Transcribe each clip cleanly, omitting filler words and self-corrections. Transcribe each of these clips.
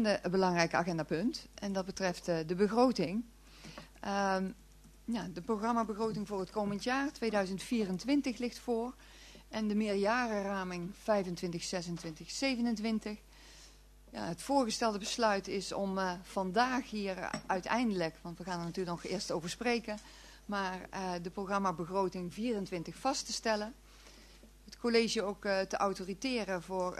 Een belangrijk agendapunt en dat betreft de begroting. De programmabegroting voor het komend jaar 2024 ligt voor en de meerjarenraming 25, 26, 27. Ja, het voorgestelde besluit is om vandaag hier uiteindelijk, want we gaan er natuurlijk nog eerst over spreken, maar de programmabegroting 24 vast te stellen. Het college ook te autoriteren voor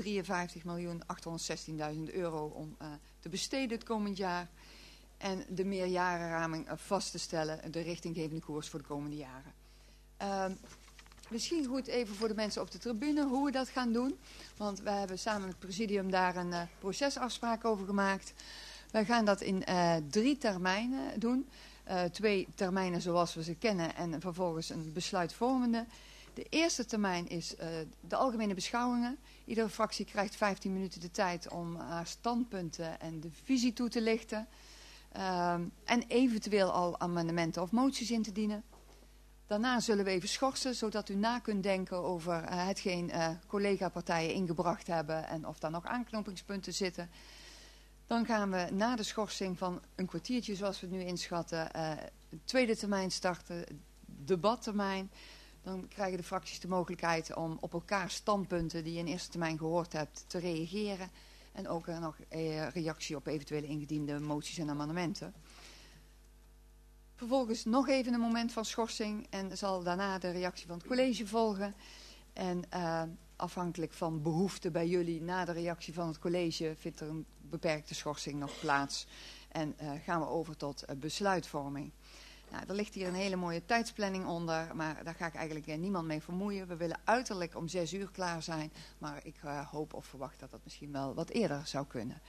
53.816.000 euro om te besteden het komend jaar. En de meerjarenraming vast te stellen, de richtinggevende koers voor de komende jaren. Misschien goed even voor de mensen op de tribune hoe we dat gaan doen. Want we hebben samen met het presidium daar een procesafspraak over gemaakt. Wij gaan dat in 3 termijnen doen. 2 termijnen zoals we ze kennen en vervolgens een besluitvormende. De eerste termijn is de algemene beschouwingen. Iedere fractie krijgt 15 minuten de tijd om haar standpunten en de visie toe te lichten. En eventueel al amendementen of moties in te dienen. Daarna zullen we even schorsen, zodat u na kunt denken over hetgeen collega-partijen ingebracht hebben en of daar nog aanknopingspunten zitten. Dan gaan we na de schorsing van een kwartiertje, zoals we het nu inschatten, een tweede termijn starten, debattermijn. Dan krijgen de fracties de mogelijkheid om op elkaar standpunten die je in eerste termijn gehoord hebt te reageren. En ook nog reactie op eventuele ingediende moties en amendementen. Vervolgens nog even een moment van schorsing en zal daarna de reactie van het college volgen. En afhankelijk van behoefte bij jullie na de reactie van het college vindt er een beperkte schorsing nog plaats. En gaan we over tot besluitvorming. Nou, er ligt hier een hele mooie tijdsplanning onder, maar daar ga ik eigenlijk niemand mee vermoeien. We willen uiterlijk om 6 uur klaar zijn, maar ik hoop of verwacht dat dat misschien wel wat eerder zou kunnen.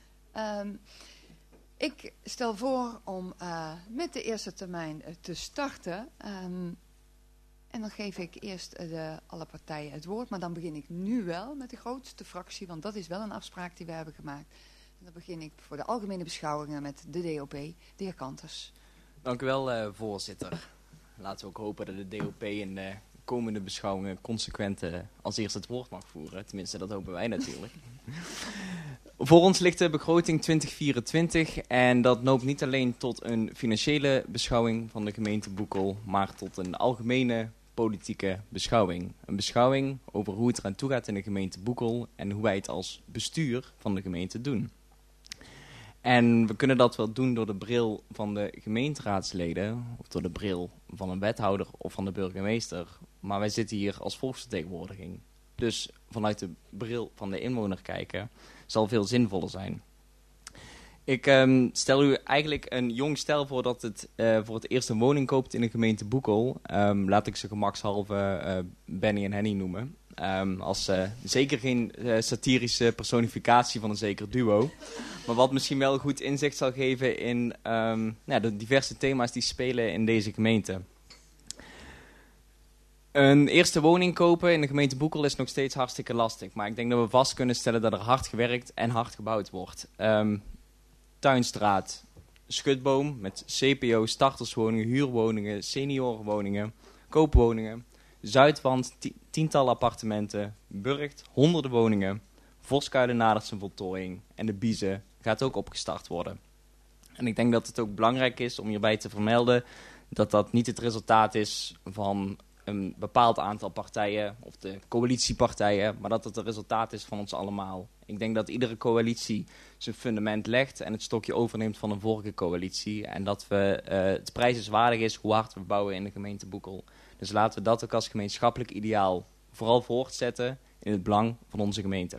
Ik stel voor om met de eerste termijn te starten. En dan geef ik eerst alle partijen het woord, maar dan begin ik nu wel met de grootste fractie, want dat is wel een afspraak die we hebben gemaakt. En dan begin ik voor de algemene beschouwingen met de DOP, de heer Kanters. Dank u wel, voorzitter. Laten we ook hopen dat de DOP in de komende beschouwingen consequent als eerste het woord mag voeren. Tenminste, dat hopen wij natuurlijk. Voor ons ligt de begroting 2024 en dat loopt niet alleen tot een financiële beschouwing van de gemeente Boekel, maar tot een algemene politieke beschouwing. Een beschouwing over hoe het eraan toe gaat in de gemeente Boekel en hoe wij het als bestuur van de gemeente doen. En we kunnen dat wel doen door de bril van de gemeenteraadsleden, of door de bril van een wethouder of van de burgemeester. Maar wij zitten hier als volksvertegenwoordiging. Dus vanuit de bril van de inwoner kijken zal veel zinvoller zijn. Ik stel u eigenlijk een jong stel voor dat het voor het eerst een woning koopt in de gemeente Boekel. Laat ik ze gemakshalve Benny en Henny noemen. Als zeker geen satirische personificatie van een zeker duo. Maar wat misschien wel goed inzicht zal geven in de diverse thema's die spelen in deze gemeente. Een eerste woning kopen in de gemeente Boekel is nog steeds hartstikke lastig. Maar ik denk dat we vast kunnen stellen dat er hard gewerkt en hard gebouwd wordt. Tuinstraat, Schutboom met CPO, starterswoningen, huurwoningen, seniorenwoningen, koopwoningen. Zuidwand, tientallen appartementen, Burgt, honderden woningen. Voskuilen nadert zijn voltooiing en de Biezen gaat ook opgestart worden. En ik denk dat het ook belangrijk is om hierbij te vermelden dat dat niet het resultaat is van een bepaald aantal partijen of de coalitiepartijen, maar dat het een resultaat is van ons allemaal. Ik denk dat iedere coalitie zijn fundament legt en het stokje overneemt van een vorige coalitie. En dat het prijzenswaardig is hoe hard we bouwen in de gemeente Boekel. Dus laten we dat ook als gemeenschappelijk ideaal vooral voortzetten in het belang van onze gemeente.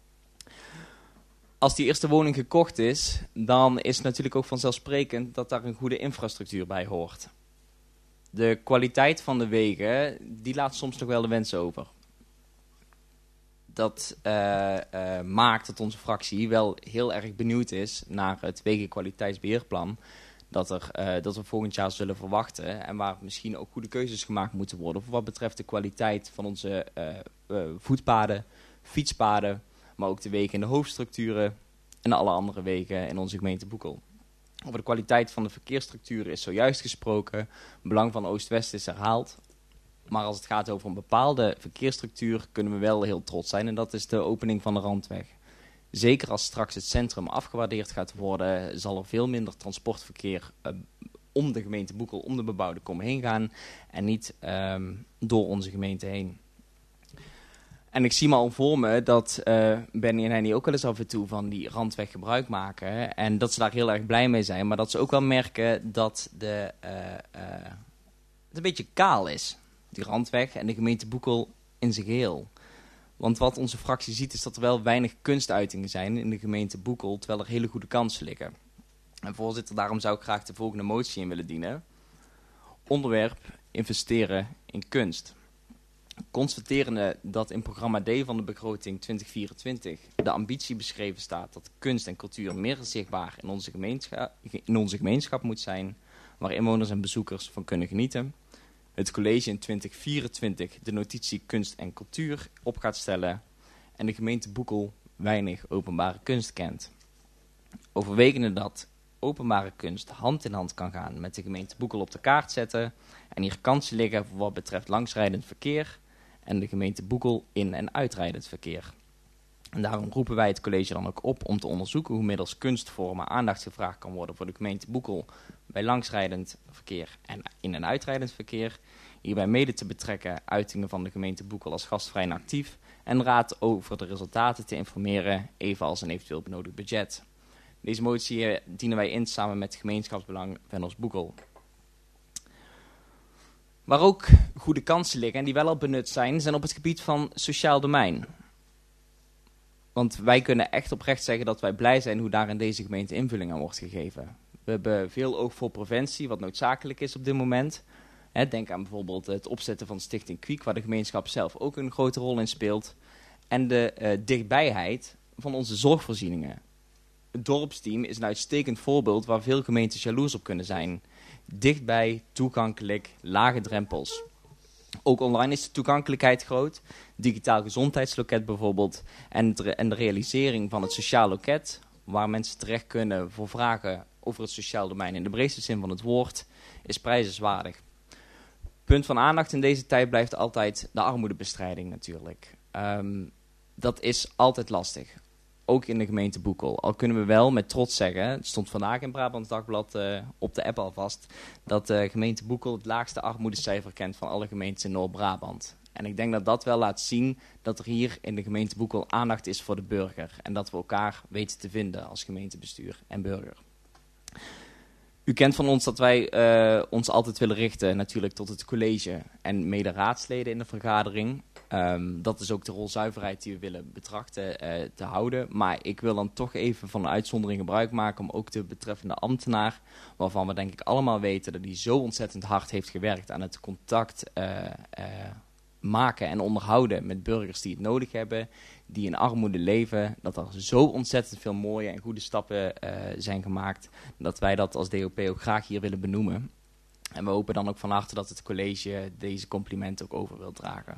Als die eerste woning gekocht is, dan is het natuurlijk ook vanzelfsprekend dat daar een goede infrastructuur bij hoort. De kwaliteit van de wegen, die laat soms nog wel de wens over. Dat maakt dat onze fractie wel heel erg benieuwd is naar het wegenkwaliteitsbeheerplan dat we volgend jaar zullen verwachten en waar misschien ook goede keuzes gemaakt moeten worden voor wat betreft de kwaliteit van onze voetpaden, fietspaden, maar ook de wegen in de hoofdstructuren en alle andere wegen in onze gemeente Boekel. Over de kwaliteit van de verkeersstructuren is zojuist gesproken, het belang van Oost-West is herhaald. Maar als het gaat over een bepaalde verkeersstructuur kunnen we wel heel trots zijn en dat is de opening van de Randweg. Zeker als straks het centrum afgewaardeerd gaat worden, zal er veel minder transportverkeer om de gemeente Boekel, om de bebouwde kom heen gaan en niet door onze gemeente heen. En ik zie me al voor me dat Benny en Henny ook wel eens af en toe van die randweg gebruik maken. En dat ze daar heel erg blij mee zijn. Maar dat ze ook wel merken dat het een beetje kaal is. Die randweg en de gemeente Boekel in zijn geheel. Want wat onze fractie ziet is dat er wel weinig kunstuitingen zijn in de gemeente Boekel. Terwijl er hele goede kansen liggen. En voorzitter, daarom zou ik graag de volgende motie in willen dienen. Onderwerp: investeren in kunst. Constaterende dat in programma D van de begroting 2024 de ambitie beschreven staat dat kunst en cultuur meer zichtbaar in onze gemeenschap moet zijn, waar inwoners en bezoekers van kunnen genieten. Het college in 2024 de notitie kunst en cultuur op gaat stellen en de gemeente Boekel weinig openbare kunst kent. Overwegende dat openbare kunst hand in hand kan gaan met de gemeente Boekel op de kaart zetten en hier kansen liggen voor wat betreft langsrijdend verkeer en de gemeente Boekel in- en uitrijdend verkeer. En daarom roepen wij het college dan ook op om te onderzoeken hoe middels kunstvormen aandacht gevraagd kan worden voor de gemeente Boekel bij langsrijdend verkeer en in- en uitrijdend verkeer. Hierbij mede te betrekken uitingen van de gemeente Boekel als gastvrij en actief en de raad over de resultaten te informeren, evenals een eventueel benodigd budget. Deze motie dienen wij in samen met gemeenschapsbelang Venlos Boekel. Waar ook goede kansen liggen en die wel al benut zijn op het gebied van sociaal domein. Want wij kunnen echt oprecht zeggen dat wij blij zijn hoe daar in deze gemeente invulling aan wordt gegeven. We hebben veel oog voor preventie, wat noodzakelijk is op dit moment. Denk aan bijvoorbeeld het opzetten van Stichting Kwiek, waar de gemeenschap zelf ook een grote rol in speelt. En de dichtbijheid van onze zorgvoorzieningen. Het dorpsteam is een uitstekend voorbeeld waar veel gemeentes jaloers op kunnen zijn. Dichtbij, toegankelijk, lage drempels. Ook online is de toegankelijkheid groot. Digitaal gezondheidsloket bijvoorbeeld. En de realisering van het sociaal loket, waar mensen terecht kunnen voor vragen over het sociaal domein in de breedste zin van het woord, is prijzenswaardig. Punt van aandacht in deze tijd blijft altijd de armoedebestrijding natuurlijk. Dat is altijd lastig. Ook in de gemeente Boekel. Al kunnen we wel met trots zeggen, het stond vandaag in Brabants Dagblad op de app alvast, dat de gemeente Boekel het laagste armoedecijfer kent van alle gemeentes in Noord-Brabant. En ik denk dat dat wel laat zien dat er hier in de gemeente Boekel aandacht is voor de burger. En dat we elkaar weten te vinden als gemeentebestuur en burger. U kent van ons dat wij ons altijd willen richten natuurlijk tot het college en mede raadsleden in de vergadering. Dat is ook de rolzuiverheid die we willen betrachten te houden. Maar ik wil dan toch even van een uitzondering gebruik maken om ook de betreffende ambtenaar, waarvan we denk ik allemaal weten dat hij zo ontzettend hard heeft gewerkt aan het contact maken en onderhouden met burgers die het nodig hebben, die in armoede leven, dat er zo ontzettend veel mooie en goede stappen zijn gemaakt, dat wij dat als DOP ook graag hier willen benoemen. En we hopen dan ook van harte dat het college deze complimenten ook over wil dragen.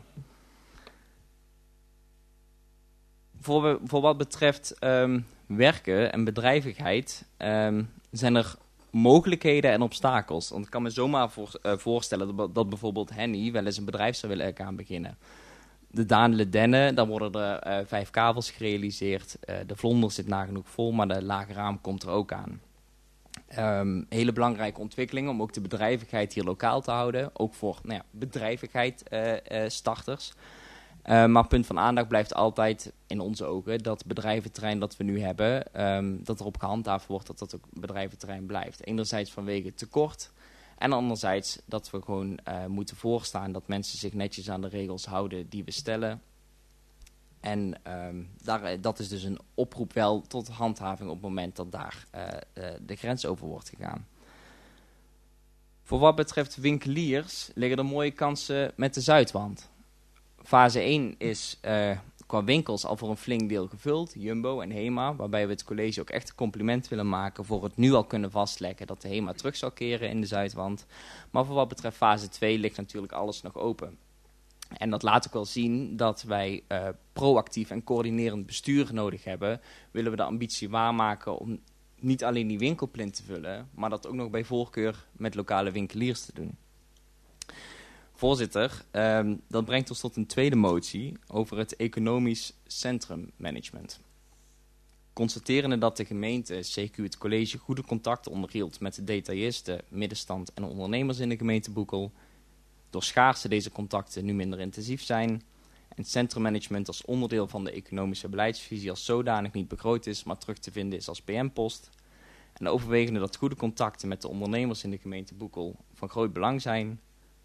Voor wat betreft werken en bedrijvigheid zijn er mogelijkheden en obstakels. Want ik kan me zomaar voorstellen dat bijvoorbeeld Henny wel eens een bedrijf zou willen gaan beginnen. De Daan Dennen, dan worden er 5 kavels gerealiseerd. De vlonder zit nagenoeg vol, maar de lage raam komt er ook aan. Hele belangrijke ontwikkeling om ook de bedrijvigheid hier lokaal te houden. Ook voor bedrijvigheid starters. Maar punt van aandacht blijft altijd in onze ogen dat het bedrijventerrein dat we nu hebben, dat erop gehandhaafd wordt dat dat ook bedrijventerrein blijft. Enerzijds vanwege tekort en anderzijds dat we gewoon moeten voorstaan dat mensen zich netjes aan de regels houden die we stellen. En dat is dus een oproep wel tot handhaving op het moment dat daar de grens over wordt gegaan. Voor wat betreft winkeliers liggen er mooie kansen met de Zuidwand. Fase 1 is qua winkels al voor een flink deel gevuld, Jumbo en Hema, waarbij we het college ook echt een compliment willen maken voor het nu al kunnen vastleggen dat de Hema terug zal keren in de Zuidwand. Maar voor wat betreft fase 2 ligt natuurlijk alles nog open. En dat laat ook wel zien dat wij proactief en coördinerend bestuur nodig hebben. Willen we de ambitie waarmaken om niet alleen die winkelplint te vullen, maar dat ook nog bij voorkeur met lokale winkeliers te doen. Voorzitter, dat brengt ons tot een tweede motie over het economisch centrummanagement. constaterende dat de gemeente, CQ het college, goede contacten onderhield met de detailisten, middenstand en ondernemers in de gemeente Boekel, door schaarste deze contacten nu minder intensief zijn en het centrummanagement als onderdeel van de economische beleidsvisie als zodanig niet begroot is, maar terug te vinden is als PM-post. En overwegende dat goede contacten met de ondernemers in de gemeente Boekel van groot belang zijn.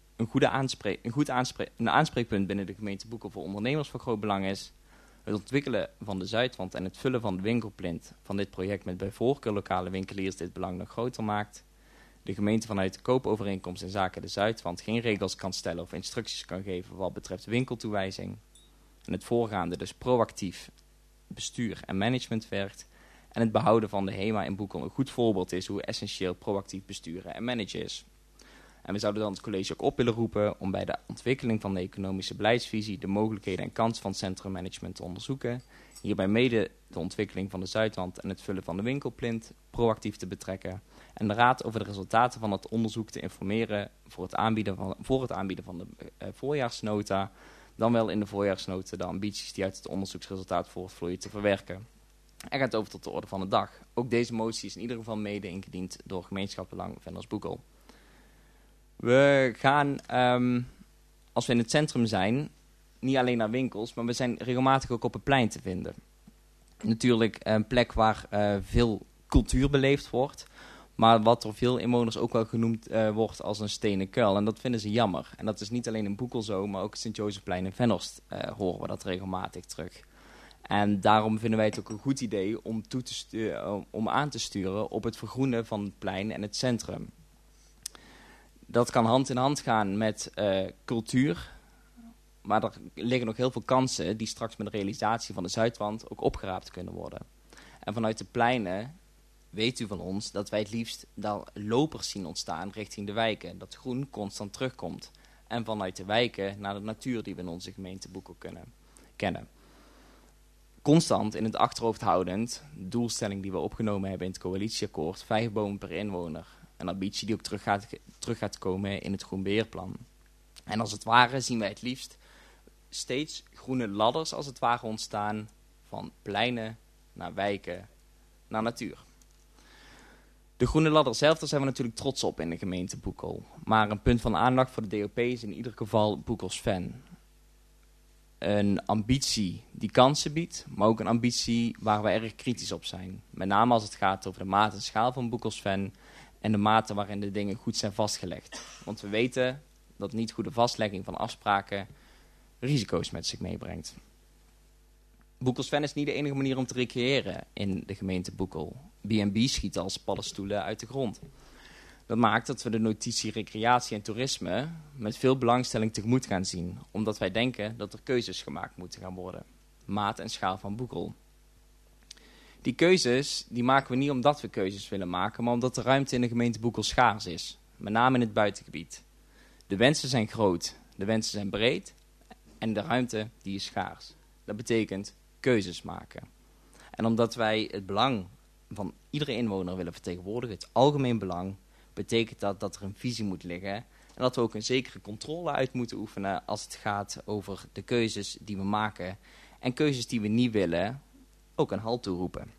Een aanspreekpunt binnen de gemeente Boekel voor ondernemers van groot belang is. Het ontwikkelen van de Zuidwand en het vullen van de winkelplint van dit project met bij voorkeur lokale winkeliers dit belang nog groter maakt. De gemeente vanuit de koopovereenkomst in zaken de Zuidwand geen regels kan stellen of instructies kan geven wat betreft winkeltoewijzing. En het voorgaande dus proactief bestuur en management werkt. En het behouden van de HEMA in Boekel een goed voorbeeld is hoe essentieel proactief besturen en managen is. En we zouden dan het college ook op willen roepen om bij de ontwikkeling van de economische beleidsvisie de mogelijkheden en kansen van centrummanagement te onderzoeken. Hierbij mede de ontwikkeling van de Zuidwand en het vullen van de winkelplint proactief te betrekken. En de raad over de resultaten van het onderzoek te informeren voor het aanbieden van de voorjaarsnota. Dan wel in de voorjaarsnota de ambities die uit het onderzoeksresultaat voortvloeien te verwerken. En gaat over tot de orde van de dag. Ook deze motie is in ieder geval mede ingediend door Gemeenschap Belang Venlos Boekel. We gaan, als we in het centrum zijn, niet alleen naar winkels, maar we zijn regelmatig ook op het plein te vinden. Natuurlijk een plek waar veel cultuur beleefd wordt, maar wat door veel inwoners ook wel genoemd wordt als een stenen kuil. En dat vinden ze jammer. En dat is niet alleen in Boekel zo, maar ook Sint-Jozefplein en Venhorst horen we dat regelmatig terug. En daarom vinden wij het ook een goed idee om aan te sturen op het vergroenen van het plein en het centrum. Dat kan hand in hand gaan met cultuur, maar er liggen nog heel veel kansen die straks met de realisatie van de Zuidwand ook opgeraapt kunnen worden. En vanuit de pleinen weet u van ons dat wij het liefst daar lopers zien ontstaan richting de wijken. Dat groen constant terugkomt. En vanuit de wijken naar de natuur die we in onze gemeente Boekel kennen. Constant in het achterhoofd houdend, de doelstelling die we opgenomen hebben in het coalitieakkoord, 5 bomen per inwoner. Een ambitie die ook terug gaat komen in het groenbeheerplan. En als het ware zien wij het liefst steeds groene ladders als het ware ontstaan van pleinen naar wijken naar natuur. De groene ladder zelf, daar zijn we natuurlijk trots op in de gemeente Boekel. Maar een punt van aandacht voor de DOP is in ieder geval Boekels Ven. Een ambitie die kansen biedt, maar ook een ambitie waar we erg kritisch op zijn. Met name als het gaat over de maat en schaal van Boekels Ven en de mate waarin de dingen goed zijn vastgelegd. Want we weten dat niet goede vastlegging van afspraken risico's met zich meebrengt. Boekels Ven is niet de enige manier om te recreëren in de gemeente Boekel. B&B schiet als paddenstoelen uit de grond. Dat maakt dat we de notitie recreatie en toerisme met veel belangstelling tegemoet gaan zien, omdat wij denken dat er keuzes gemaakt moeten gaan worden. Maat en schaal van Boekel. Die keuzes die maken we niet omdat we keuzes willen maken, maar omdat de ruimte in de gemeente Boekel schaars is. Met name in het buitengebied. De wensen zijn groot, de wensen zijn breed en de ruimte die is schaars. Dat betekent keuzes maken. En omdat wij het belang van iedere inwoner willen vertegenwoordigen, het algemeen belang, betekent dat er een visie moet liggen en dat we ook een zekere controle uit moeten oefenen als het gaat over de keuzes die we maken en keuzes die we niet willen ook een halt toeroepen.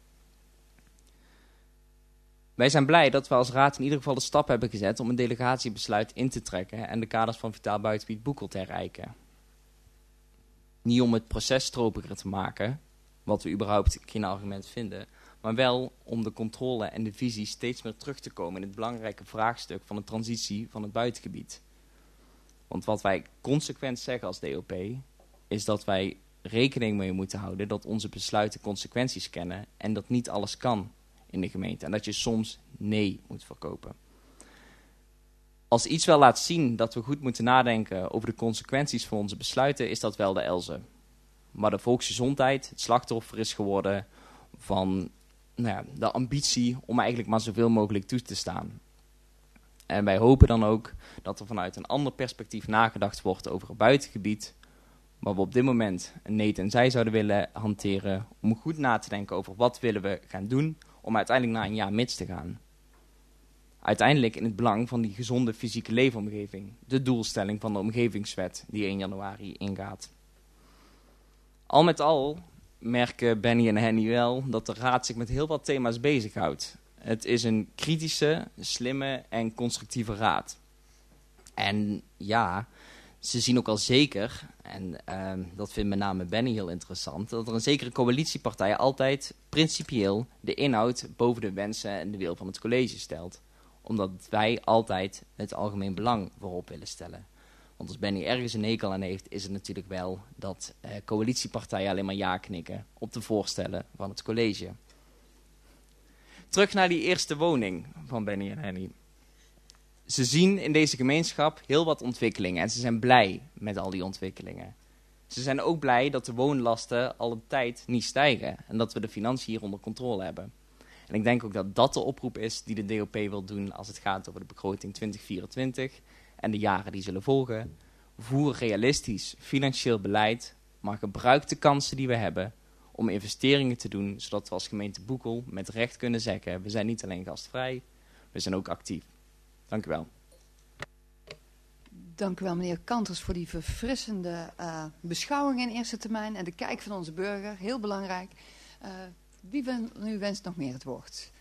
Wij zijn blij dat we als raad in ieder geval de stap hebben gezet om een delegatiebesluit in te trekken en de kaders van Vitaal Buitengebied Boekel te herijken. Niet om het proces stropiger te maken, wat we überhaupt geen argument vinden, maar wel om de controle en de visie steeds meer terug te komen in het belangrijke vraagstuk van de transitie van het buitengebied. Want wat wij consequent zeggen als DOP, is dat wij rekening mee moeten houden dat onze besluiten consequenties kennen en dat niet alles kan in de gemeente. En dat je soms nee moet verkopen. Als iets wel laat zien dat we goed moeten nadenken over de consequenties van onze besluiten, is dat wel de Elze. Maar de volksgezondheid het slachtoffer is geworden van de ambitie om eigenlijk maar zoveel mogelijk toe te staan. En wij hopen dan ook dat er vanuit een ander perspectief nagedacht wordt over het buitengebied, waar we op dit moment een nee en zij zouden willen hanteren, om goed na te denken over wat willen we gaan doen, om uiteindelijk naar een ja mits te gaan. Uiteindelijk in het belang van die gezonde fysieke leefomgeving, de doelstelling van de omgevingswet die 1 januari ingaat. Al met al merken Benny en Henny wel dat de raad zich met heel wat thema's bezighoudt. Het is een kritische, slimme en constructieve raad. En ja, ze zien ook al zeker, en dat vindt met name Benny heel interessant, dat er een zekere coalitiepartij altijd principieel de inhoud boven de wensen en de wil van het college stelt. Omdat wij altijd het algemeen belang voorop willen stellen. Want als Benny ergens een hekel aan heeft, is het natuurlijk wel dat coalitiepartijen alleen maar ja knikken op de voorstellen van het college. Terug naar die eerste woning van Benny en Henny. Ze zien in deze gemeenschap heel wat ontwikkelingen en ze zijn blij met al die ontwikkelingen. Ze zijn ook blij dat de woonlasten al een tijd niet stijgen en dat we de financiën hier onder controle hebben. En ik denk ook dat dat de oproep is die de DOP wil doen als het gaat over de begroting 2024 en de jaren die zullen volgen. Voer realistisch financieel beleid, maar gebruik de kansen die we hebben om investeringen te doen, zodat we als gemeente Boekel met recht kunnen zeggen, we zijn niet alleen gastvrij, we zijn ook actief. Dank u wel. Dank u wel, meneer Kanters, voor die verfrissende beschouwing in eerste termijn en de kijk van onze burger. Heel belangrijk. Wie van u wenst nog meer het woord?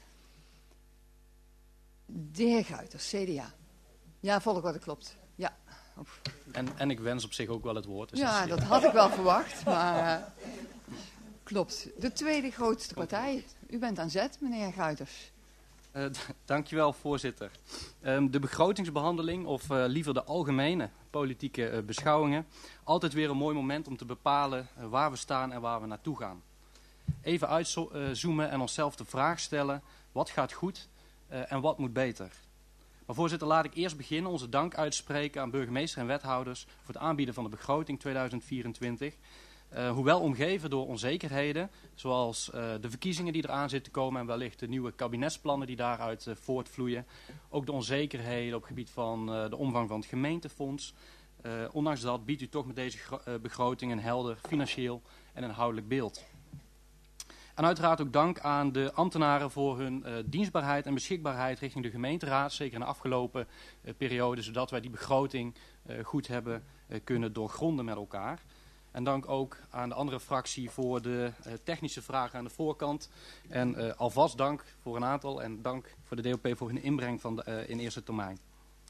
De heer Guiters, CDA. Ja, volgorde klopt. Ja. En ik wens op zich ook wel het woord. Dus ja, dat had ik wel verwacht, maar klopt. De tweede grootste partij. U bent aan zet, meneer Guiters. Dankjewel, voorzitter. De begrotingsbehandeling, of liever de algemene politieke beschouwingen. Altijd weer een mooi moment om te bepalen waar we staan en waar we naartoe gaan. Even uitzoomen en onszelf de vraag stellen, wat gaat goed en wat moet beter? Maar voorzitter, laat ik eerst beginnen onze dank uitspreken aan burgemeester en wethouders voor het aanbieden van de begroting 2024. Hoewel omgeven door onzekerheden, zoals de verkiezingen die eraan zitten komen en wellicht de nieuwe kabinetsplannen die daaruit voortvloeien. Ook de onzekerheden op het gebied van de omvang van het gemeentefonds. Ondanks dat biedt u toch met deze begroting een helder financieel en inhoudelijk beeld. En uiteraard ook dank aan de ambtenaren voor hun dienstbaarheid en beschikbaarheid richting de gemeenteraad. Zeker in de afgelopen periode, zodat wij die begroting goed hebben kunnen doorgronden met elkaar. En dank ook aan de andere fractie voor de technische vragen aan de voorkant. En alvast dank voor een aantal en dank voor de DOP voor hun inbreng van in eerste termijn.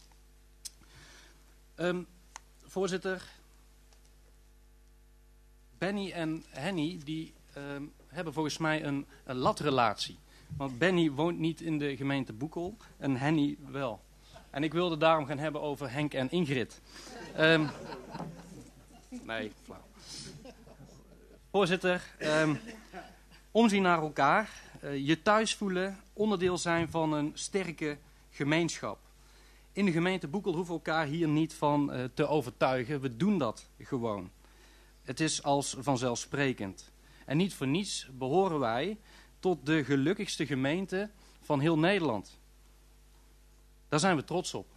Voorzitter, Benny en Henny die hebben volgens mij een latrelatie. Want Benny woont niet in de gemeente Boekel en Henny wel. En ik wilde daarom gaan hebben over Henk en Ingrid. Nee, flauw. Voorzitter, omzien naar elkaar, je thuis voelen, onderdeel zijn van een sterke gemeenschap. In de gemeente Boekel hoeven we elkaar hier niet van te overtuigen. We doen dat gewoon. Het is als vanzelfsprekend. En niet voor niets behoren wij tot de gelukkigste gemeente van heel Nederland. Daar zijn we trots op.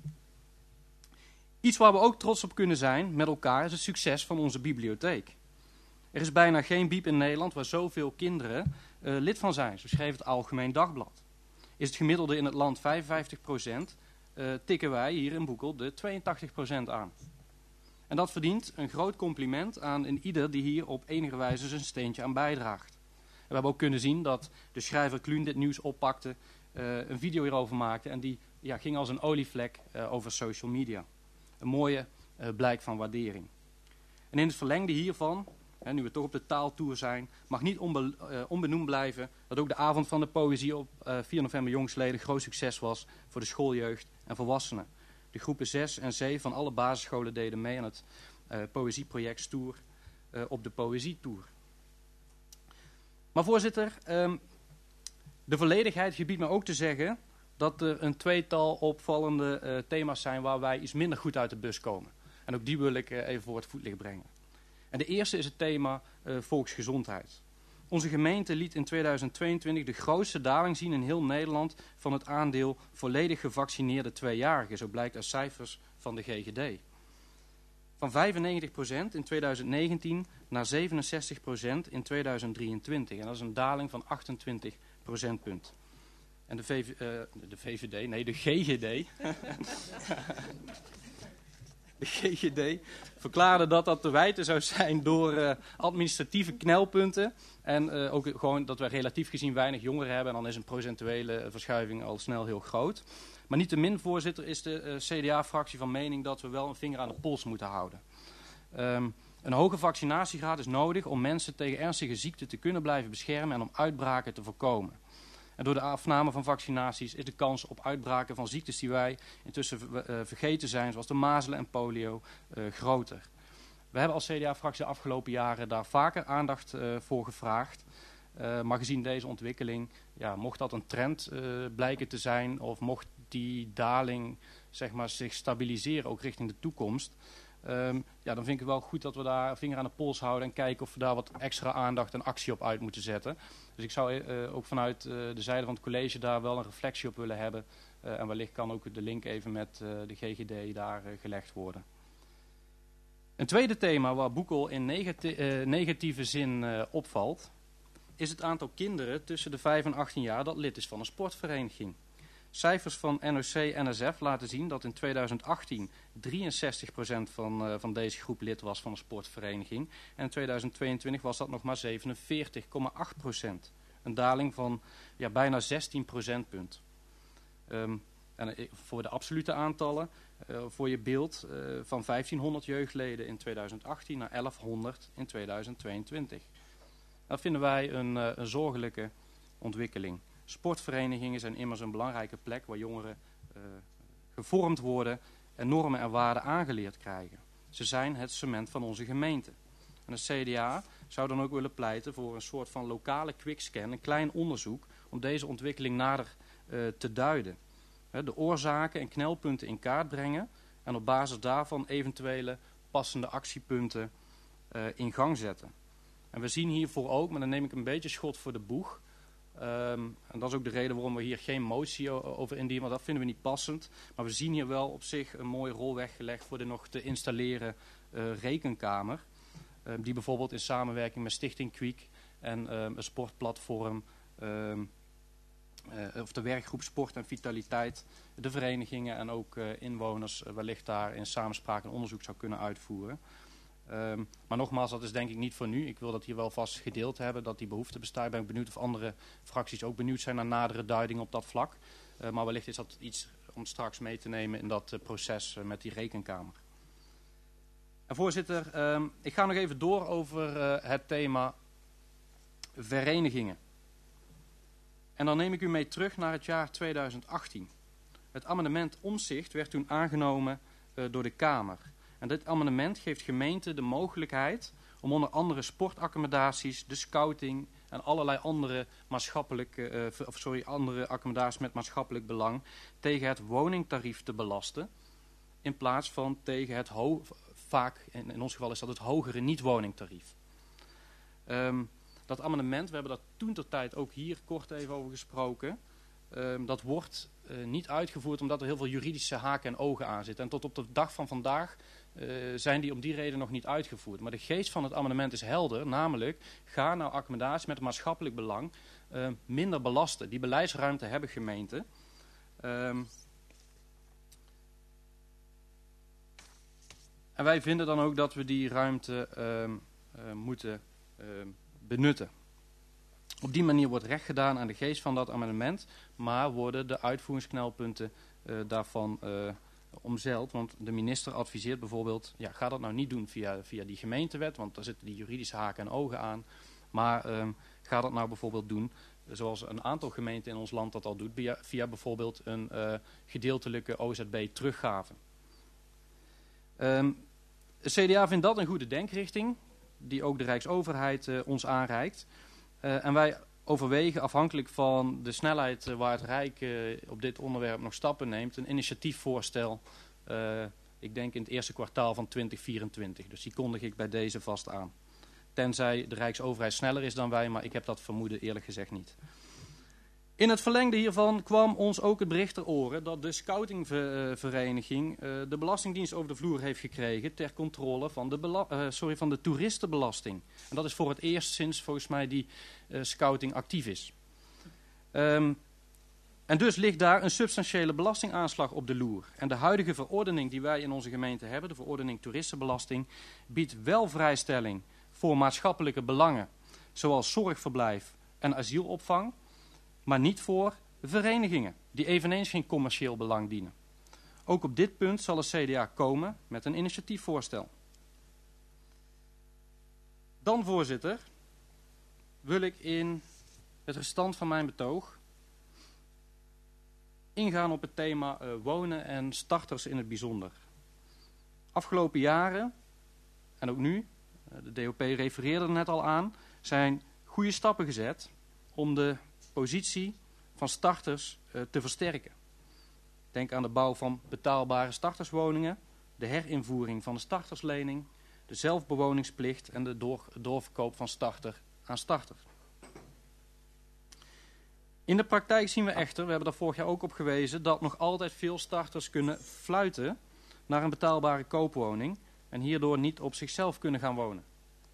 Iets waar we ook trots op kunnen zijn met elkaar is het succes van onze bibliotheek. Er is bijna geen bieb in Nederland waar zoveel kinderen lid van zijn. Zo schreef het Algemeen Dagblad. Is het gemiddelde in het land 55%, tikken wij hier in Boekel de 82% aan. En dat verdient een groot compliment aan een ieder die hier op enige wijze zijn steentje aan bijdraagt. En we hebben ook kunnen zien dat de schrijver Kluun dit nieuws oppakte, een video hierover maakte en die ging als een olievlek over social media. Een mooie blijk van waardering. En in het verlengde hiervan, nu we toch op de taaltour zijn, mag niet onbenoemd blijven dat ook de avond van de poëzie op 4 november jongstleden groot succes was voor de schooljeugd en volwassenen. De groepen 6 en 7 van alle basisscholen deden mee aan het poëzieproject Stoer op de Poëzietour. Maar voorzitter, de volledigheid gebiedt me ook te zeggen dat er een tweetal opvallende thema's zijn waar wij iets minder goed uit de bus komen. En ook die wil ik even voor het voetlicht brengen. En de eerste is het thema volksgezondheid. Onze gemeente liet in 2022 de grootste daling zien in heel Nederland van het aandeel volledig gevaccineerde tweejarigen. Zo blijkt uit cijfers van de GGD. Van 95% in 2019 naar 67% in 2023. En dat is een daling van 28 procentpunt. En de GGD, de GGD, verklaarde dat dat te wijten zou zijn door administratieve knelpunten. En ook gewoon dat we relatief gezien weinig jongeren hebben. En dan is een procentuele verschuiving al snel heel groot. Maar niettemin, voorzitter, is de CDA-fractie van mening dat we wel een vinger aan de pols moeten houden. Een hoge vaccinatiegraad is nodig om mensen tegen ernstige ziekten te kunnen blijven beschermen en om uitbraken te voorkomen. En door de afname van vaccinaties is de kans op uitbraken van ziektes die wij intussen vergeten zijn, zoals de mazelen en polio, groter. We hebben als CDA-fractie de afgelopen jaren daar vaker aandacht voor gevraagd. Maar gezien deze ontwikkeling, ja, mocht dat een trend blijken te zijn, of mocht die daling zeg maar, zich stabiliseren ook richting de toekomst, ja, dan vind ik het wel goed dat we daar vinger aan de pols houden en kijken of we daar wat extra aandacht en actie op uit moeten zetten. Dus ik zou ook vanuit de zijde van het college daar wel een reflectie op willen hebben. En wellicht kan ook de link even met de GGD daar gelegd worden. Een tweede thema waar Boekel in negatieve zin opvalt, is het aantal kinderen tussen de 5 en 18 jaar dat lid is van een sportvereniging. Cijfers van NOC-NSF laten zien dat in 2018 63% van deze groep lid was van een sportvereniging. En in 2022 was dat nog maar 47,8%. Een daling van ja, bijna 16 procentpunt. En voor de absolute aantallen, voor je beeld, van 1500 jeugdleden in 2018 naar 1100 in 2022. Dat vinden wij een zorgelijke ontwikkeling. Sportverenigingen zijn immers een belangrijke plek waar jongeren gevormd worden en normen en waarden aangeleerd krijgen. Ze zijn het cement van onze gemeente. En de CDA zou dan ook willen pleiten voor een soort van lokale quickscan, een klein onderzoek, om deze ontwikkeling nader te duiden. De oorzaken en knelpunten in kaart brengen en op basis daarvan eventuele passende actiepunten in gang zetten. En we zien hiervoor ook, maar dan neem ik een beetje schot voor de boeg. En dat is ook de reden waarom we hier geen motie over indienen, want dat vinden we niet passend. Maar we zien hier wel op zich een mooie rol weggelegd voor de nog te installeren rekenkamer. Die bijvoorbeeld in samenwerking met Stichting Kwiek en een sportplatform, of de werkgroep Sport en Vitaliteit, de verenigingen en ook inwoners wellicht daar in samenspraak een onderzoek zou kunnen uitvoeren. Maar nogmaals, dat is denk ik niet voor nu. Ik wil dat hier wel vast gedeeld hebben, dat die behoefte bestaat. Ik ben benieuwd of andere fracties ook benieuwd zijn naar nadere duiding op dat vlak. Maar wellicht is dat iets om straks mee te nemen in dat proces met die rekenkamer. En voorzitter, ik ga nog even door over het thema verenigingen. En dan neem ik u mee terug naar het jaar 2018. Het amendement Omtzigt werd toen aangenomen door de Kamer. En dit amendement geeft gemeenten de mogelijkheid om onder andere sportaccommodaties, de scouting en allerlei andere andere accommodaties met maatschappelijk belang tegen het woningtarief te belasten. In plaats van tegen het vaak, in ons geval is dat het hogere niet-woningtarief. Dat amendement, we hebben daar toen ter tijd ook hier kort even over gesproken. Dat wordt niet uitgevoerd omdat er heel veel juridische haken en ogen aan zitten. En tot op de dag van vandaag zijn die om die reden nog niet uitgevoerd. Maar de geest van het amendement is helder, namelijk ga nou accommodatie met een maatschappelijk belang minder belasten. Die beleidsruimte hebben gemeenten. En wij vinden dan ook dat we die ruimte moeten benutten. Op die manier wordt recht gedaan aan de geest van dat amendement, maar worden de uitvoeringsknelpunten daarvan omzeild. Want de minister adviseert bijvoorbeeld, ja, ga dat nou niet doen via die gemeentewet, want daar zitten die juridische haken en ogen aan. Maar ga dat nou bijvoorbeeld doen, zoals een aantal gemeenten in ons land dat al doet, via bijvoorbeeld een gedeeltelijke OZB-teruggave. De CDA vindt dat een goede denkrichting, die ook de Rijksoverheid ons aanreikt. En wij overwegen, afhankelijk van de snelheid waar het Rijk op dit onderwerp nog stappen neemt, een initiatiefvoorstel, ik denk in het eerste kwartaal van 2024. Dus die kondig ik bij deze vast aan. Tenzij de Rijksoverheid sneller is dan wij, maar ik heb dat vermoeden eerlijk gezegd niet. In het verlengde hiervan kwam ons ook het bericht ter oren dat de scoutingvereniging de Belastingdienst over de vloer heeft gekregen ter controle van de toeristenbelasting. En dat is voor het eerst sinds volgens mij die scouting actief is. En dus ligt daar een substantiële belastingaanslag op de loer. En de huidige verordening die wij in onze gemeente hebben, de verordening toeristenbelasting, biedt wel vrijstelling voor maatschappelijke belangen, zoals zorgverblijf en asielopvang, maar niet voor verenigingen, die eveneens geen commercieel belang dienen. Ook op dit punt zal het CDA komen met een initiatiefvoorstel. Dan, voorzitter, wil ik in het restant van mijn betoog ingaan op het thema wonen en starters in het bijzonder. Afgelopen jaren, en ook nu, de DOP refereerde er net al aan, zijn goede stappen gezet om de positie van starters te versterken. Denk aan de bouw van betaalbare starterswoningen, de herinvoering van de starterslening, de zelfbewoningsplicht en de doorverkoop van starter aan starter. In de praktijk zien we echter, we hebben daar vorig jaar ook op gewezen, dat nog altijd veel starters kunnen fluiten naar een betaalbare koopwoning en hierdoor niet op zichzelf kunnen gaan wonen.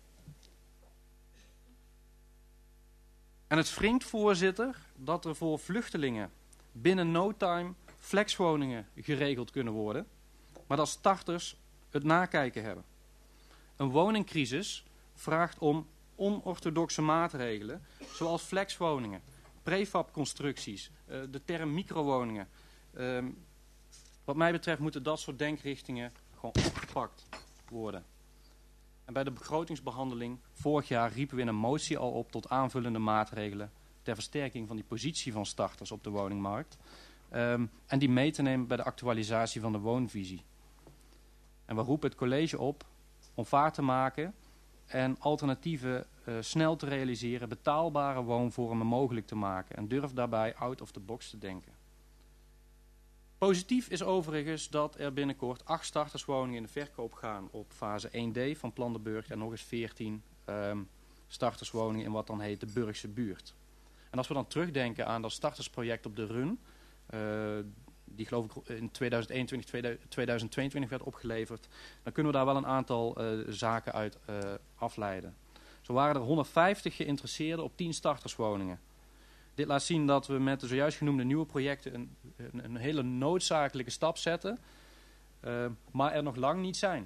En het wringt, voorzitter, dat er voor vluchtelingen binnen no time flexwoningen geregeld kunnen worden, maar dat starters het nakijken hebben. Een woningcrisis vraagt om onorthodoxe maatregelen, zoals flexwoningen, prefabconstructies, de term microwoningen. Wat mij betreft moeten dat soort denkrichtingen gewoon opgepakt worden. En bij de begrotingsbehandeling vorig jaar riepen we in een motie al op tot aanvullende maatregelen ter versterking van die positie van starters op de woningmarkt. En die mee te nemen bij de actualisatie van de woonvisie. En we roepen het college op om vaart te maken en alternatieven snel te realiseren, betaalbare woonvormen mogelijk te maken. En durf daarbij out of the box te denken. Positief is overigens dat er binnenkort 8 starterswoningen in de verkoop gaan op fase 1D van Plan de Burg en nog eens 14 starterswoningen in wat dan heet de Burgse buurt. En als we dan terugdenken aan dat startersproject op de Run, die geloof ik in 2021-2022 werd opgeleverd, dan kunnen we daar wel een aantal zaken uit afleiden. Zo waren er 150 geïnteresseerden op 10 starterswoningen. Dit laat zien dat we met de zojuist genoemde nieuwe projecten een hele noodzakelijke stap zetten, maar er nog lang niet zijn.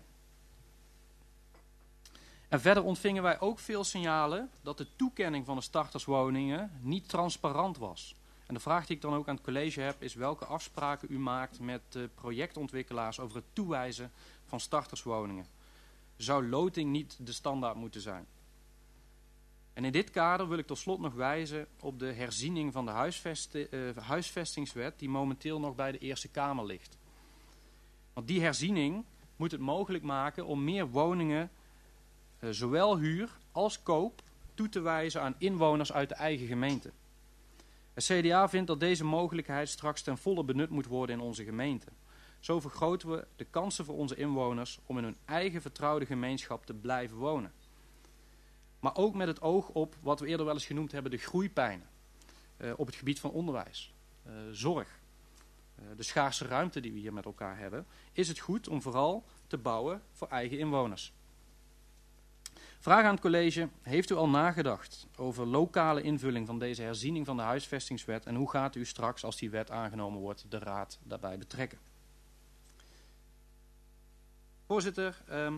En verder ontvingen wij ook veel signalen dat de toekenning van de starterswoningen niet transparant was. En de vraag die ik dan ook aan het college heb is welke afspraken u maakt met de projectontwikkelaars over het toewijzen van starterswoningen. Zou loting niet de standaard moeten zijn? En in dit kader wil ik tot slot nog wijzen op de herziening van de huisvestingswet die momenteel nog bij de Eerste Kamer ligt. Want die herziening moet het mogelijk maken om meer woningen, zowel huur als koop, toe te wijzen aan inwoners uit de eigen gemeente. Het CDA vindt dat deze mogelijkheid straks ten volle benut moet worden in onze gemeente. Zo vergroten we de kansen voor onze inwoners om in hun eigen vertrouwde gemeenschap te blijven wonen. Maar ook met het oog op wat we eerder wel eens genoemd hebben, de groeipijnen. Op het gebied van onderwijs, zorg, de schaarse ruimte die we hier met elkaar hebben, is het goed om vooral te bouwen voor eigen inwoners. Vraag aan het college, heeft u al nagedacht over lokale invulling van deze herziening van de huisvestingswet en hoe gaat u straks, als die wet aangenomen wordt, de raad daarbij betrekken? Voorzitter,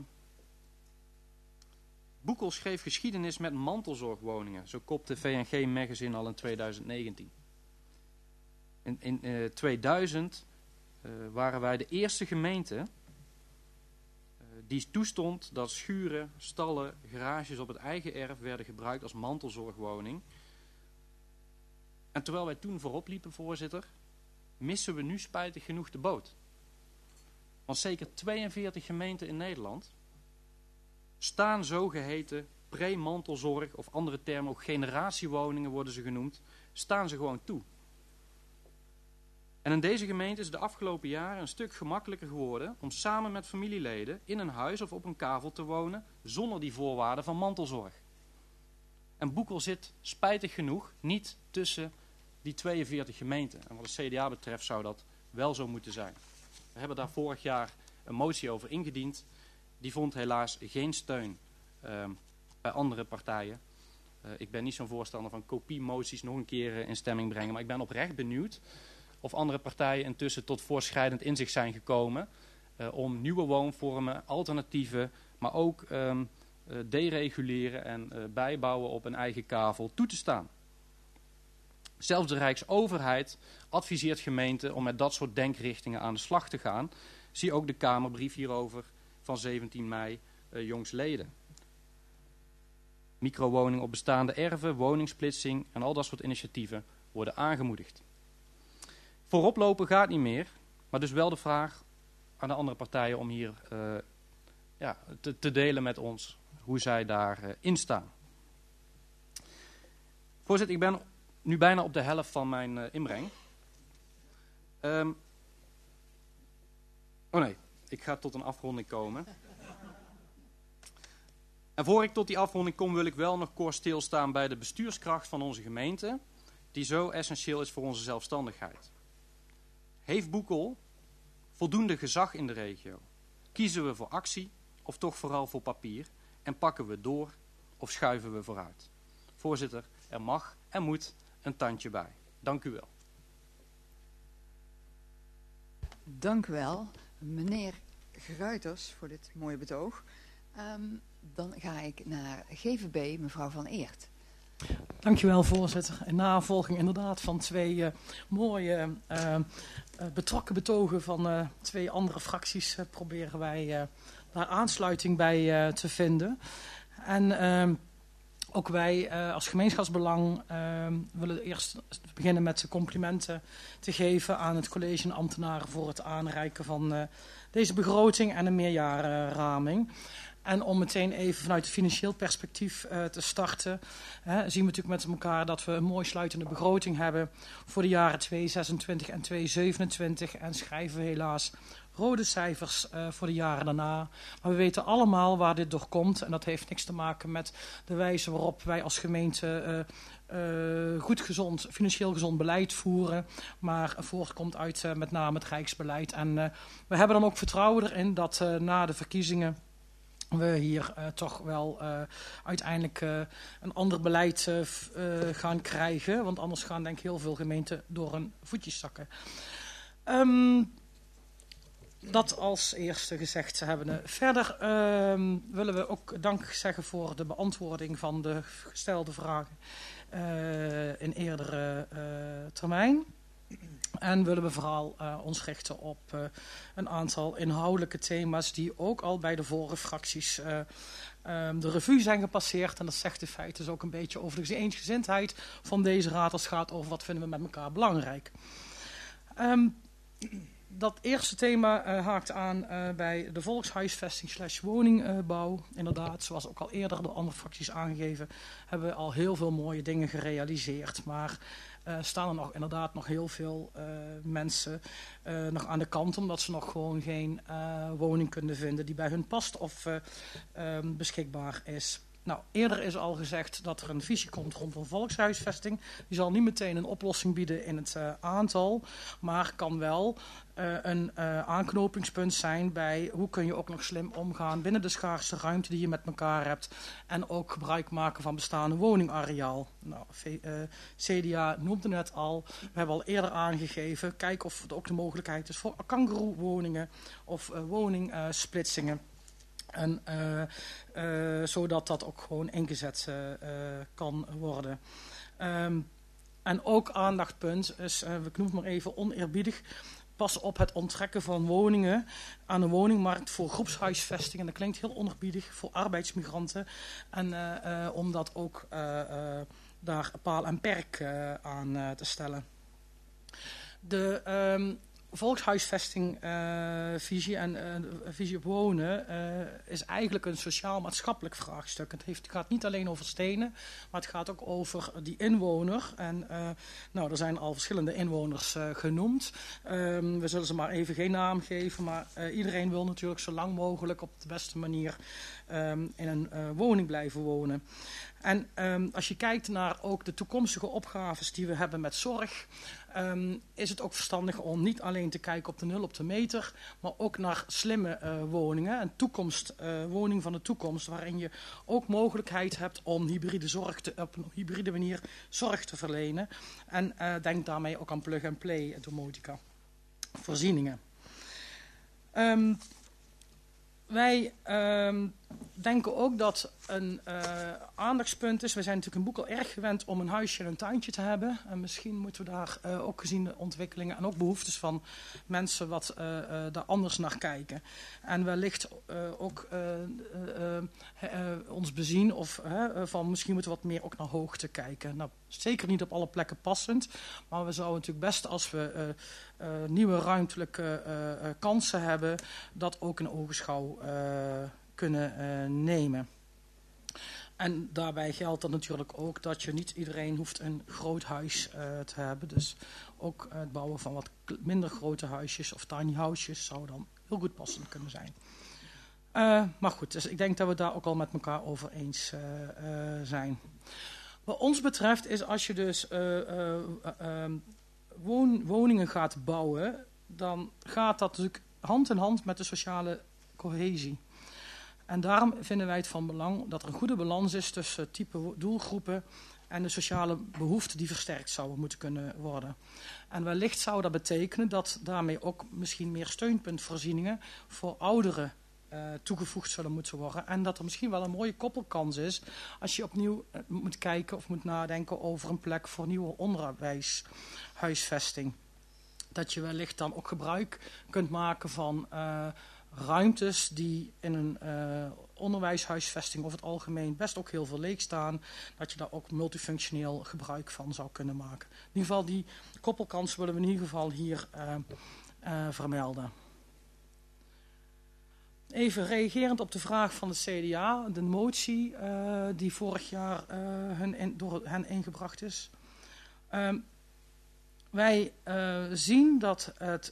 Boekel schreef geschiedenis met mantelzorgwoningen, zo kopte VNG Magazine al in 2019. In 2000 waren wij de eerste gemeente die toestond dat schuren, stallen, garages op het eigen erf werden gebruikt als mantelzorgwoning. En terwijl wij toen voorop liepen, voorzitter, missen we nu spijtig genoeg de boot. Want zeker 42 gemeenten in Nederland staan zogeheten pre-mantelzorg, of andere termen, ook generatiewoningen worden ze genoemd, staan ze gewoon toe. En in deze gemeente is het de afgelopen jaren een stuk gemakkelijker geworden om samen met familieleden in een huis of op een kavel te wonen zonder die voorwaarden van mantelzorg. En Boekel zit spijtig genoeg niet tussen die 42 gemeenten. En wat de CDA betreft zou dat wel zo moeten zijn. We hebben daar vorig jaar een motie over ingediend. Die vond helaas geen steun bij andere partijen. Ik ben niet zo'n voorstander van kopiemoties nog een keer in stemming brengen. Maar ik ben oprecht benieuwd of andere partijen intussen tot voortschrijdend inzicht zijn gekomen om nieuwe woonvormen, alternatieven, maar ook dereguleren en bijbouwen op een eigen kavel toe te staan. Zelfs de Rijksoverheid adviseert gemeenten om met dat soort denkrichtingen aan de slag te gaan. Zie ook de Kamerbrief hierover van 17 mei jongstleden. Microwoning op bestaande erven, woningsplitsing en al dat soort initiatieven worden aangemoedigd. Voorop lopen gaat niet meer, maar dus wel de vraag aan de andere partijen om hier te delen met ons hoe zij daarin staan. Voorzitter, ik ben nu bijna op de helft van mijn inbreng. Ik ga tot een afronding komen. En voor ik tot die afronding kom, wil ik wel nog kort stilstaan bij de bestuurskracht van onze gemeente, die zo essentieel is voor onze zelfstandigheid. Heeft Boekel voldoende gezag in de regio? Kiezen we voor actie of toch vooral voor papier? En pakken we door of schuiven we vooruit? Voorzitter, er mag en moet een tandje bij. Dank u wel. Dank u wel, meneer Gruiters, voor dit mooie betoog. Dan ga ik naar GVB, mevrouw Van Eert. Dankjewel, voorzitter. In navolging inderdaad van twee mooie betrokken betogen van twee andere fracties proberen wij daar aansluiting bij te vinden. En ook wij als gemeenschapsbelang willen eerst beginnen met de complimenten te geven aan het college en ambtenaren voor het aanreiken van deze begroting en een meerjarenraming. En om meteen even vanuit het financieel perspectief te starten, zien we natuurlijk met elkaar dat we een mooi sluitende begroting hebben voor de jaren 2026 en 2027. En schrijven we helaas rode cijfers voor de jaren daarna. Maar we weten allemaal waar dit door komt. En dat heeft niks te maken met de wijze waarop wij als gemeente financieel gezond beleid voeren. Maar voortkomt uit met name het Rijksbeleid. En we hebben dan ook vertrouwen erin dat na de verkiezingen we hier toch wel uiteindelijk een ander beleid gaan krijgen. Want anders gaan denk ik heel veel gemeenten door hun voetjes zakken. Dat als eerste gezegd hebben. Verder willen we ook dank zeggen voor de beantwoording van de gestelde vragen in eerdere termijn. En willen we vooral ons richten op een aantal inhoudelijke thema's die ook al bij de vorige fracties de revue zijn gepasseerd. En dat zegt in feite dus ook een beetje over de eensgezindheid van deze raad als het gaat over wat vinden we met elkaar belangrijk. Dat eerste thema haakt aan bij de volkshuisvesting / woningbouw. Inderdaad, zoals ook al eerder door andere fracties aangegeven, hebben we al heel veel mooie dingen gerealiseerd. Maar staan er inderdaad nog heel veel mensen nog aan de kant, omdat ze nog gewoon geen woning kunnen vinden die bij hun past of beschikbaar is. Nou, eerder is al gezegd dat er een visie komt rondom volkshuisvesting. Die zal niet meteen een oplossing bieden in het aantal, maar kan wel een aanknopingspunt zijn bij hoe kun je ook nog slim omgaan binnen de schaarste ruimte die je met elkaar hebt. En ook gebruik maken van bestaande woningareaal. Nou, CDA noemde het al. We hebben al eerder aangegeven, kijk of er ook de mogelijkheid is voor kangoeroewoningen of woningsplitsingen. En zodat dat ook gewoon ingezet kan worden. En ook aandachtpunt is, we noemen het maar even oneerbiedig, pas op het onttrekken van woningen aan de woningmarkt voor groepshuisvesting. En dat klinkt heel oneerbiedig voor arbeidsmigranten. En om dat ook daar paal en perk aan te stellen. De volkshuisvesting visie en visie op wonen is eigenlijk een sociaal-maatschappelijk vraagstuk. Het gaat niet alleen over stenen, maar het gaat ook over die inwoner. En er zijn al verschillende inwoners genoemd. We zullen ze maar even geen naam geven, maar iedereen wil natuurlijk zo lang mogelijk op de beste manier in een woning blijven wonen. En als je kijkt naar ook de toekomstige opgaves die we hebben met zorg, is het ook verstandig om niet alleen te kijken op de nul op de meter, maar ook naar slimme woningen. Een woning van de toekomst, waarin je ook mogelijkheid hebt om op een hybride manier zorg te verlenen. En denk daarmee ook aan plug-and-play domotica voorzieningen. Wij denken ook dat een aandachtspunt is. We zijn natuurlijk in Boekel erg gewend om een huisje en een tuintje te hebben. En misschien moeten we daar ook gezien de ontwikkelingen en ook behoeftes van mensen wat daar anders naar kijken. En wellicht ook ons bezien of van misschien moeten we wat meer ook naar hoogte kijken. Nou, zeker niet op alle plekken passend. Maar we zouden natuurlijk best als we nieuwe ruimtelijke kansen hebben, dat ook in ogenschouw kunnen nemen. En daarbij geldt dan natuurlijk ook dat je niet iedereen hoeft een groot huis te hebben. Dus ook het bouwen van wat minder grote huisjes of tiny houses zou dan heel goed passend kunnen zijn. Maar goed, dus ik denk dat we daar ook al met elkaar over eens zijn. Wat ons betreft is als je dus woningen gaat bouwen, dan gaat dat natuurlijk hand in hand met de sociale cohesie. En daarom vinden wij het van belang dat er een goede balans is tussen type doelgroepen en de sociale behoeften die versterkt zouden moeten kunnen worden. En wellicht zou dat betekenen dat daarmee ook misschien meer steunpuntvoorzieningen voor ouderen toegevoegd zullen moeten worden. En dat er misschien wel een mooie koppelkans is als je opnieuw moet kijken of moet nadenken over een plek voor nieuwe onderwijshuisvesting. Dat je wellicht dan ook gebruik kunt maken van ruimtes die in een onderwijshuisvesting over het algemeen best ook heel veel leeg staan. Dat je daar ook multifunctioneel gebruik van zou kunnen maken. In ieder geval die koppelkans willen we in ieder geval hier vermelden. Even reagerend op de vraag van de CDA, de motie die vorig jaar door hen ingebracht is. Wij zien dat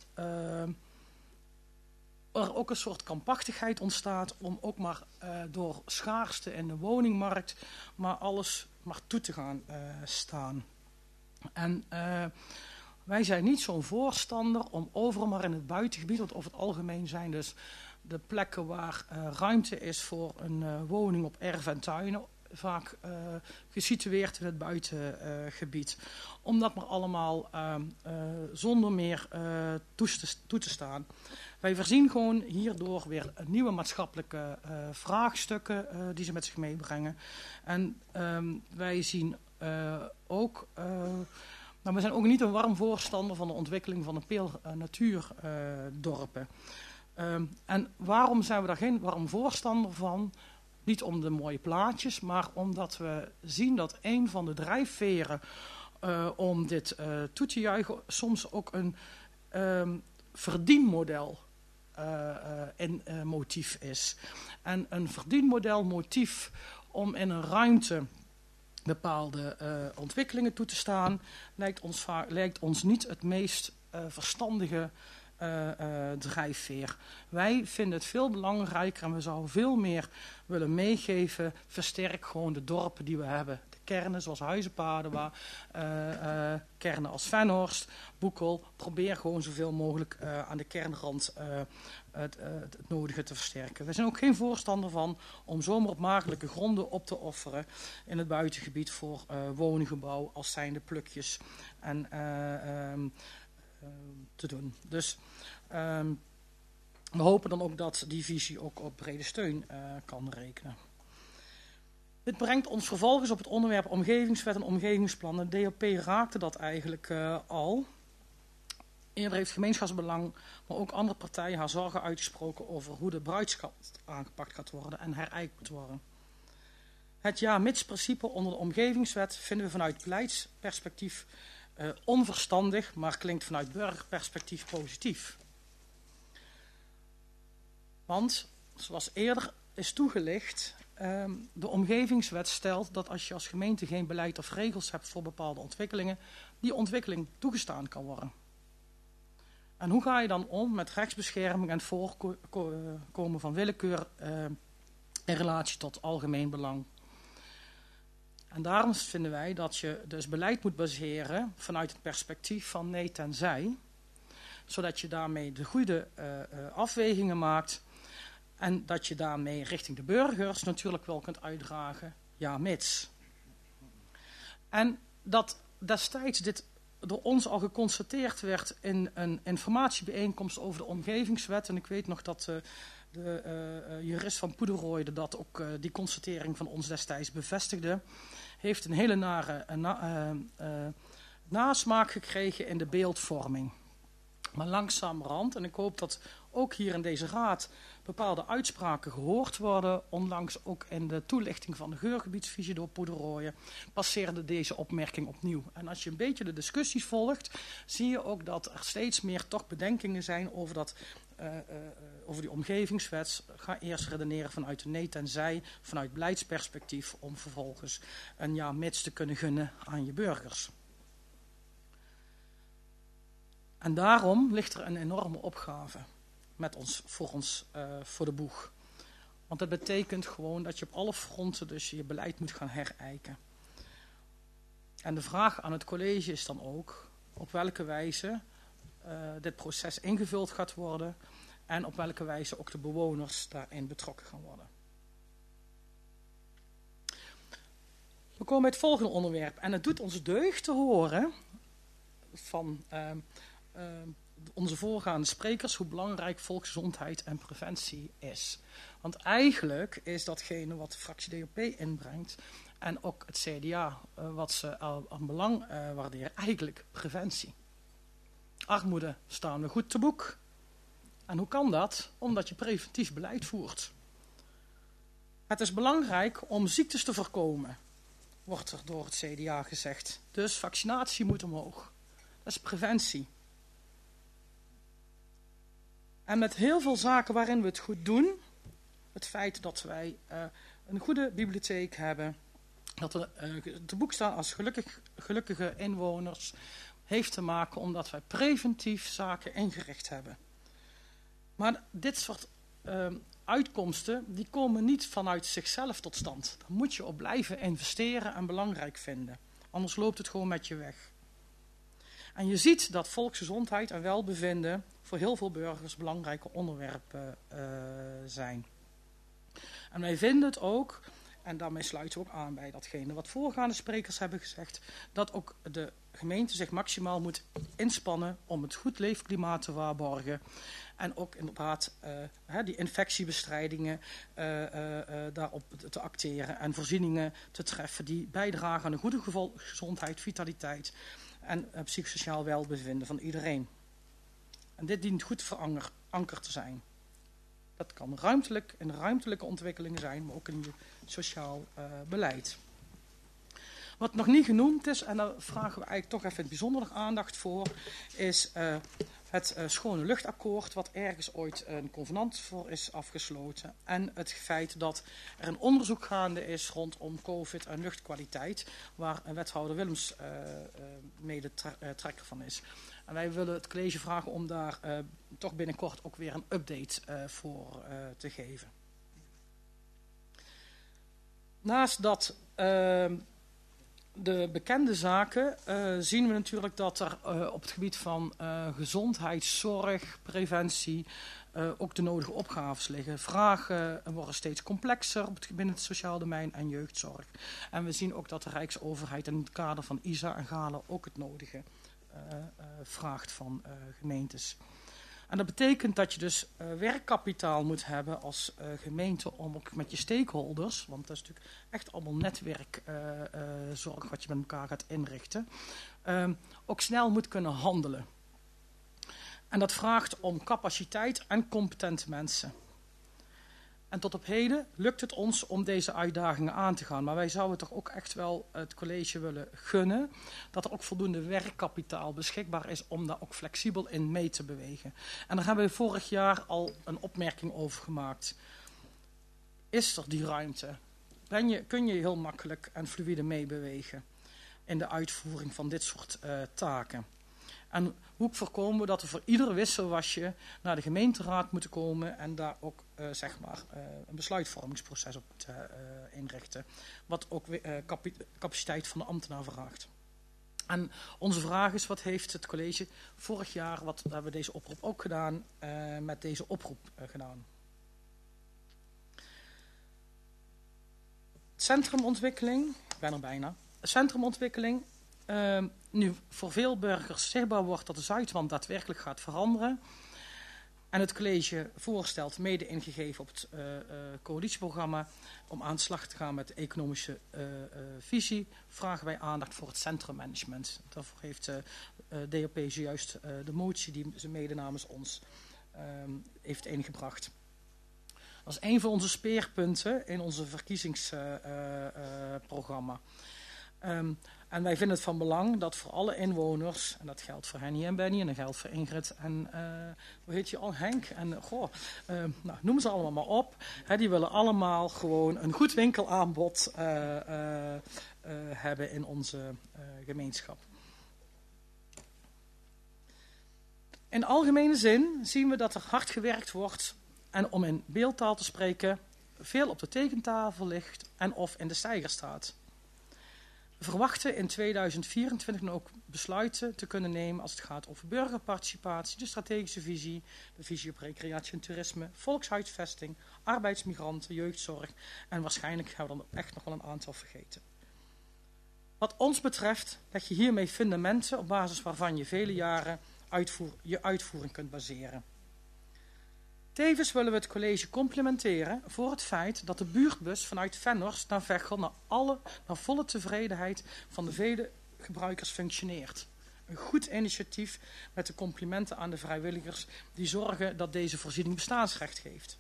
er ook een soort krampachtigheid ontstaat om ook maar door schaarste in de woningmarkt maar alles maar toe te gaan staan. En wij zijn niet zo'n voorstander om overal maar in het buitengebied, want over het algemeen zijn dus de plekken waar ruimte is voor een woning op erf en tuinen vaak gesitueerd in het buitengebied. Om dat maar allemaal zonder meer toe te staan. Wij voorzien gewoon hierdoor weer nieuwe maatschappelijke vraagstukken die ze met zich meebrengen. En wij zien ook... maar we zijn ook niet een warm voorstander van de ontwikkeling van een peel natuurdorpen. En waarom zijn we daar geen warm voorstander van? Niet om de mooie plaatjes, maar omdat we zien dat een van de drijfveren om dit toe te juichen soms ook een verdienmodel motief is. En een verdienmodel motief om in een ruimte bepaalde ontwikkelingen toe te staan, lijkt ons niet het meest verstandige drijfveer. Wij vinden het veel belangrijker en we zouden veel meer willen meegeven. Versterk gewoon de dorpen die we hebben. De kernen zoals Huizenpaden, kernen als Venhorst, Boekel. Probeer gewoon zoveel mogelijk aan de kernrand het nodige te versterken. We zijn ook geen voorstander van om zomaar op maagdelijke gronden op te offeren in het buitengebied voor woninggebouw als zijnde plukjes en te doen. Dus we hopen dan ook dat die visie ook op brede steun kan rekenen. Dit brengt ons vervolgens op het onderwerp omgevingswet en omgevingsplan. De DOP raakte dat eigenlijk al. Eerder heeft gemeenschapsbelang, maar ook andere partijen haar zorgen uitgesproken over hoe de bruidschat aangepakt gaat worden en herijkt moet worden. Het ja-mits-principe onder de omgevingswet vinden we vanuit beleidsperspectief onverstandig, maar klinkt vanuit burgerperspectief positief. Want, zoals eerder is toegelicht, de omgevingswet stelt dat als je als gemeente geen beleid of regels hebt voor bepaalde ontwikkelingen, die ontwikkeling toegestaan kan worden. En hoe ga je dan om met rechtsbescherming en voorkomen van willekeur in relatie tot algemeen belang? En daarom vinden wij dat je dus beleid moet baseren vanuit het perspectief van nee tenzij, zodat je daarmee de goede afwegingen maakt en dat je daarmee richting de burgers natuurlijk wel kunt uitdragen, ja mits. En dat destijds dit door ons al geconstateerd werd in een informatiebijeenkomst over de omgevingswet. En ik weet nog dat de jurist van Poederooide dat ook die constatering van ons destijds bevestigde. Heeft een hele nare nasmaak gekregen in de beeldvorming. Maar langzamerhand, en ik hoop dat ook hier in deze raad bepaalde uitspraken gehoord worden, onlangs ook in de toelichting van de geurgebiedsvisie door Poederooien, passeerde deze opmerking opnieuw. En als je een beetje de discussies volgt, zie je ook dat er steeds meer toch bedenkingen zijn over die omgevingswet. Ga eerst redeneren vanuit de nee tenzij, vanuit beleidsperspectief, om vervolgens een ja mits te kunnen gunnen aan je burgers. En daarom ligt er een enorme opgave voor de boeg. Want dat betekent gewoon dat je op alle fronten dus je beleid moet gaan herijken. En de vraag aan het college is dan ook op welke wijze dit proces ingevuld gaat worden en op welke wijze ook de bewoners daarin betrokken gaan worden. We komen bij het volgende onderwerp en het doet ons deugd te horen van onze voorgaande sprekers hoe belangrijk volksgezondheid en preventie is. Want eigenlijk is datgene wat de fractie DOP inbrengt en ook het CDA wat ze aan belang waarderen, eigenlijk preventie. Armoede staan we goed te boek. En hoe kan dat? Omdat je preventief beleid voert. Het is belangrijk om ziektes te voorkomen, wordt er door het CDA gezegd. Dus vaccinatie moet omhoog. Dat is preventie. En met heel veel zaken waarin we het goed doen, het feit dat wij een goede bibliotheek hebben, dat we te boek staan als gelukkige inwoners, heeft te maken omdat wij preventief zaken ingericht hebben. Maar dit soort uitkomsten, die komen niet vanuit zichzelf tot stand. Daar moet je op blijven investeren en belangrijk vinden. Anders loopt het gewoon met je weg. En je ziet dat volksgezondheid en welbevinden voor heel veel burgers belangrijke onderwerpen zijn. En wij vinden het ook, en daarmee sluiten we ook aan bij datgene wat voorgaande sprekers hebben gezegd, dat ook de gemeente zich maximaal moet inspannen om het goed leefklimaat te waarborgen. En ook inderdaad die infectiebestrijdingen daarop te acteren en voorzieningen te treffen die bijdragen aan een goede gezondheid, vitaliteit en psychosociaal welbevinden van iedereen. En dit dient goed verankerd te zijn. Dat kan in ruimtelijke ontwikkelingen zijn, maar ook in je sociaal beleid. Wat nog niet genoemd is, en daar vragen we eigenlijk toch even in het bijzonder nog aandacht voor, is het schone luchtakkoord, wat ergens ooit een convenant voor is afgesloten. En het feit dat er een onderzoek gaande is rondom COVID en luchtkwaliteit, waar wethouder Willems mede trekker van is. En wij willen het college vragen om daar toch binnenkort ook weer een update voor te geven. Naast dat de bekende zaken zien we natuurlijk dat er op het gebied van gezondheidszorg, preventie ook de nodige opgaves liggen. Vragen worden steeds complexer binnen het sociaal domein en jeugdzorg. En we zien ook dat de Rijksoverheid in het kader van ISA en GALA ook het nodige vraagt van gemeentes. En dat betekent dat je dus werkkapitaal moet hebben als gemeente om ook met je stakeholders, want dat is natuurlijk echt allemaal netwerkzorg wat je met elkaar gaat inrichten, ook snel moet kunnen handelen. En dat vraagt om capaciteit en competente mensen. En tot op heden lukt het ons om deze uitdagingen aan te gaan. Maar wij zouden toch ook echt wel het college willen gunnen dat er ook voldoende werkkapitaal beschikbaar is om daar ook flexibel in mee te bewegen. En daar hebben we vorig jaar al een opmerking over gemaakt. Is er die ruimte? Kun je heel makkelijk en fluïde meebewegen in de uitvoering van dit soort taken? En hoe voorkomen we dat we voor ieder wisselwasje naar de gemeenteraad moeten komen en daar ook een besluitvormingsproces op moeten inrichten. Wat ook capaciteit van de ambtenaar vraagt. En onze vraag is, wat heeft het college vorig jaar, wat hebben we deze oproep ook gedaan, met deze oproep gedaan. Centrumontwikkeling, ik ben er bijna. Centrumontwikkeling, nu voor veel burgers zichtbaar wordt dat de Zuidwand daadwerkelijk gaat veranderen. En het college voorstelt, mede ingegeven op het coalitieprogramma, om aan de slag te gaan met de economische visie, vragen wij aandacht voor het centrummanagement. Daarvoor heeft DOP zojuist de motie die ze mede namens ons heeft ingebracht. Dat is een van onze speerpunten in onze verkiezingsprogramma. En wij vinden het van belang dat voor alle inwoners, en dat geldt voor Henny en Benny en dat geldt voor Ingrid en hoe heet je al, Henk en noem ze allemaal maar op. Die willen allemaal gewoon een goed winkelaanbod hebben in onze gemeenschap. In algemene zin zien we dat er hard gewerkt wordt en om in beeldtaal te spreken veel op de tekentafel ligt en of in de steiger staat. We verwachten in 2024 ook besluiten te kunnen nemen als het gaat over burgerparticipatie, de strategische visie, de visie op recreatie en toerisme, volkshuisvesting, arbeidsmigranten, jeugdzorg en waarschijnlijk hebben we dan echt nog wel een aantal vergeten. Wat ons betreft leg je hiermee fundamenten op basis waarvan je vele jaren je uitvoering kunt baseren. Tevens willen we het college complimenteren voor het feit dat de buurtbus vanuit Venhorst naar Veghel naar volle tevredenheid van de vele gebruikers functioneert. Een goed initiatief met de complimenten aan de vrijwilligers die zorgen dat deze voorziening bestaansrecht geeft.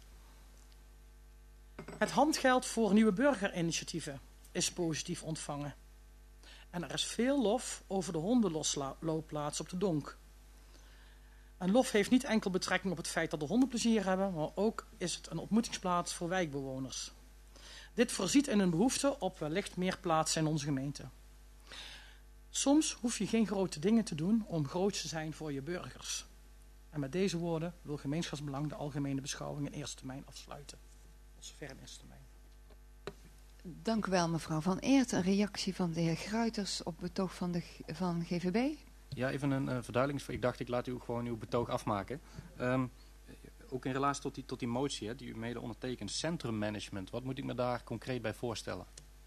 Het handgeld voor nieuwe burgerinitiatieven is positief ontvangen. En er is veel lof over de hondenlosloopplaats op de Donk. En lof heeft niet enkel betrekking op het feit dat de honden plezier hebben, maar ook is het een ontmoetingsplaats voor wijkbewoners. Dit voorziet in een behoefte op wellicht meer plaatsen in onze gemeente. Soms hoef je geen grote dingen te doen om groot te zijn voor je burgers. En met deze woorden wil Gemeenschapsbelang de algemene beschouwing in eerste termijn afsluiten. Tot zover in eerste termijn. Dank u wel, mevrouw Van Eert. Een reactie van de heer Gruiters op het betoog van GVB. Ja, even een verduidelijking. Ik dacht, ik laat u gewoon uw betoog afmaken. Ook in relatie tot die motie die u mede ondertekent, centrummanagement. Wat moet ik me daar concreet bij voorstellen?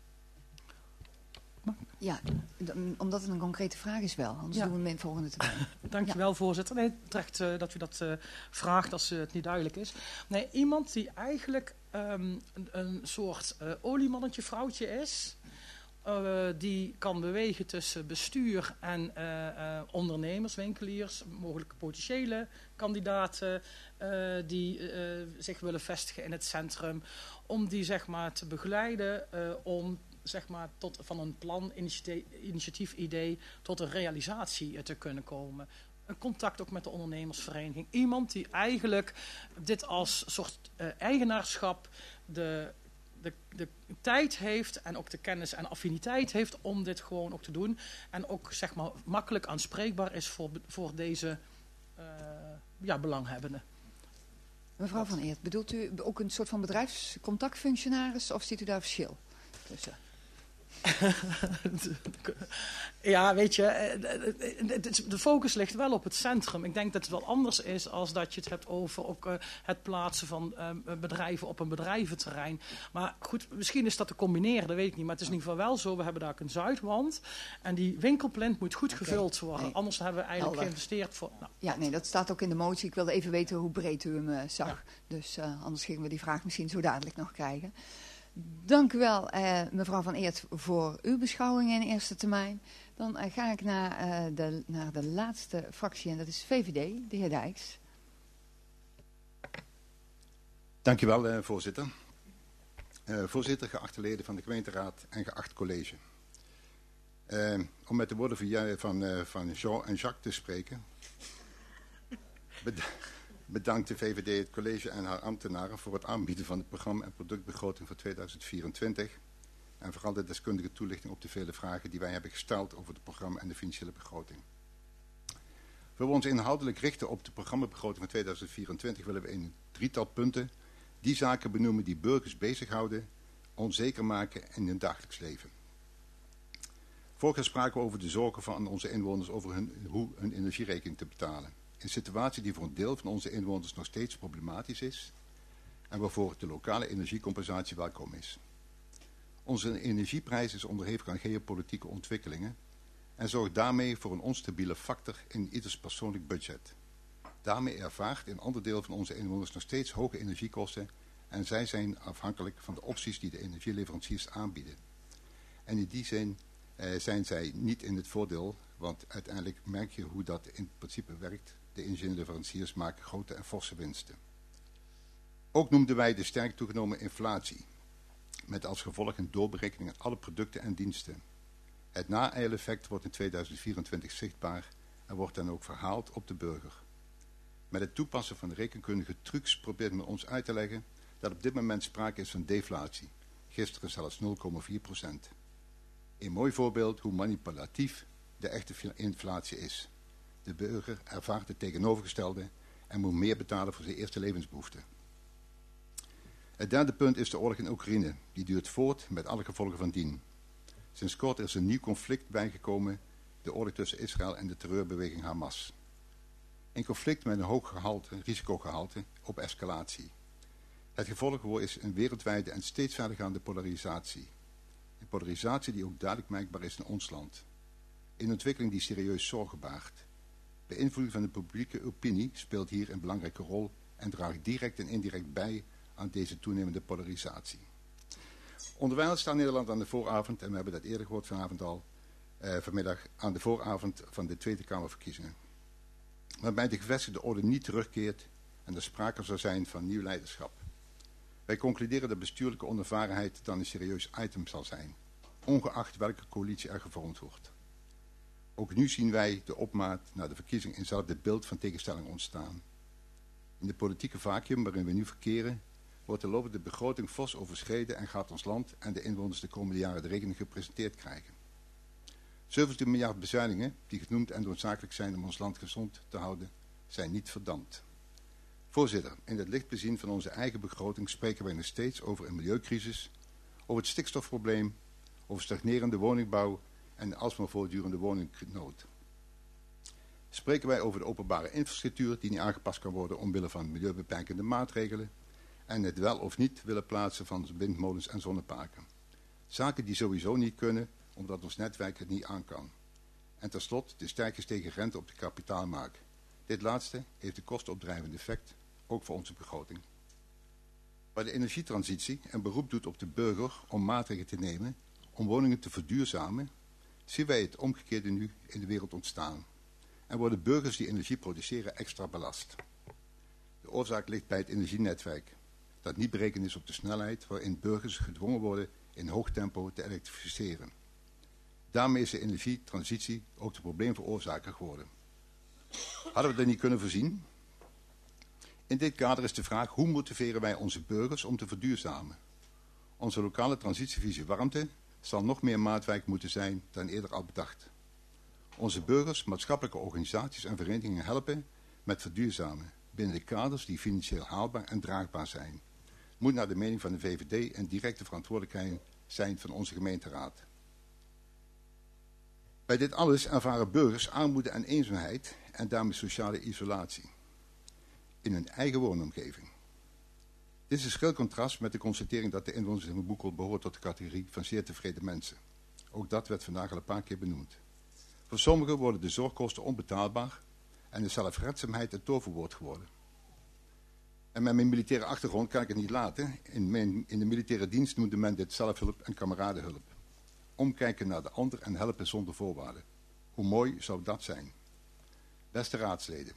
Ja, omdat het een concrete vraag is wel. Anders doen we hem in het volgende termijn. Dank je wel, voorzitter. Nee, terecht dat u dat vraagt als het niet duidelijk is. Nee, iemand die eigenlijk een soort oliemannetje vrouwtje is. Die kan bewegen tussen bestuur en ondernemers, winkeliers, mogelijke potentiële kandidaten die zich willen vestigen in het centrum. Om die te begeleiden om van een plan, initiatief, idee tot een realisatie te kunnen komen. Een contact ook met de ondernemersvereniging. Iemand die eigenlijk dit als soort eigenaarschap de tijd heeft en ook de kennis en affiniteit heeft om dit gewoon ook te doen. En ook makkelijk aanspreekbaar is voor deze belanghebbenden. Mevrouw Van Eert, bedoelt u ook een soort van bedrijfscontactfunctionaris of ziet u daar verschil tussen? Ja, weet je, de focus ligt wel op het centrum. Ik denk dat het wel anders is als dat je het hebt over ook, het plaatsen van bedrijven op een bedrijventerrein. Maar goed, misschien is dat te combineren, dat weet ik niet. Maar het is in ieder geval wel zo, we hebben daar ook een Zuidwand. En die winkelplant moet goed gevuld worden. Nee. Anders hebben we eigenlijk geïnvesteerd voor... Nou. Ja, nee, dat staat ook in de motie. Ik wilde even weten hoe breed u hem zag. Ja. Dus anders gingen we die vraag misschien zo dadelijk nog krijgen. Dank u wel, mevrouw Van Eert, voor uw beschouwing in eerste termijn. Dan ga ik naar de laatste fractie en dat is VVD, de heer Dijks. Dank u wel, voorzitter. Voorzitter, geachte leden van de gemeenteraad en geacht college. Om met de woorden van Jean en Jacques te spreken. Bedankt de VVD, het college en haar ambtenaren voor het aanbieden van het programma en productbegroting voor 2024. En vooral de deskundige toelichting op de vele vragen die wij hebben gesteld over het programma en de financiële begroting. Voor we ons inhoudelijk richten op de programmabegroting van 2024 willen we in een drietal punten die zaken benoemen die burgers bezighouden, onzeker maken in hun dagelijks leven. Vorig jaar spraken we over de zorgen van onze inwoners over hoe hun energierekening te betalen. Een situatie die voor een deel van onze inwoners nog steeds problematisch is en waarvoor de lokale energiecompensatie welkom is. Onze energieprijs is onderhevig aan geopolitieke ontwikkelingen en zorgt daarmee voor een onstabiele factor in ieders persoonlijk budget. Daarmee ervaart een ander deel van onze inwoners nog steeds hoge energiekosten en zij zijn afhankelijk van de opties die de energieleveranciers aanbieden. En in die zin zijn zij niet in het voordeel, want uiteindelijk merk je hoe dat in principe werkt. De energieleveranciers maken grote en forse winsten. Ook noemden wij de sterk toegenomen inflatie, met als gevolg een doorberekening aan alle producten en diensten. Het na-eileffect wordt in 2024 zichtbaar en wordt dan ook verhaald op de burger. Met het toepassen van de rekenkundige trucs probeert men ons uit te leggen dat op dit moment sprake is van deflatie, gisteren zelfs 0,4%. Een mooi voorbeeld hoe manipulatief de echte inflatie is. De burger ervaart het tegenovergestelde en moet meer betalen voor zijn eerste levensbehoeften. Het derde punt is de oorlog in Oekraïne. Die duurt voort met alle gevolgen van dien. Sinds kort is een nieuw conflict bijgekomen, de oorlog tussen Israël en de terreurbeweging Hamas. Een conflict met een hoog risicogehalte op escalatie. Het gevolg is een wereldwijde en steeds verdergaande polarisatie. Een polarisatie die ook duidelijk merkbaar is in ons land. Een ontwikkeling die serieus zorgen baart. Beïnvloeding van de publieke opinie speelt hier een belangrijke rol en draagt direct en indirect bij aan deze toenemende polarisatie. Onderwijl staat Nederland aan de vooravond, en we hebben dat eerder gehoord vanavond al, vanmiddag, aan de vooravond van de Tweede Kamerverkiezingen. Waarbij de gevestigde orde niet terugkeert en er sprake zou zijn van nieuw leiderschap. Wij concluderen dat bestuurlijke onervarenheid dan een serieus item zal zijn, ongeacht welke coalitie er gevormd wordt. Ook nu zien wij de opmaat naar de verkiezing in hetzelfde beeld van tegenstelling ontstaan. In de politieke vacuüm waarin we nu verkeren, wordt de lopende begroting fors overschreden en gaat ons land en de inwoners de komende jaren de rekening gepresenteerd krijgen. 17 miljard bezuinigingen, die genoemd en noodzakelijk zijn om ons land gezond te houden, zijn niet verdampt. Voorzitter, in het licht bezien van onze eigen begroting spreken wij nog steeds over een milieucrisis, over het stikstofprobleem, over stagnerende woningbouw en de alsmaar voortdurende woningnood. Spreken wij over de openbare infrastructuur die niet aangepast kan worden omwille van milieubeperkende maatregelen en het wel of niet willen plaatsen van windmolens en zonneparken. Zaken die sowieso niet kunnen omdat ons netwerk het niet aan kan. En tenslotte de sterk gestegen rente op de kapitaalmarkt. Dit laatste heeft een kostenopdrijvend effect, ook voor onze begroting. Waar de energietransitie een beroep doet op de burger om maatregelen te nemen om woningen te verduurzamen, zien wij het omgekeerde nu in de wereld ontstaan. En worden burgers die energie produceren extra belast. De oorzaak ligt bij het energienetwerk, dat niet berekend is op de snelheid waarin burgers gedwongen worden in hoog tempo te elektrificeren. Daarmee is de energietransitie ook de probleemveroorzaker geworden. Hadden we dat niet kunnen voorzien? In dit kader is de vraag: hoe motiveren wij onze burgers om te verduurzamen? Onze lokale transitievisie warmte zal nog meer maatwerk moeten zijn dan eerder al bedacht. Onze burgers, maatschappelijke organisaties en verenigingen helpen met verduurzamen binnen de kaders die financieel haalbaar en draagbaar zijn. Moet naar de mening van de VVD een directe verantwoordelijkheid zijn van onze gemeenteraad. Bij dit alles ervaren burgers armoede en eenzaamheid en daarmee sociale isolatie in hun eigen woonomgeving. Dit is een schril contrast met de constatering dat de inwoners in Boekel behoort tot de categorie van zeer tevreden mensen. Ook dat werd vandaag al een paar keer benoemd. Voor sommigen worden de zorgkosten onbetaalbaar en is zelfredzaamheid een toverwoord geworden. En met mijn militaire achtergrond kan ik het niet laten. In de militaire dienst noemde men dit zelfhulp en kameradenhulp. Omkijken naar de ander en helpen zonder voorwaarden. Hoe mooi zou dat zijn? Beste raadsleden.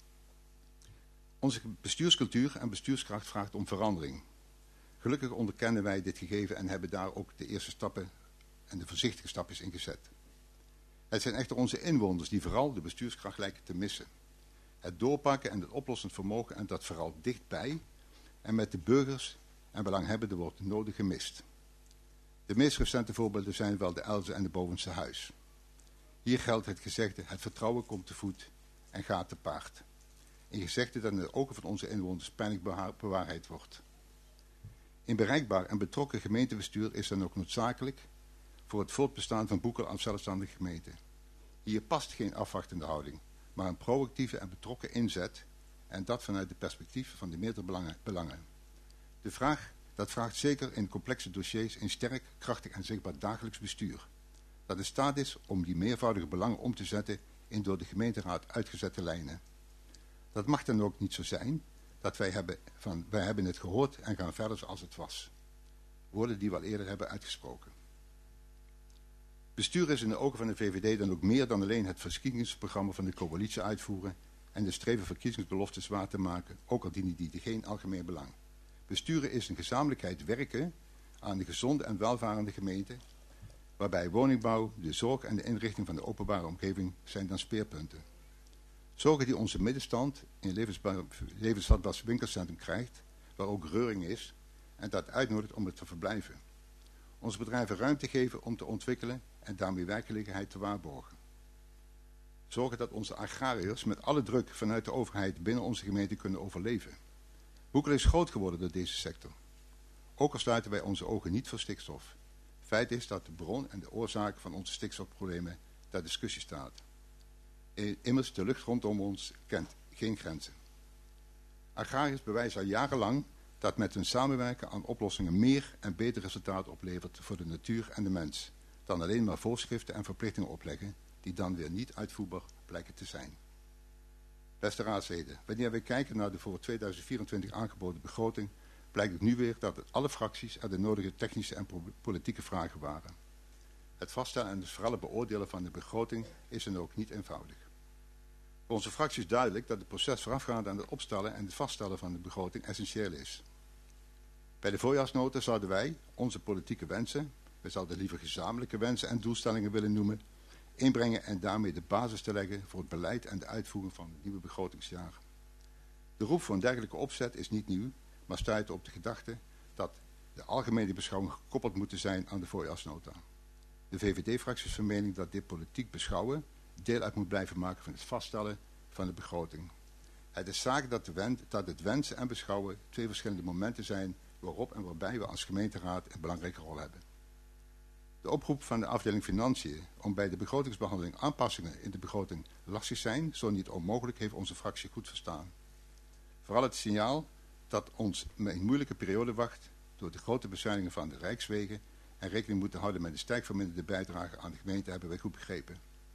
Onze bestuurscultuur en bestuurskracht vraagt om verandering. Gelukkig onderkennen wij dit gegeven en hebben daar ook de eerste stappen en de voorzichtige stapjes in gezet. Het zijn echter onze inwoners die vooral de bestuurskracht lijken te missen. Het doorpakken en het oplossend vermogen en dat vooral dichtbij en met de burgers en belanghebbenden wordt nodig gemist. De meest recente voorbeelden zijn wel de Elze en de Bovense Huis. Hier geldt het gezegde: het vertrouwen komt te voet en gaat te paard. Een gezegde dat in de ogen van onze inwoners pijnlijk bewaarheid wordt. Een bereikbaar en betrokken gemeentebestuur is dan ook noodzakelijk voor het voortbestaan van Boekel als zelfstandige gemeente. Hier past geen afwachtende houding, maar een proactieve en betrokken inzet en dat vanuit de perspectief van de meerdere belangen. Dat vraagt zeker in complexe dossiers een sterk, krachtig en zichtbaar dagelijks bestuur. Dat in staat is om die meervoudige belangen om te zetten in door de gemeenteraad uitgezette lijnen. Dat mag dan ook niet zo zijn dat wij hebben het gehoord en gaan verder zoals het was. Woorden die we al eerder hebben uitgesproken. Bestuur is in de ogen van de VVD dan ook meer dan alleen het verkiezingsprogramma van de coalitie uitvoeren en de streven verkiezingsbeloftes waar te maken, ook al dienen die geen algemeen belang. Besturen is een gezamenlijkheid werken aan de gezonde en welvarende gemeente, waarbij woningbouw, de zorg en de inrichting van de openbare omgeving zijn dan speerpunten. Zorgen die onze middenstand in levensvatbaar winkelcentrum krijgt, waar ook reuring is en dat uitnodigt om het te verblijven. Onze bedrijven ruimte geven om te ontwikkelen en daarmee werkgelegenheid te waarborgen. Zorgen dat onze agrariërs met alle druk vanuit de overheid binnen onze gemeente kunnen overleven. Boekel is groot geworden door deze sector. Ook al sluiten wij onze ogen niet voor stikstof. Feit is dat de bron en de oorzaak van onze stikstofproblemen ter discussie staat. Immers, de lucht rondom ons kent geen grenzen. Agrariërs bewijzen al jarenlang dat met hun samenwerken aan oplossingen meer en beter resultaten oplevert voor de natuur en de mens, dan alleen maar voorschriften en verplichtingen opleggen die dan weer niet uitvoerbaar blijken te zijn. Beste raadsleden, wanneer we kijken naar de voor 2024 aangeboden begroting, blijkt het nu weer dat alle fracties er de nodige technische en politieke vragen waren. Het vaststellen en dus vooral het beoordelen van de begroting is dan ook niet eenvoudig. Voor onze fractie is duidelijk dat het proces voorafgaand aan het opstellen en het vaststellen van de begroting essentieel is. Bij de voorjaarsnota zouden wij onze politieke wensen, we zouden liever gezamenlijke wensen en doelstellingen willen noemen, inbrengen en daarmee de basis te leggen voor het beleid en de uitvoering van het nieuwe begrotingsjaar. De roep voor een dergelijke opzet is niet nieuw, maar stuit op de gedachte dat de algemene beschouwing gekoppeld moeten zijn aan de voorjaarsnota. De VVD-fractie is van mening dat dit politiek beschouwen deel uit moet blijven maken van het vaststellen van de begroting. Het is zaak dat het wensen en beschouwen twee verschillende momenten zijn waarop en waarbij we als gemeenteraad een belangrijke rol hebben. De oproep van de afdeling Financiën om bij de begrotingsbehandeling aanpassingen in de begroting lastig zijn, zo niet onmogelijk, heeft onze fractie goed verstaan. Vooral het signaal dat ons een moeilijke periode wacht door de grote bezuinigingen van de rijkswegen en rekening moeten houden met de sterk verminderde bijdrage aan de gemeente hebben wij goed begrepen.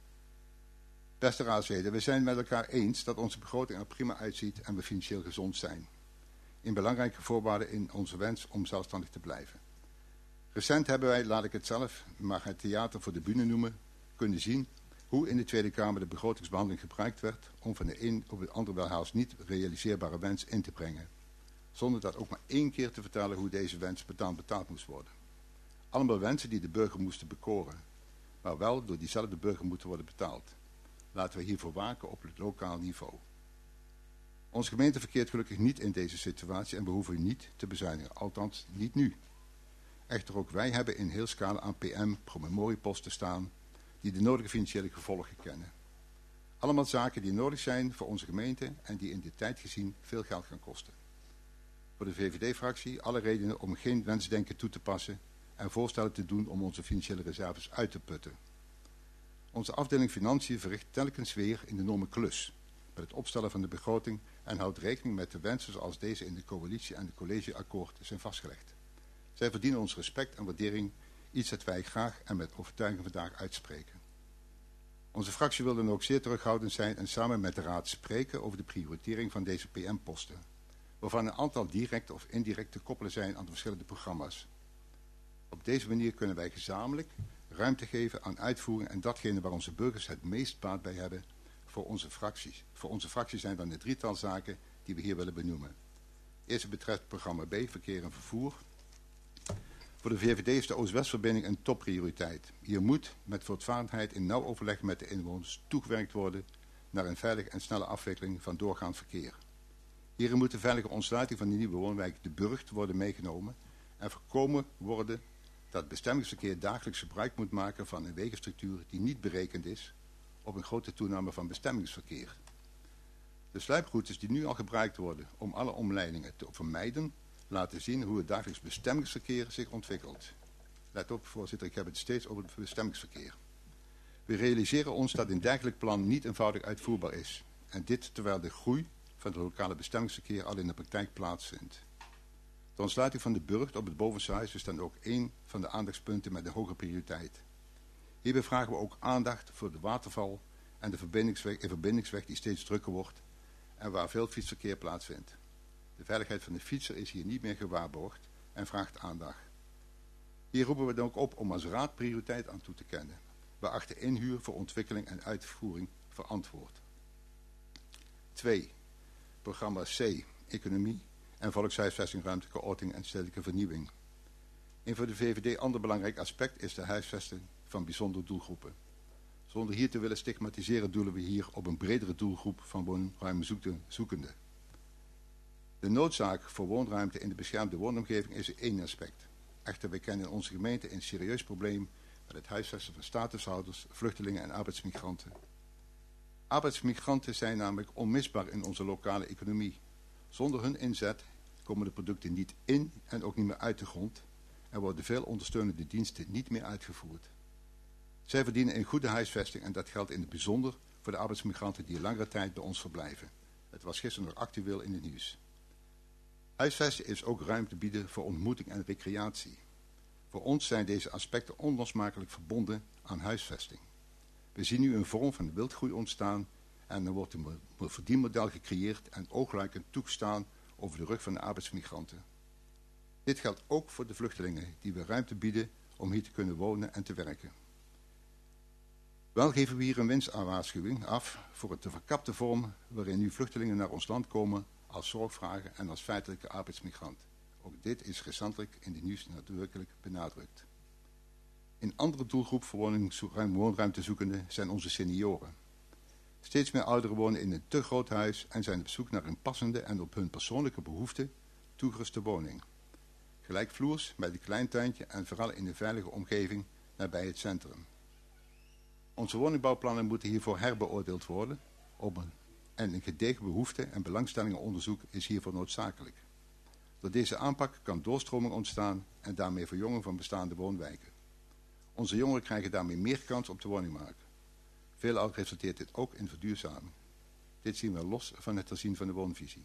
Beste raadsleden, we zijn het met elkaar eens dat onze begroting er prima uitziet en we financieel gezond zijn. Een belangrijke voorwaarde in onze wens om zelfstandig te blijven. Recent hebben wij, laat ik het zelf maar het theater voor de bühne noemen, kunnen zien hoe in de Tweede Kamer de begrotingsbehandeling gebruikt werd om van de een op de andere wel haast niet realiseerbare wens in te brengen. Zonder dat ook maar één keer te vertellen hoe deze wens betaald moest worden. Allemaal wensen die de burger moesten bekoren, maar wel door diezelfde burger moeten worden betaald. Laten we hiervoor waken op het lokaal niveau. Onze gemeente verkeert gelukkig niet in deze situatie en we hoeven niet te bezuinigen, althans niet nu. Echter ook wij hebben in heel scala aan PM-promemorieposten staan die de nodige financiële gevolgen kennen. Allemaal zaken die nodig zijn voor onze gemeente en die in de tijd gezien veel geld gaan kosten. Voor de VVD-fractie alle redenen om geen wensdenken toe te passen en voorstellen te doen om onze financiële reserves uit te putten. Onze afdeling Financiën verricht telkens weer een enorme klus met het opstellen van de begroting en houdt rekening met de wensen zoals deze in de coalitie en het collegeakkoord zijn vastgelegd. Zij verdienen ons respect en waardering, iets dat wij graag en met overtuiging vandaag uitspreken. Onze fractie wil dan ook zeer terughoudend zijn en samen met de raad spreken over de prioritering van deze PM-posten, waarvan een aantal direct of indirect te koppelen zijn aan de verschillende programma's. Op deze manier kunnen wij gezamenlijk ruimte geven aan uitvoering en datgene waar onze burgers het meest baat bij hebben voor onze fracties. Voor onze fractie zijn dan de drietal zaken die we hier willen benoemen. Eerst betreft programma B, verkeer en vervoer. Voor de VVD is de Oost-West-verbinding een topprioriteit. Hier moet met voortvarendheid in nauw overleg met de inwoners toegewerkt worden naar een veilige en snelle afwikkeling van doorgaand verkeer. Hierin moet de veilige ontsluiting van de nieuwe woonwijk De Burgt worden meegenomen en voorkomen worden dat bestemmingsverkeer dagelijks gebruik moet maken van een wegenstructuur die niet berekend is op een grote toename van bestemmingsverkeer. De sluiproutes die nu al gebruikt worden om alle omleidingen te vermijden, laten zien hoe het dagelijks bestemmingsverkeer zich ontwikkelt. Let op, voorzitter, ik heb het steeds over het bestemmingsverkeer. We realiseren ons dat een dergelijk plan niet eenvoudig uitvoerbaar is. En dit terwijl de groei van het lokale bestemmingsverkeer al in de praktijk plaatsvindt. De ontsluiting van de burcht op het bovenste huis is dan ook één van de aandachtspunten met een hoge prioriteit. Hierbij vragen we ook aandacht voor de waterval en de verbindingsweg die steeds drukker wordt en waar veel fietsverkeer plaatsvindt. De veiligheid van de fietser is hier niet meer gewaarborgd en vraagt aandacht. Hier roepen we dan ook op om als raad prioriteit aan toe te kennen. We achten inhuur voor ontwikkeling en uitvoering verantwoord. 2. Programma C. Economie en volkshuisvesting, ruimtelijke ordening en stedelijke vernieuwing. Een voor de VVD ander belangrijk aspect is de huisvesting van bijzondere doelgroepen. Zonder hier te willen stigmatiseren doelen we hier op een bredere doelgroep van woonruimtezoekenden. De noodzaak voor woonruimte in de beschermde woonomgeving is één aspect. Echter, wij kennen in onze gemeente een serieus probleem met het huisvesten van statushouders, vluchtelingen en arbeidsmigranten. Arbeidsmigranten zijn namelijk onmisbaar in onze lokale economie. Zonder hun inzet komen de producten niet in en ook niet meer uit de grond en worden veel ondersteunende diensten niet meer uitgevoerd. Zij verdienen een goede huisvesting en dat geldt in het bijzonder voor de arbeidsmigranten die langere tijd bij ons verblijven. Het was gisteren nog actueel in het nieuws. Huisvesten is ook ruimte bieden voor ontmoeting en recreatie. Voor ons zijn deze aspecten onlosmakelijk verbonden aan huisvesting. We zien nu een vorm van wildgroei ontstaan en er wordt een verdienmodel gecreëerd en oogluikend toegestaan over de rug van de arbeidsmigranten. Dit geldt ook voor de vluchtelingen die we ruimte bieden om hier te kunnen wonen en te werken. Wel geven we hier een winstwaarschuwing af voor het te verkapte vorm waarin nu vluchtelingen naar ons land komen als zorgvrager en als feitelijke arbeidsmigrant. Ook dit is recentelijk in de nieuws nadrukkelijk benadrukt. Een andere doelgroep voor woonruimtezoekenden zijn onze senioren. Steeds meer ouderen wonen in een te groot huis en zijn op zoek naar een passende en op hun persoonlijke behoeften toegeruste woning. Gelijkvloers met een klein tuintje en vooral in een veilige omgeving nabij het centrum. Onze woningbouwplannen moeten hiervoor herbeoordeeld worden en een gedegen behoefte- en belangstellingenonderzoek is hiervoor noodzakelijk. Door deze aanpak kan doorstroming ontstaan en daarmee verjongen van bestaande woonwijken. Onze jongeren krijgen daarmee meer kans op de woningmarkt. Veelal resulteert dit ook in verduurzaming. Dit zien we los van het herzien van de woonvisie.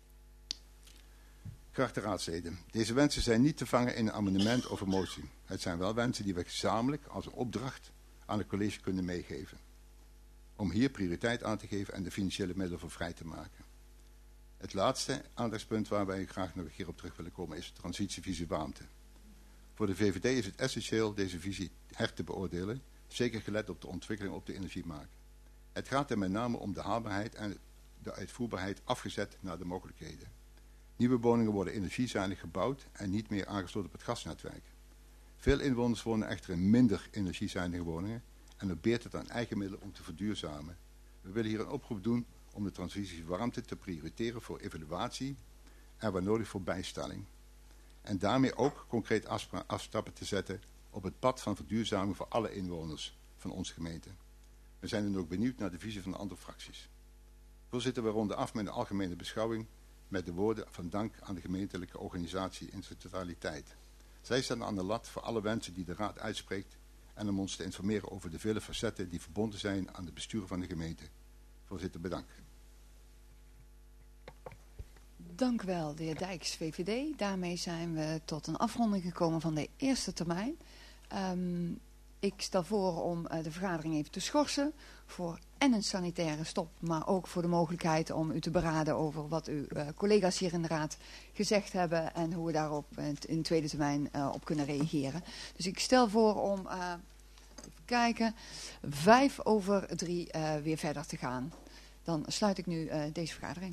Geachte raadsleden, deze wensen zijn niet te vangen in een amendement of een motie. Het zijn wel wensen die we gezamenlijk als een opdracht aan het college kunnen meegeven. Om hier prioriteit aan te geven en de financiële middelen voor vrij te maken. Het laatste aandachtspunt waar wij graag nog een keer op terug willen komen is de transitievisie warmte. Voor de VVD is het essentieel deze visie te beoordelen, zeker gelet op de ontwikkeling op de energiemarkt. Het gaat er met name om de haalbaarheid en de uitvoerbaarheid afgezet naar de mogelijkheden. Nieuwe woningen worden energiezuinig gebouwd en niet meer aangesloten op het gasnetwerk. Veel inwoners wonen echter in minder energiezuinige woningen en het beert het aan eigen middelen om te verduurzamen. We willen hier een oproep doen om de transitie warmte te prioriteren voor evaluatie en waar nodig voor bijstelling. En daarmee ook concreet afstappen te zetten op het pad van verduurzaming voor alle inwoners van onze gemeente. We zijn dan ook benieuwd naar de visie van de andere fracties. Voorzitter, we ronden af met een algemene beschouwing met de woorden van dank aan de gemeentelijke organisatie in zijn totaliteit. Zij staan aan de lat voor alle wensen die de Raad uitspreekt en om ons te informeren over de vele facetten die verbonden zijn aan het bestuur van de gemeente. Voorzitter, bedankt. Dank u wel, de heer Dijks, VVD. Daarmee zijn we tot een afronding gekomen van de eerste termijn. Ik stel voor om de vergadering even te schorsen voor en een sanitaire stop, maar ook voor de mogelijkheid om u te beraden over wat uw collega's hier in de Raad gezegd hebben en hoe we daarop in de tweede termijn op kunnen reageren. Dus ik stel voor om, even kijken, 2:05 weer verder te gaan. Dan sluit ik nu deze vergadering.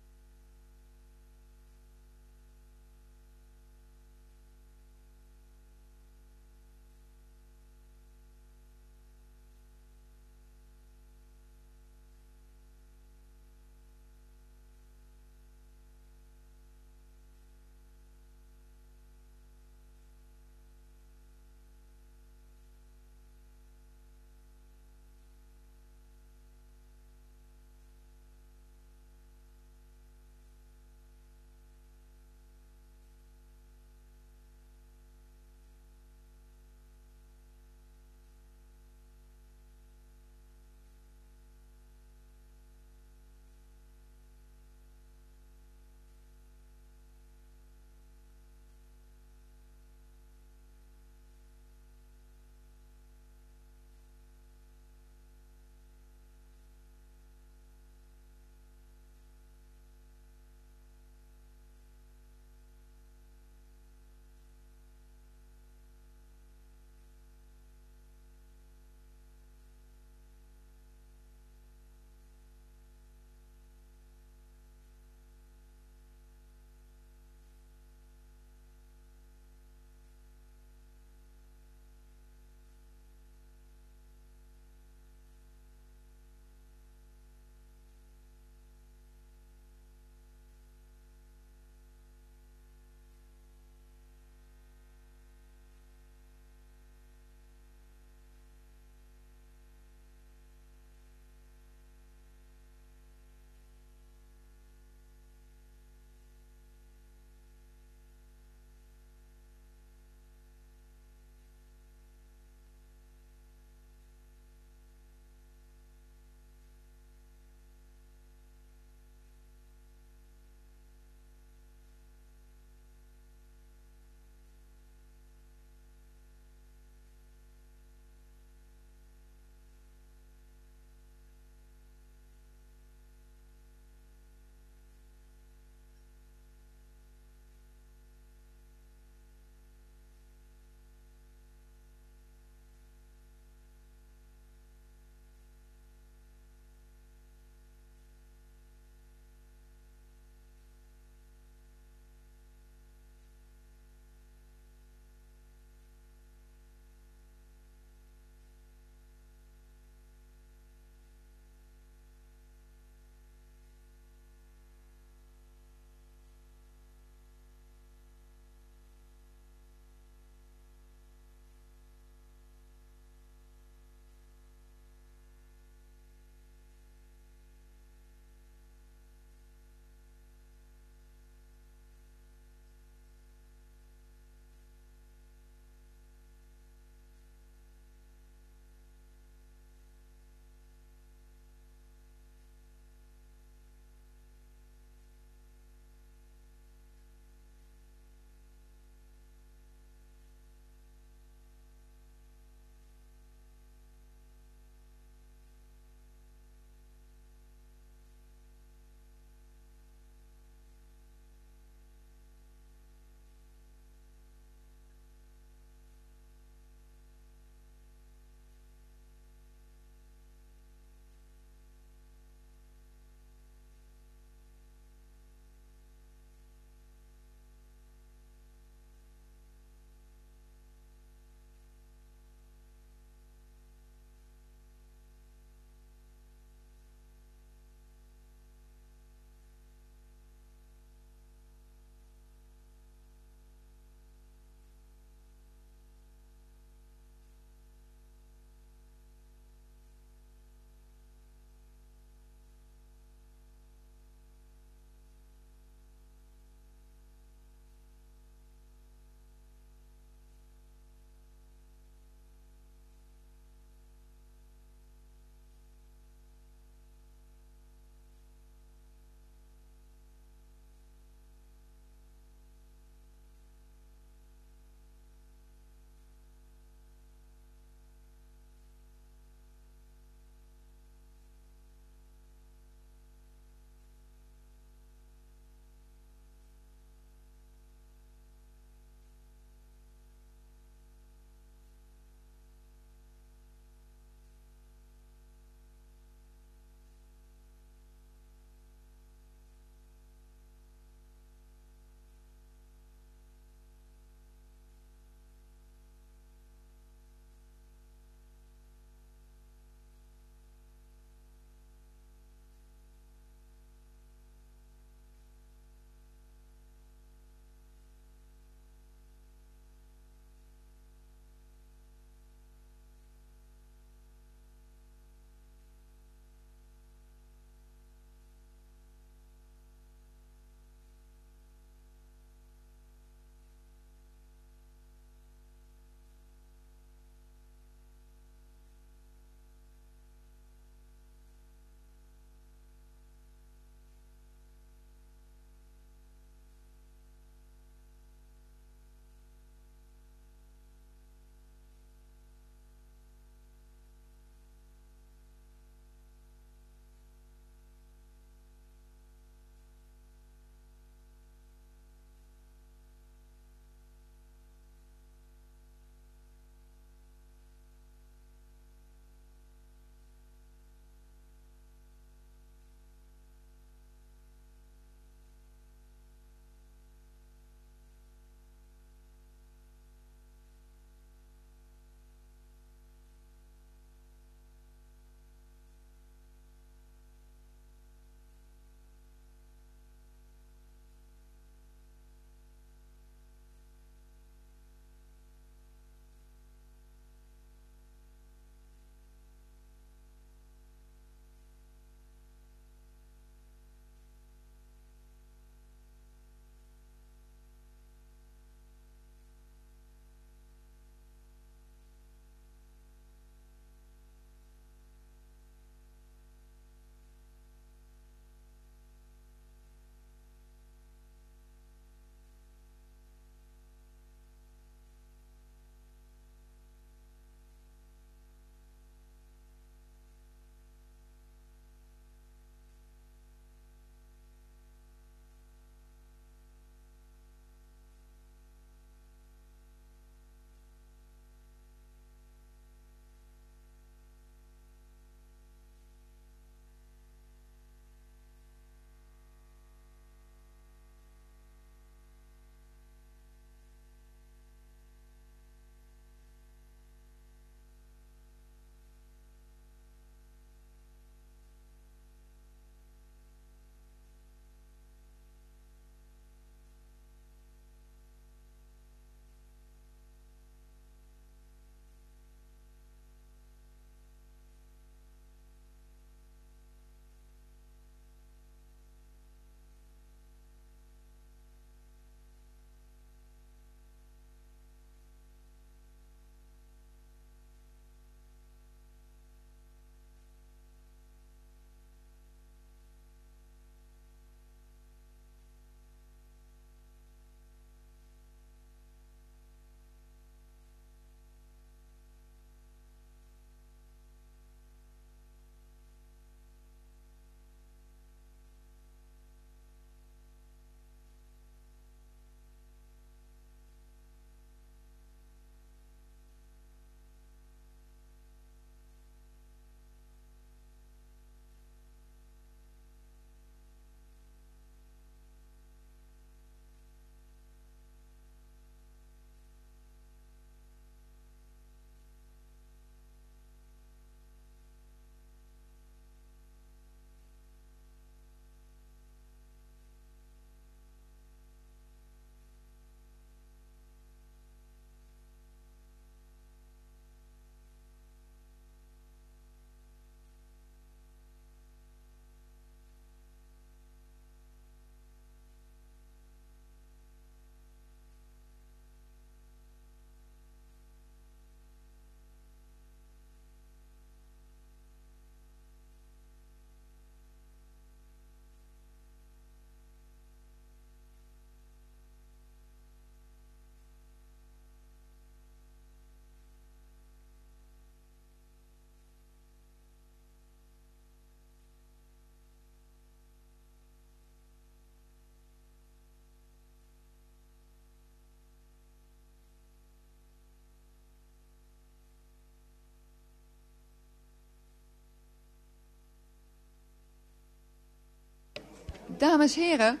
Dames en heren.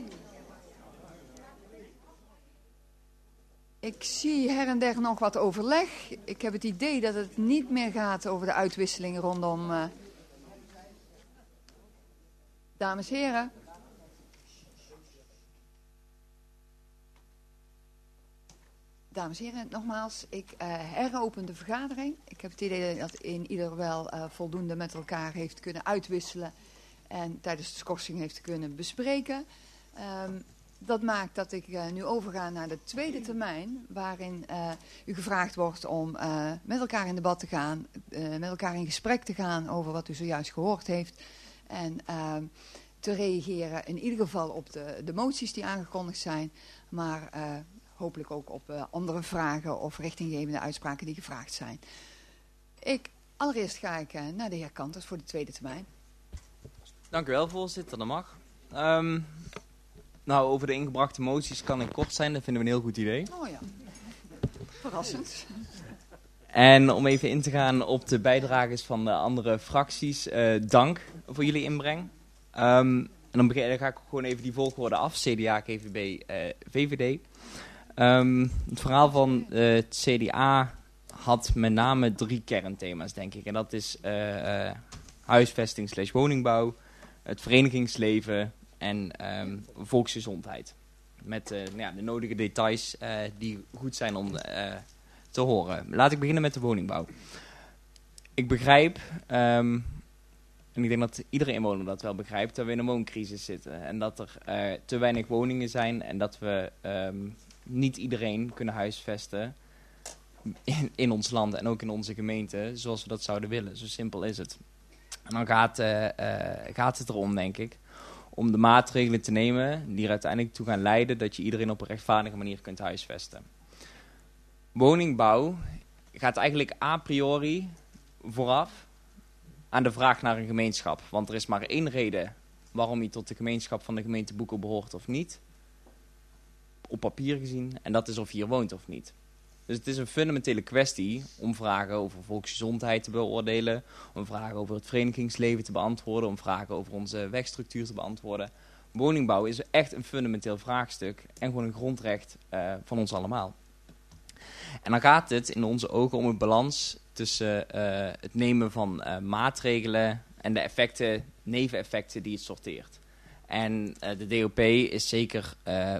Ik zie her en der nog wat overleg. Ik heb het idee dat het niet meer gaat over de uitwisseling rondom... Dames en heren. Dames en heren, nogmaals, ik heropen de vergadering. Ik heb het idee dat ieder wel voldoende met elkaar heeft kunnen uitwisselen en tijdens de schorsing heeft kunnen bespreken. Dat maakt dat ik nu overga naar de tweede termijn, waarin u gevraagd wordt om met elkaar in debat te gaan, met elkaar in gesprek te gaan over wat u zojuist gehoord heeft en te reageren in ieder geval op de moties die aangekondigd zijn, maar hopelijk ook op andere vragen of richtinggevende uitspraken die gevraagd zijn. Allereerst ga ik naar de heer Kanters voor de tweede termijn. Dank u wel, voorzitter. Dat mag. Nou, over de ingebrachte moties kan ik kort zijn. Dat vinden we een heel goed idee. Oh ja, verrassend. En om even in te gaan op de bijdrages van de andere fracties. Dank voor jullie inbreng. En dan ga ik gewoon even die volgorde af. CDA, GVB, VVD. Het verhaal van het CDA had met name 3 kernthema's, denk ik. En dat is huisvesting / woningbouw, het verenigingsleven en volksgezondheid. Met de nodige details die goed zijn om te horen. Laat ik beginnen met de woningbouw. Ik begrijp, en ik denk dat iedere inwoner dat wel begrijpt, dat we in een wooncrisis zitten. En dat er te weinig woningen zijn en dat we niet iedereen kunnen huisvesten in ons land en ook in onze gemeente zoals we dat zouden willen. Zo simpel is het. En dan gaat het erom, denk ik, om de maatregelen te nemen die er uiteindelijk toe gaan leiden dat je iedereen op een rechtvaardige manier kunt huisvesten. Woningbouw gaat eigenlijk a priori vooraf aan de vraag naar een gemeenschap. Want er is maar 1 reden waarom je tot de gemeenschap van de gemeente Boekel behoort of niet. Op papier gezien. En dat is of je hier woont of niet. Dus het is een fundamentele kwestie om vragen over volksgezondheid te beoordelen. Om vragen over het verenigingsleven te beantwoorden. Om vragen over onze wegstructuur te beantwoorden. Woningbouw is echt een fundamenteel vraagstuk. En gewoon een grondrecht van ons allemaal. En dan gaat het in onze ogen om een balans tussen het nemen van maatregelen en de effecten, neveneffecten die het sorteert. En de DOP is zeker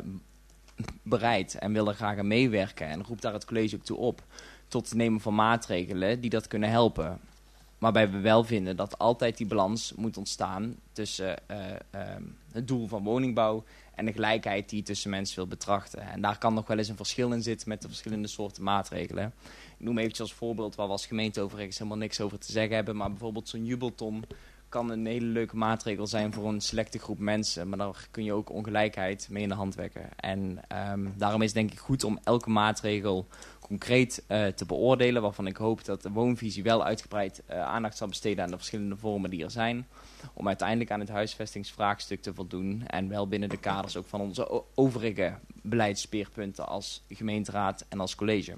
bereid en wil er graag aan meewerken en roept daar het college ook toe op tot het nemen van maatregelen die dat kunnen helpen. Waarbij we wel vinden dat altijd die balans moet ontstaan tussen het doel van woningbouw en de gelijkheid die je tussen mensen wil betrachten. En daar kan nog wel eens een verschil in zitten met de verschillende soorten maatregelen. Ik noem eventjes als voorbeeld waar we als gemeente overigens helemaal niks over te zeggen hebben, maar bijvoorbeeld zo'n jubelton kan een hele leuke maatregel zijn voor een selecte groep mensen. Maar daar kun je ook ongelijkheid mee in de hand wekken. En daarom is het denk ik goed om elke maatregel concreet te beoordelen. Waarvan ik hoop dat de woonvisie wel uitgebreid aandacht zal besteden aan de verschillende vormen die er zijn. Om uiteindelijk aan het huisvestingsvraagstuk te voldoen. En wel binnen de kaders ook van onze overige beleidsspeerpunten als gemeenteraad en als college.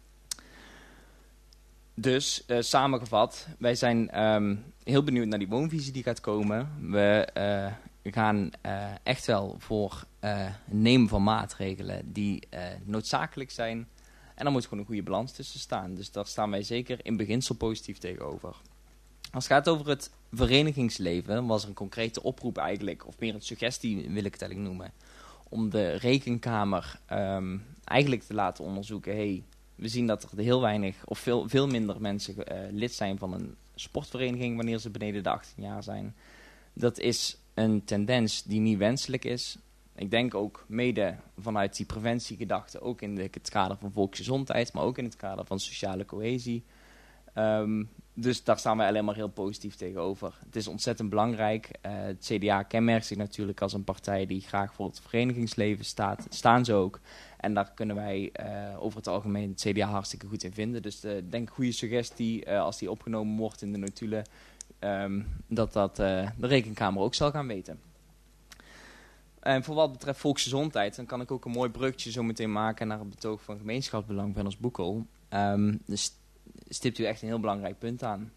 Dus samengevat, wij zijn heel benieuwd naar die woonvisie die gaat komen. We gaan echt wel voor het nemen van maatregelen die noodzakelijk zijn. En daar moet gewoon een goede balans tussen staan. Dus daar staan wij zeker in beginsel positief tegenover. Als het gaat over het verenigingsleven, was er een concrete oproep eigenlijk, of meer een suggestie wil ik het eigenlijk noemen, om de rekenkamer eigenlijk te laten onderzoeken. We zien dat er heel weinig of veel minder mensen lid zijn van een sportvereniging wanneer ze beneden de 18 jaar zijn. Dat is een tendens die niet wenselijk is. Ik denk ook mede vanuit die preventiegedachte, ook in het kader van volksgezondheid, maar ook in het kader van sociale cohesie. Dus daar staan wij alleen maar heel positief tegenover. Het is ontzettend belangrijk. Het CDA kenmerkt zich natuurlijk als een partij die graag voor het verenigingsleven staat. Staan ze ook. En daar kunnen wij over het algemeen het CDA hartstikke goed in vinden. Dus denk een goede suggestie als die opgenomen wordt in de notulen. Dat de rekenkamer ook zal gaan weten. En voor wat betreft volksgezondheid, dan kan ik ook een mooi bruggetje zo meteen maken naar het betoog van gemeenschapsbelang van ons Boekel. Dus stipt u echt een heel belangrijk punt aan.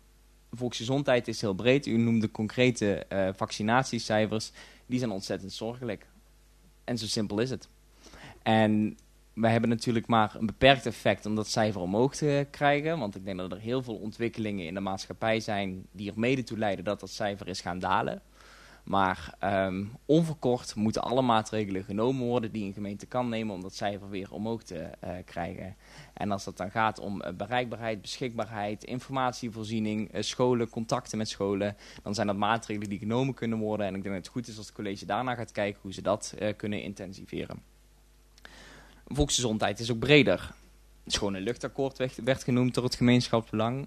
volksgezondheid is heel breed. U noemde concrete vaccinatiecijfers. Die zijn ontzettend zorgelijk. En zo simpel is het. En wij hebben natuurlijk maar een beperkt effect om dat cijfer omhoog te krijgen. Want ik denk dat er heel veel ontwikkelingen in de maatschappij zijn die er mede toe leiden dat cijfer is gaan dalen. Maar onverkort moeten alle maatregelen genomen worden die een gemeente kan nemen om dat cijfer weer omhoog te krijgen. En als dat dan gaat om bereikbaarheid, beschikbaarheid, informatievoorziening, scholen, contacten met scholen, dan zijn dat maatregelen die genomen kunnen worden. En ik denk dat het goed is als het college daarna gaat kijken hoe ze dat kunnen intensiveren. Volksgezondheid is ook breder. Het schone luchtakkoord werd genoemd door het gemeenschapsbelang.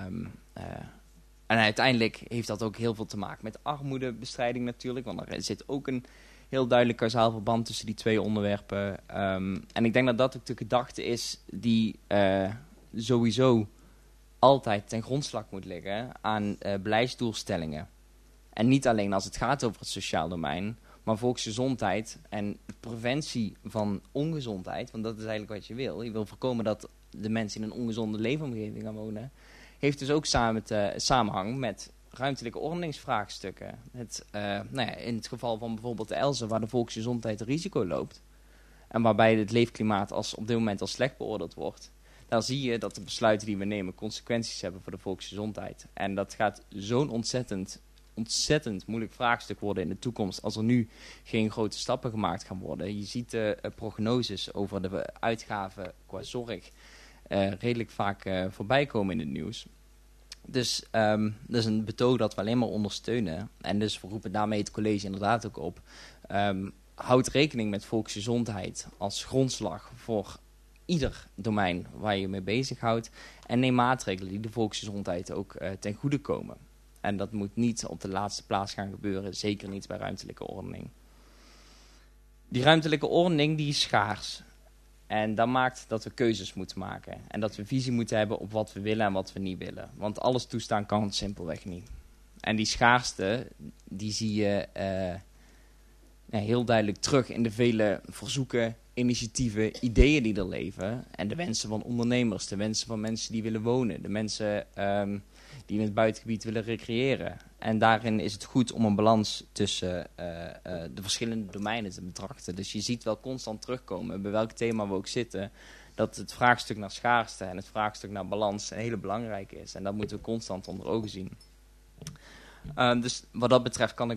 En uiteindelijk heeft dat ook heel veel te maken met armoedebestrijding natuurlijk. Want er zit ook een heel duidelijk kausaal verband tussen die twee onderwerpen. En ik denk dat dat ook de gedachte is die sowieso altijd ten grondslag moet liggen aan beleidsdoelstellingen. En niet alleen als het gaat over het sociaal domein, maar volksgezondheid en preventie van ongezondheid. Want dat is eigenlijk wat je wil. Je wil voorkomen dat de mensen in een ongezonde leefomgeving gaan wonen. Heeft dus ook samenhang met ruimtelijke ordeningsvraagstukken. In het geval van bijvoorbeeld de Elzen, waar de volksgezondheid een risico loopt. En waarbij het leefklimaat op dit moment als slecht beoordeeld wordt. Dan zie je dat de besluiten die we nemen consequenties hebben voor de volksgezondheid. En dat gaat zo'n ontzettend moeilijk vraagstuk worden in de toekomst als er nu geen grote stappen gemaakt gaan worden. Je ziet de prognoses over de uitgaven qua zorg redelijk vaak voorbij komen in het nieuws. Dus dat is een betoog dat we alleen maar ondersteunen. En dus we roepen daarmee het college inderdaad ook op. Houd rekening met volksgezondheid als grondslag voor ieder domein waar je mee bezighoudt. En neem maatregelen die de volksgezondheid ook ten goede komen. En dat moet niet op de laatste plaats gaan gebeuren. Zeker niet bij ruimtelijke ordening. Die ruimtelijke ordening die is schaars. En dat maakt dat we keuzes moeten maken. En dat we visie moeten hebben op wat we willen en wat we niet willen. Want alles toestaan kan simpelweg niet. En die schaarste, die zie je heel duidelijk terug in de vele verzoeken, initiatieven, ideeën die er leven. En de wensen van ondernemers, de wensen van mensen die willen wonen. De mensen die in het buitengebied willen recreëren. En daarin is het goed om een balans tussen de verschillende domeinen te betrachten. Dus je ziet wel constant terugkomen, bij welk thema we ook zitten, dat het vraagstuk naar schaarste en het vraagstuk naar balans een hele belangrijke is. En dat moeten we constant onder ogen zien. Dus wat dat betreft kan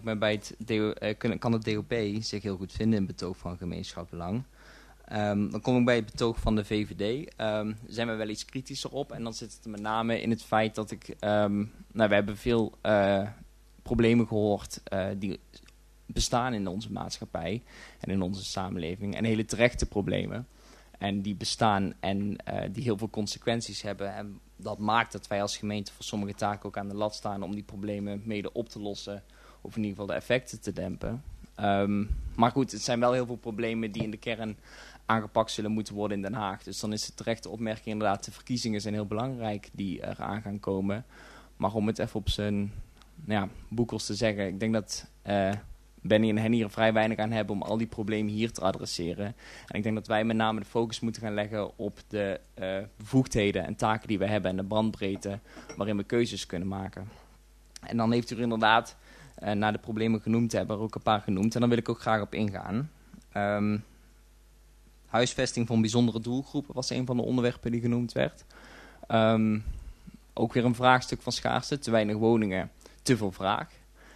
het DOP zich heel goed vinden in het betoog van gemeenschapsbelang. Dan kom ik bij het betoog van de VVD. Zijn we wel iets kritischer op. En dan zit het met name in het feit dat we hebben veel problemen gehoord die bestaan in onze maatschappij en in onze samenleving. En hele terechte problemen. En die bestaan en die heel veel consequenties hebben. En dat maakt dat wij als gemeente voor sommige taken ook aan de lat staan om die problemen mede op te lossen. Of in ieder geval de effecten te dempen. Maar goed, het zijn wel heel veel problemen die in de kern aangepakt zullen moeten worden in Den Haag. Dus dan is de terechte opmerking inderdaad, de verkiezingen zijn heel belangrijk die eraan gaan komen. Maar om het even op zijn boekels te zeggen, ik denk dat Benny en Henny er vrij weinig aan hebben om al die problemen hier te adresseren. En ik denk dat wij met name de focus moeten gaan leggen op de bevoegdheden en taken die we hebben en de bandbreedte waarin we keuzes kunnen maken. En dan heeft u er inderdaad, na de problemen genoemd hebben, er ook een paar genoemd. En daar wil ik ook graag op ingaan. Huisvesting van bijzondere doelgroepen was een van de onderwerpen die genoemd werd. Ook weer een vraagstuk van schaarste. Te weinig woningen, te veel vraag.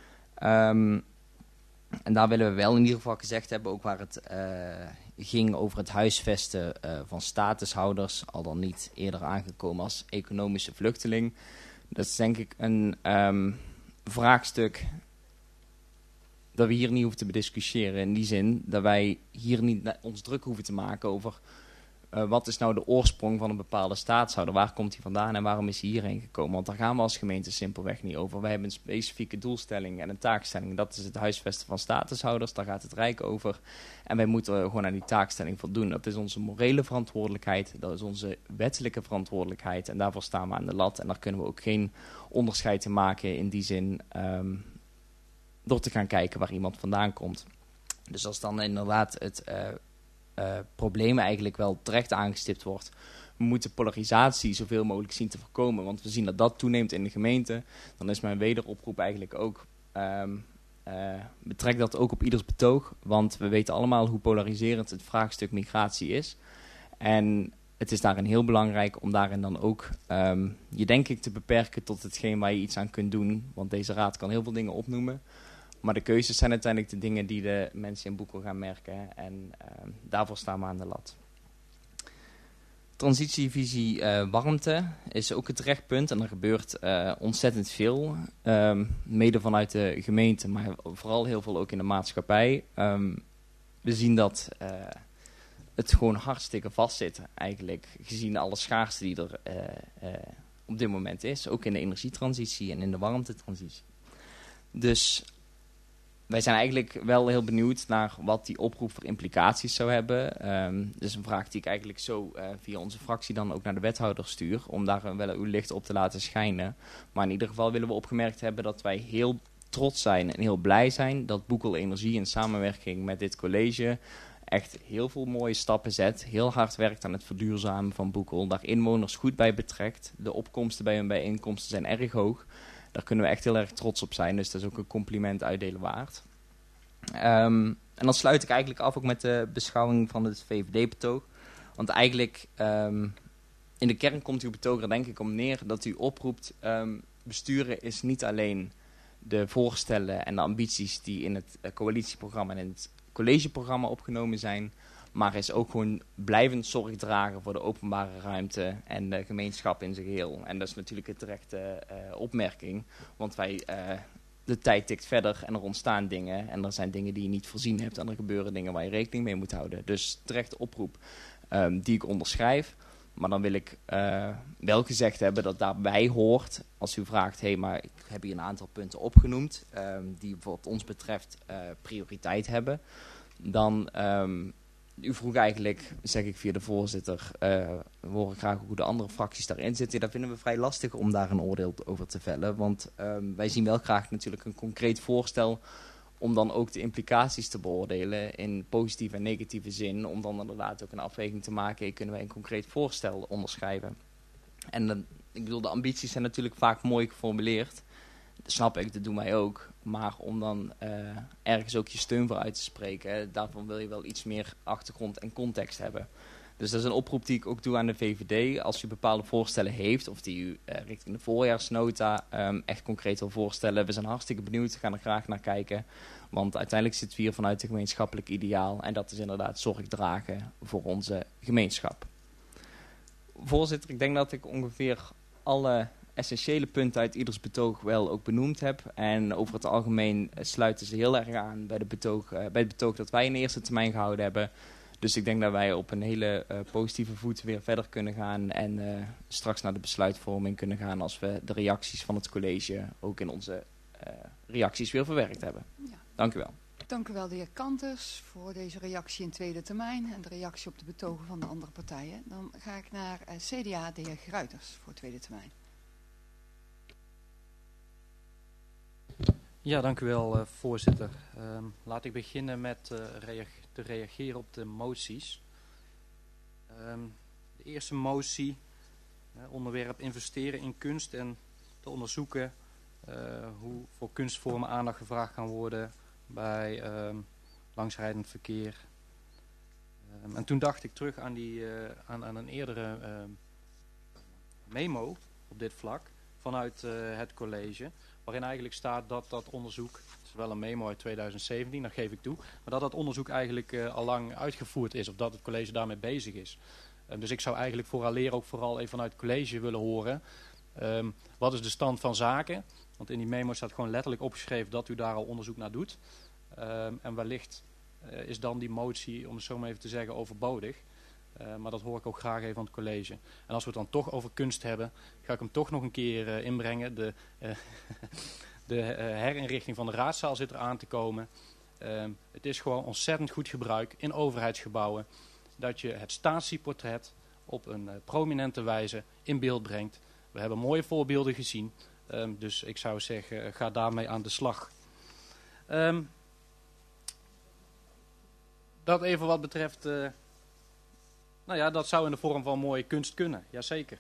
En daar willen we wel in ieder geval gezegd hebben, ook waar het ging over het huisvesten van statushouders, al dan niet eerder aangekomen als economische vluchteling. Dat is denk ik een vraagstuk dat we hier niet hoeven te bediscussiëren. In die zin dat wij hier niet ons druk hoeven te maken over wat is nou de oorsprong van een bepaalde staatshouder. Waar komt hij vandaan en waarom is hij hierheen gekomen? Want daar gaan we als gemeente simpelweg niet over. Wij hebben een specifieke doelstelling en een taakstelling. Dat is het huisvesten van statushouders. Daar gaat het Rijk over. En wij moeten gewoon aan die taakstelling voldoen. Dat is onze morele verantwoordelijkheid. Dat is onze wettelijke verantwoordelijkheid. En daarvoor staan we aan de lat. En daar kunnen we ook geen onderscheid in maken in die zin door te gaan kijken waar iemand vandaan komt. Dus als dan inderdaad het problemen eigenlijk wel terecht aangestipt wordt. We moeten polarisatie zoveel mogelijk zien te voorkomen, want we zien dat dat toeneemt in de gemeente. Dan is mijn wederoproep eigenlijk ook, betrek dat ook op ieders betoog, want we weten allemaal hoe polariserend het vraagstuk migratie is. En het is daarin heel belangrijk om daarin dan ook je denk ik te beperken tot hetgeen waar je iets aan kunt doen. Want deze raad kan heel veel dingen opnoemen. Maar de keuzes zijn uiteindelijk de dingen die de mensen in Boekel gaan merken. En daarvoor staan we aan de lat. Transitievisie warmte is ook het rechtpunt. En er gebeurt ontzettend veel. Mede vanuit de gemeente, maar vooral heel veel ook in de maatschappij. We zien dat het gewoon hartstikke vast zit eigenlijk. Gezien alle schaarste die er op dit moment is. Ook in de energietransitie en in de warmtetransitie. Dus wij zijn eigenlijk wel heel benieuwd naar wat die oproep voor implicaties zou hebben. Dat is een vraag die ik eigenlijk zo via onze fractie dan ook naar de wethouder stuur. Om daar wel uw licht op te laten schijnen. Maar in ieder geval willen we opgemerkt hebben dat wij heel trots zijn en heel blij zijn dat Boekel Energie in samenwerking met dit college echt heel veel mooie stappen zet. Heel hard werkt aan het verduurzamen van Boekel. Daar inwoners goed bij betrekt. De opkomsten bij hun bijeenkomsten zijn erg hoog. Daar kunnen we echt heel erg trots op zijn. Dus dat is ook een compliment uitdelen waard. En dan sluit ik eigenlijk af ook met de beschouwing van het VVD-betoog. Want eigenlijk in de kern komt uw betoog er denk ik om neer dat u oproept. Besturen is niet alleen de voorstellen en de ambities die in het coalitieprogramma en in het collegeprogramma opgenomen zijn. Maar is ook gewoon blijvend zorg dragen voor de openbare ruimte en de gemeenschap in zijn geheel. En dat is natuurlijk een terechte opmerking. Want de tijd tikt verder en er ontstaan dingen. En er zijn dingen die je niet voorzien hebt. En er gebeuren dingen waar je rekening mee moet houden. Dus terechte oproep die ik onderschrijf. Maar dan wil ik wel gezegd hebben dat daarbij hoort. Als u vraagt, maar ik heb hier een aantal punten opgenoemd. Die wat ons betreft prioriteit hebben. Dan... U vroeg eigenlijk, zeg ik via de voorzitter, we horen graag hoe de andere fracties daarin zitten. Dat vinden we vrij lastig om daar een oordeel over te vellen. Want wij zien wel graag natuurlijk een concreet voorstel om dan ook de implicaties te beoordelen in positieve en negatieve zin. Om dan inderdaad ook een afweging te maken, kunnen wij een concreet voorstel onderschrijven. En ik bedoel, de ambities zijn natuurlijk vaak mooi geformuleerd. Dat snap ik, dat doen wij ook. Maar om dan ergens ook je steun voor uit te spreken, daarvan wil je wel iets meer achtergrond en context hebben. Dus dat is een oproep die ik ook doe aan de VVD. Als u bepaalde voorstellen heeft, of die u richting de voorjaarsnota echt concreet wil voorstellen. We zijn hartstikke benieuwd, we gaan er graag naar kijken. Want uiteindelijk zitten we hier vanuit het gemeenschappelijk ideaal. En dat is inderdaad zorg dragen voor onze gemeenschap. Voorzitter, ik denk dat ik ongeveer alle essentiële punten uit ieders betoog wel ook benoemd heb. En over het algemeen sluiten ze heel erg aan bij het betoog dat wij in de eerste termijn gehouden hebben. Dus ik denk dat wij op een hele positieve voet weer verder kunnen gaan. En straks naar de besluitvorming kunnen gaan als we de reacties van het college ook in onze reacties weer verwerkt hebben. Ja. Dank u wel. Dank u wel, de heer Kanters, voor deze reactie in tweede termijn en de reactie op de betogen van de andere partijen. Dan ga ik naar CDA, de heer Gruiters, voor tweede termijn. Ja, dank u wel, voorzitter. Laat ik beginnen met te reageren op de moties. De eerste motie, onderwerp investeren in kunst en te onderzoeken hoe voor kunstvormen aandacht gevraagd kan worden bij langsrijdend verkeer. En toen dacht ik terug aan, aan een eerdere memo op dit vlak vanuit het college, waarin eigenlijk staat dat dat onderzoek, het is wel een memo uit 2017, dat geef ik toe, maar dat onderzoek eigenlijk al lang uitgevoerd is, of dat het college daarmee bezig is. Dus ik zou eigenlijk vooraleer ook vooral even vanuit het college willen horen, wat is de stand van zaken? Want in die memo staat gewoon letterlijk opgeschreven dat u daar al onderzoek naar doet. En wellicht is dan die motie, om het zo maar even te zeggen, overbodig. Maar dat hoor ik ook graag even van het college. En als we het dan toch over kunst hebben, ga ik hem toch nog een keer inbrengen. De herinrichting van de raadzaal zit er aan te komen. Het is gewoon ontzettend goed gebruik in overheidsgebouwen dat je het statieportret op een prominente wijze in beeld brengt. We hebben mooie voorbeelden gezien. Dus ik zou zeggen, ga daarmee aan de slag. Dat even wat betreft Nou ja, dat zou in de vorm van mooie kunst kunnen, jazeker.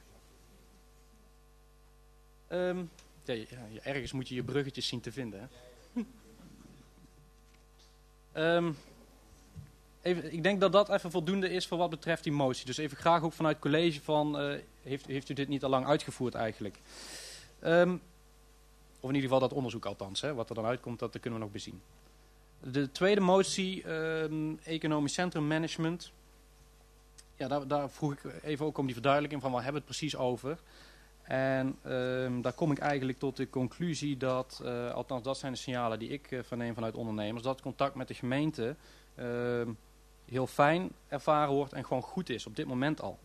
Ergens moet je je bruggetjes zien te vinden. Hè? Ik denk dat dat even voldoende is voor wat betreft die motie. Dus even graag ook vanuit het college van, heeft u dit niet al lang uitgevoerd eigenlijk? Of in ieder geval dat onderzoek althans, hè? Wat er dan uitkomt, dat kunnen we nog bezien. De tweede motie, economisch centrum management. Ja, daar vroeg ik even ook om die verduidelijking van waar hebben we het precies over. En daar kom ik eigenlijk tot de conclusie dat, althans dat zijn de signalen die ik verneem vanuit ondernemers, dat contact met de gemeente heel fijn ervaren wordt en gewoon goed is, op dit moment al.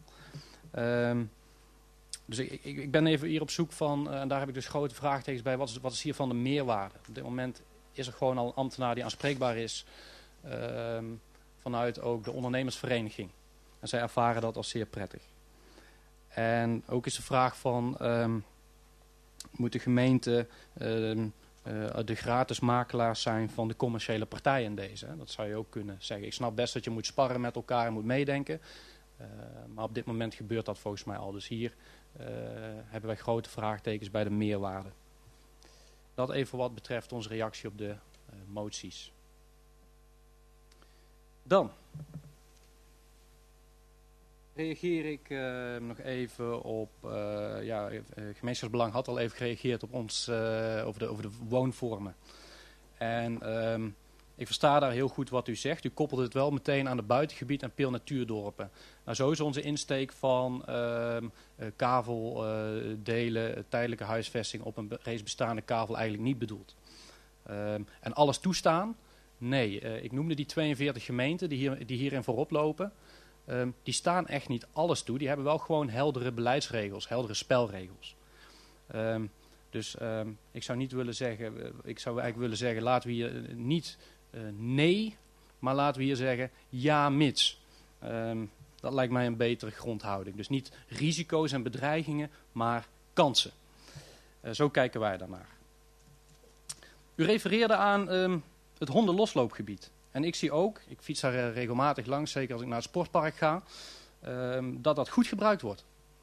Dus ik ben even hier op zoek van, en daar heb ik dus grote vraagtekens bij, wat is hiervan de meerwaarde? Op dit moment is er gewoon al een ambtenaar die aanspreekbaar is vanuit ook de ondernemersvereniging. En zij ervaren dat als zeer prettig. En ook is de vraag van, moet de gemeente de gratis makelaars zijn van de commerciële partijen in deze? Hè? Dat zou je ook kunnen zeggen. Ik snap best dat je moet sparren met elkaar en moet meedenken. Maar op dit moment gebeurt dat volgens mij al. Dus hier hebben wij grote vraagtekens bij de meerwaarde. Dat even wat betreft onze reactie op de moties. Dan reageer ik nog even op, gemeenschapsbelang had al even gereageerd op ons, over de woonvormen. En ik versta daar heel goed wat u zegt. U koppelt het wel meteen aan het buitengebied en Peel Natuurdorpen. Nou, zo is onze insteek van kaveldelen, tijdelijke huisvesting op een reeds bestaande kavel eigenlijk niet bedoeld. En alles toestaan? Nee, ik noemde die 42 gemeenten die hierin voorop lopen. Die staan echt niet alles toe. Die hebben wel gewoon heldere beleidsregels, heldere spelregels. Dus ik zou niet willen zeggen, ik zou eigenlijk willen zeggen, laten we hier niet nee, maar laten we hier zeggen ja mits. Dat lijkt mij een betere grondhouding. Dus niet risico's en bedreigingen, maar kansen. Zo kijken wij daarnaar. U refereerde aan het hondenlosloopgebied. En ik zie ook, ik fiets daar regelmatig langs, zeker als ik naar het sportpark ga, dat goed gebruikt wordt.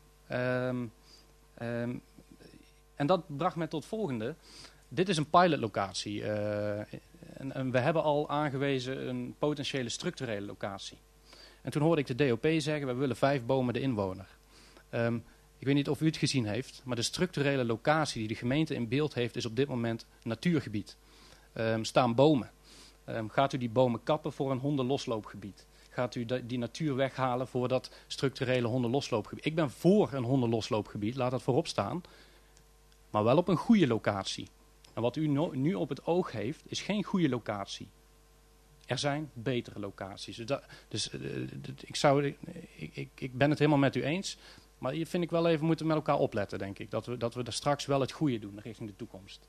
En dat bracht mij tot het volgende. Dit is een pilotlocatie. En we hebben al aangewezen een potentiële structurele locatie. En toen hoorde ik de DOP zeggen, we willen 5 bomen de inwoner. Ik weet niet of u het gezien heeft, maar de structurele locatie die de gemeente in beeld heeft, is op dit moment natuurgebied. Staan bomen. Gaat u die bomen kappen voor een hondenlosloopgebied? Gaat u die natuur weghalen voor dat structurele hondenlosloopgebied? Ik ben voor een hondenlosloopgebied, laat dat voorop staan. Maar wel op een goede locatie. En wat u nu op het oog heeft, is geen goede locatie. Er zijn betere locaties. Ik ben het helemaal met u eens. Maar hier vind ik wel even, moeten we met elkaar opletten, denk ik. Dat we daar straks wel het goede doen richting de toekomst.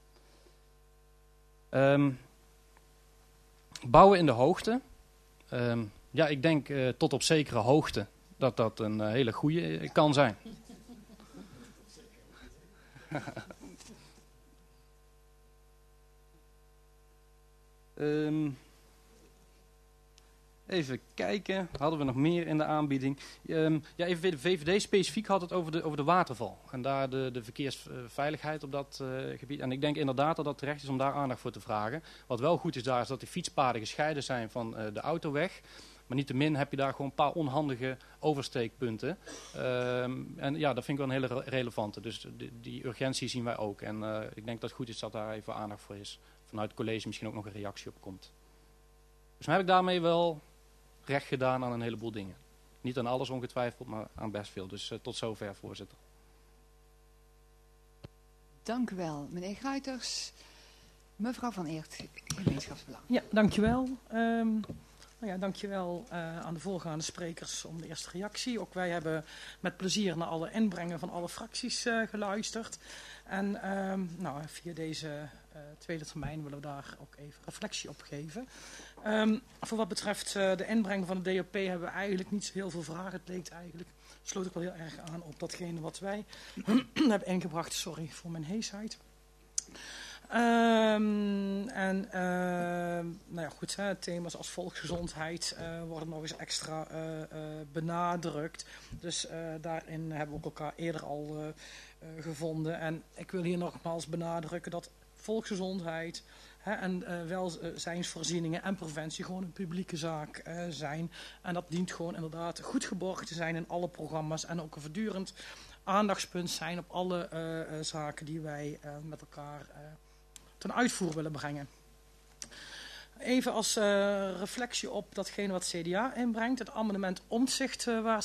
Bouwen in de hoogte. Ik denk tot op zekere hoogte dat een hele goede kan zijn. Even kijken, hadden we nog meer in de aanbieding? Even de VVD specifiek had het over de waterval. En daar de verkeersveiligheid op dat gebied. En ik denk inderdaad dat het terecht is om daar aandacht voor te vragen. Wat wel goed is daar is dat de fietspaden gescheiden zijn van de autoweg. Maar niettemin heb je daar gewoon een paar onhandige oversteekpunten. En ja, dat vind ik wel een hele relevante. Dus die urgentie zien wij ook. En ik denk dat het goed is dat daar even aandacht voor is. Vanuit het college misschien ook nog een reactie op komt. Dus heb ik daarmee wel recht gedaan aan een heleboel dingen. Niet aan alles ongetwijfeld, maar aan best veel. Dus tot zover, voorzitter. Dank u wel, meneer Guiters. Mevrouw Van Eert, gemeenschapsbelang. Ja, dankjewel. Dankjewel aan de voorgaande sprekers om de eerste reactie. Ook wij hebben met plezier naar alle inbrengen van alle fracties geluisterd. En via deze tweede termijn willen we daar ook even reflectie op geven. Voor wat betreft de inbreng van de DOP hebben we eigenlijk niet zo heel veel vragen. Het leek eigenlijk, sloot ik wel heel erg aan op datgene wat wij hebben ingebracht. Sorry voor mijn heesheid. Thema's als volksgezondheid worden nog eens extra benadrukt. Dus daarin hebben we ook elkaar eerder al gevonden. En ik wil hier nogmaals benadrukken dat volksgezondheid en welzijnsvoorzieningen en preventie gewoon een publieke zaak zijn. En dat dient gewoon inderdaad goed geborgd te zijn in alle programma's en ook een voortdurend aandachtspunt zijn op alle zaken die wij met elkaar ten uitvoer willen brengen. Even als reflectie op datgene wat CDA inbrengt. Het amendement Omtzigt wat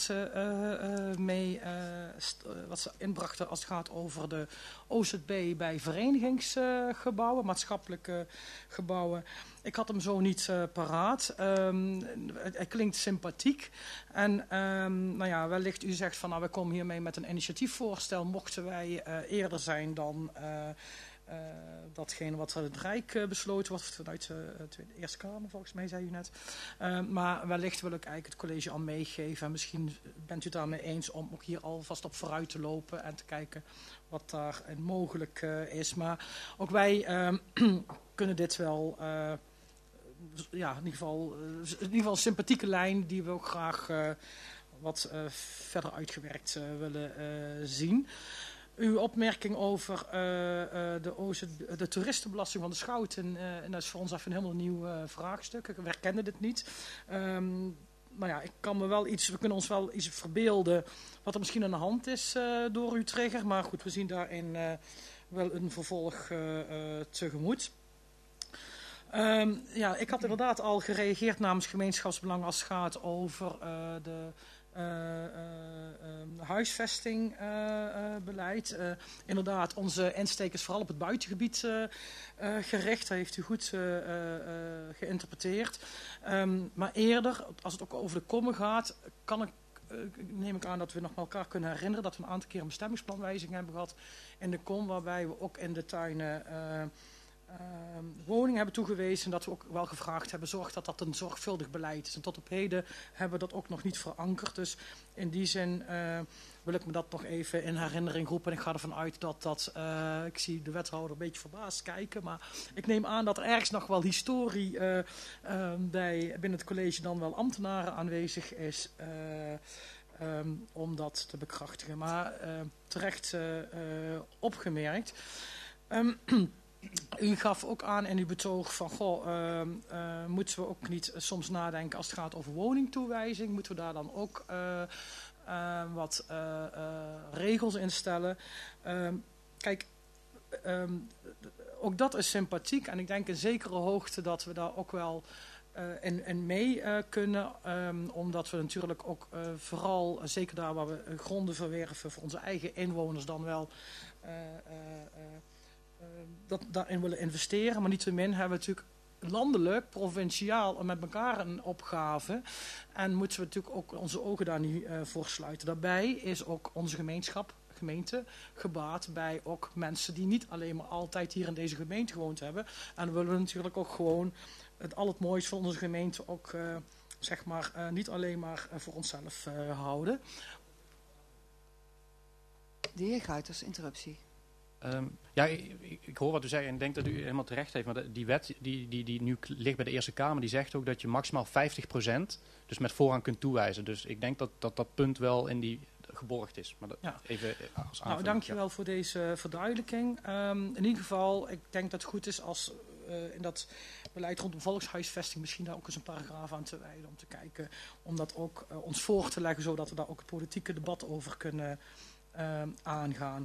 ze inbrachten als het gaat over de OZB bij verenigingsgebouwen, maatschappelijke gebouwen. Ik had hem zo niet paraat. Het klinkt sympathiek. En wellicht u zegt van we komen hiermee met een initiatiefvoorstel. Mochten wij eerder zijn dan datgene wat het Rijk besloten wordt vanuit de Eerste Kamer, volgens mij zei u net. Maar wellicht wil ik eigenlijk het college al meegeven. En misschien bent u het daarmee eens om ook hier alvast op vooruit te lopen en te kijken wat daar mogelijk is. Maar ook wij kunnen dit wel, in ieder geval een sympathieke lijn die we ook graag wat verder uitgewerkt willen zien. Uw opmerking over de toeristenbelasting van de Schouten, en dat is voor ons even een helemaal nieuw vraagstuk. We herkennen dit niet. We kunnen ons wel iets verbeelden wat er misschien aan de hand is door uw trigger. Maar goed, we zien daarin wel een vervolg tegemoet. Ik had inderdaad al gereageerd namens gemeenschapsbelang als het gaat over de huisvestingbeleid. Inderdaad, onze insteek is vooral op het buitengebied gericht. Dat heeft u goed geïnterpreteerd. Maar eerder, als het ook over de kommen gaat, neem ik aan dat we nog met elkaar kunnen herinneren dat we een aantal keer een bestemmingsplanwijziging hebben gehad in de kom, waarbij we ook in de tuinen woningen hebben toegewezen. Dat we ook wel gevraagd hebben, zorg dat dat een zorgvuldig beleid is. En tot op heden hebben we dat ook nog niet verankerd. Dus in die zin wil ik me dat nog even in herinnering roepen. En ik ga ervan uit dat ik zie de wethouder een beetje verbaasd kijken. Maar ik neem aan dat er ergens nog wel historie binnen het college dan wel ambtenaren aanwezig is. Om dat te bekrachtigen. Maar terecht opgemerkt. U gaf ook aan in uw betoog van, moeten we ook niet soms nadenken als het gaat over woningtoewijzing? Moeten we daar dan ook wat regels in stellen? Ook dat is sympathiek en ik denk in zekere hoogte dat we daar ook wel in mee kunnen. Omdat we natuurlijk ook vooral, zeker daar waar we gronden verwerven voor onze eigen inwoners dan wel daarin willen investeren. Maar niettemin hebben we natuurlijk landelijk, provinciaal met elkaar een opgave. En moeten we natuurlijk ook onze ogen daar niet voor sluiten. Daarbij is ook onze gemeente gebaat bij ook mensen die niet alleen maar altijd hier in deze gemeente gewoond hebben. En dan willen we natuurlijk ook gewoon het mooiste van onze gemeente ook niet alleen maar voor onszelf houden. De heer Guiters, interruptie. Ik hoor wat u zegt en ik denk dat u helemaal terecht heeft. Maar die wet die nu ligt bij de Eerste Kamer, die zegt ook dat je maximaal 50% dus met voorrang kunt toewijzen. Dus ik denk dat punt wel in die geborgd is. Maar even als aanvulling. Nou, dankjewel voor deze verduidelijking. In ieder geval, ik denk dat het goed is als in dat beleid rondom volkshuisvesting misschien daar ook eens een paragraaf aan te wijden. Om te kijken, om dat ook ons voor te leggen, zodat we daar ook het politieke debat over kunnen aangaan.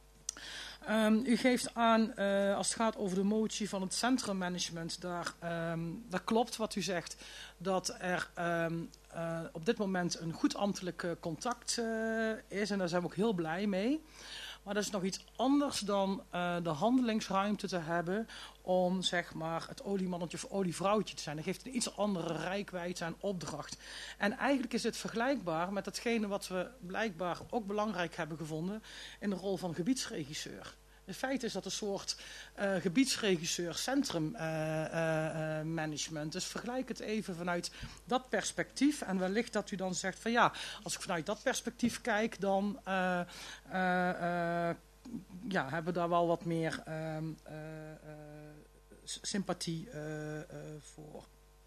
U geeft aan, als het gaat over de motie van het centrummanagement, daar klopt wat u zegt, dat er op dit moment een goed ambtelijk contact is en daar zijn we ook heel blij mee. Maar dat is nog iets anders dan de handelingsruimte te hebben om het oliemannetje of olievrouwtje te zijn. Dat geeft een iets andere reikwijdte en opdracht. En eigenlijk is het vergelijkbaar met datgene wat we blijkbaar ook belangrijk hebben gevonden in de rol van gebiedsregisseur. Het feit is dat een soort gebiedsregisseur centrummanagement. Dus vergelijk het even vanuit dat perspectief. En wellicht dat u dan zegt van als ik vanuit dat perspectief kijk, dan hebben daar wel wat meer sympathie voor.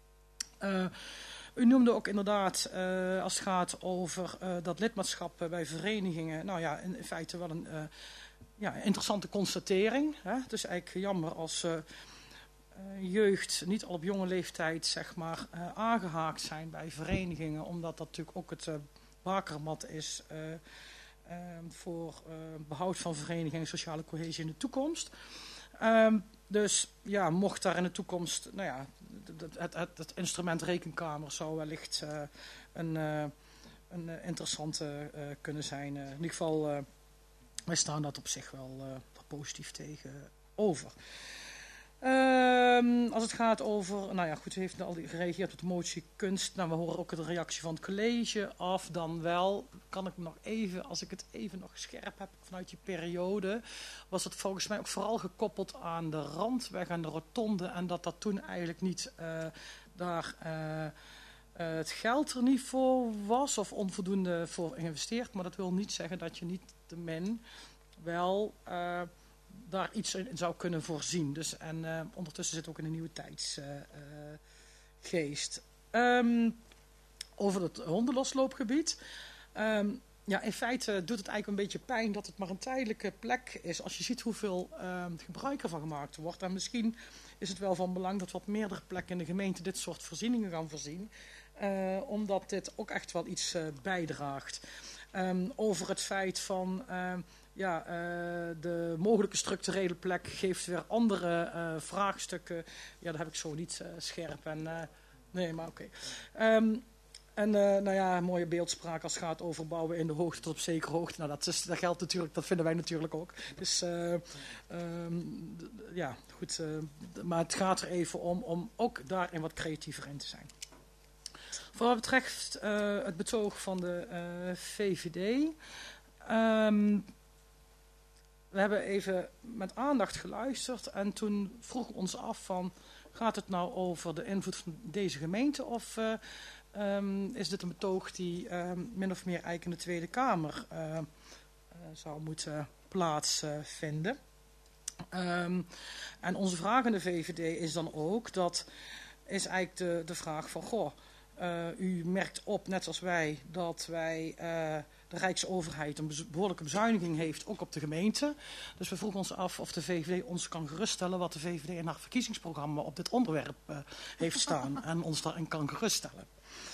U noemde ook inderdaad, als het gaat over dat lidmaatschap bij verenigingen, nou ja, in feite wel een interessante constatering. Hè? Het is eigenlijk jammer als jeugd niet al op jonge leeftijd, zeg maar, aangehaakt zijn bij verenigingen, omdat dat natuurlijk ook het bakermat is voor behoud van verenigingen en sociale cohesie in de toekomst. Dus ja, mocht daar in de toekomst, nou ja, het instrument rekenkamer zou wellicht een interessante kunnen zijn. In ieder geval, wij staan dat op zich wel positief tegenover. Als het gaat over, nou ja goed, u heeft al gereageerd op de motie kunst. Nou, we horen ook de reactie van het college af. Dan wel, kan ik nog even, als ik het even nog scherp heb vanuit die periode, was het volgens mij ook vooral gekoppeld aan de randweg en de rotonde. En dat toen eigenlijk niet daar het geld er niet voor was of onvoldoende voor geïnvesteerd. Maar dat wil niet zeggen dat je niet te min wel daar iets in zou kunnen voorzien. Dus, en ondertussen zit ook in een nieuwe tijdsgeest. Over het hondenlosloopgebied. Ja, in feite doet het eigenlijk een beetje pijn dat het maar een tijdelijke plek is. Als je ziet hoeveel gebruik ervan gemaakt wordt. En misschien is het wel van belang dat wat meerdere plekken in de gemeente dit soort voorzieningen gaan voorzien. Omdat dit ook echt wel iets bijdraagt. Over het feit van de mogelijke structurele plek geeft weer andere vraagstukken. Ja, dat heb ik zo niet scherp. Nee, maar oké. Nou ja, mooie beeldspraak als het gaat over bouwen in de hoogte tot op zekere hoogte. Nou, dat geldt natuurlijk, dat vinden wij natuurlijk ook. Dus ja, goed. Maar het gaat er even om ook daarin wat creatiever in te zijn. Voor wat betreft het betoog van de VVD. We hebben even met aandacht geluisterd en toen vroegen we ons af van, gaat het nou over de invloed van deze gemeente of is dit een betoog die min of meer eigenlijk in de Tweede Kamer zou moeten plaatsvinden? En onze vraag aan de VVD is dan ook, dat is eigenlijk de vraag van, goh, u merkt op, net als wij, dat wij de Rijksoverheid een behoorlijke bezuiniging heeft, ook op de gemeente. Dus we vroegen ons af of de VVD ons kan geruststellen wat de VVD in haar verkiezingsprogramma op dit onderwerp heeft staan. En ons daarin kan geruststellen.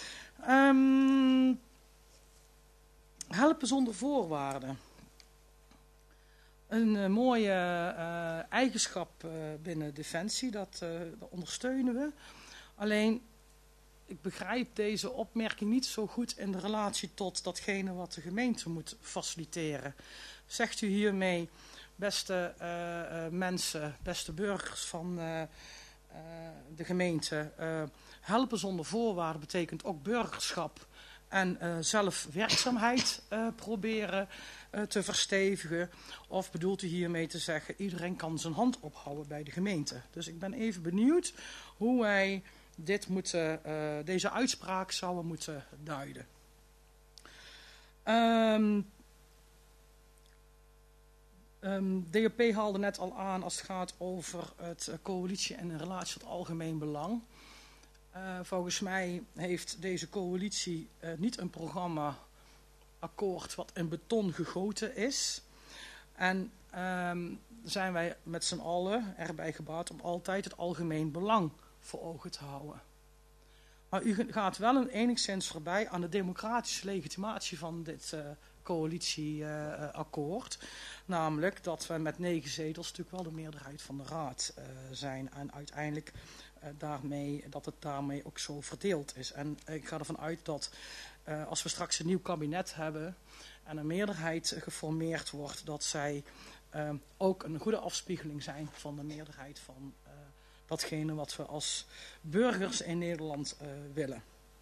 Helpen zonder voorwaarden. Een mooie eigenschap binnen Defensie, dat ondersteunen we. Alleen, ik begrijp deze opmerking niet zo goed in de relatie tot datgene wat de gemeente moet faciliteren. Zegt u hiermee, beste mensen, beste burgers van de gemeente, helpen zonder voorwaarden betekent ook burgerschap en zelfwerkzaamheid proberen te verstevigen? Of bedoelt u hiermee te zeggen, iedereen kan zijn hand ophouden bij de gemeente? Dus ik ben even benieuwd hoe wij deze uitspraak zouden moeten duiden. DOP haalde net al aan als het gaat over het coalitie en in relatie tot algemeen belang. Volgens mij heeft deze coalitie niet een programma-akkoord wat in beton gegoten is. En zijn wij met z'n allen erbij gebaat om altijd het algemeen belang voor ogen te houden. Maar u gaat wel enigszins voorbij aan de democratische legitimatie van dit coalitieakkoord. Namelijk dat we met 9 zetels natuurlijk wel de meerderheid van de raad zijn. En uiteindelijk dat het daarmee ook zo verdeeld is. En ik ga ervan uit dat als we straks een nieuw kabinet hebben en een meerderheid geformeerd wordt, dat zij ook een goede afspiegeling zijn van de meerderheid van datgene wat we als burgers in Nederland willen.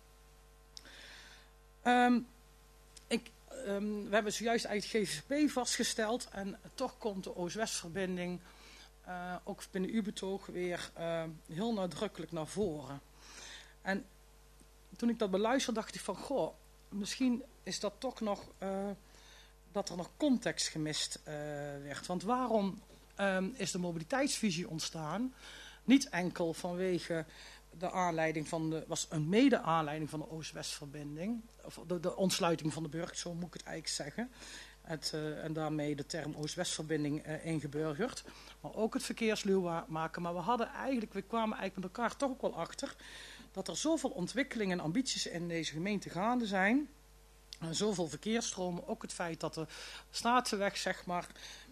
We hebben zojuist eigenlijk GVP vastgesteld en toch komt de Oost-West-verbinding ook binnen uw betoog weer heel nadrukkelijk naar voren. En toen ik dat beluisterde dacht ik van, goh, misschien is dat toch nog dat er nog context gemist werd. Want waarom is de mobiliteitsvisie ontstaan? Niet enkel vanwege de aanleiding was een mede-aanleiding van de Oost-West-verbinding. Of de ontsluiting van de burcht, zo moet ik het eigenlijk zeggen. En daarmee de term Oost-West-verbinding ingeburgerd. Maar ook het verkeersluw maken. Maar we kwamen eigenlijk met elkaar toch ook wel achter dat er zoveel ontwikkelingen en ambities in deze gemeente gaande zijn. En zoveel verkeersstromen, ook het feit dat de Statenweg zeg maar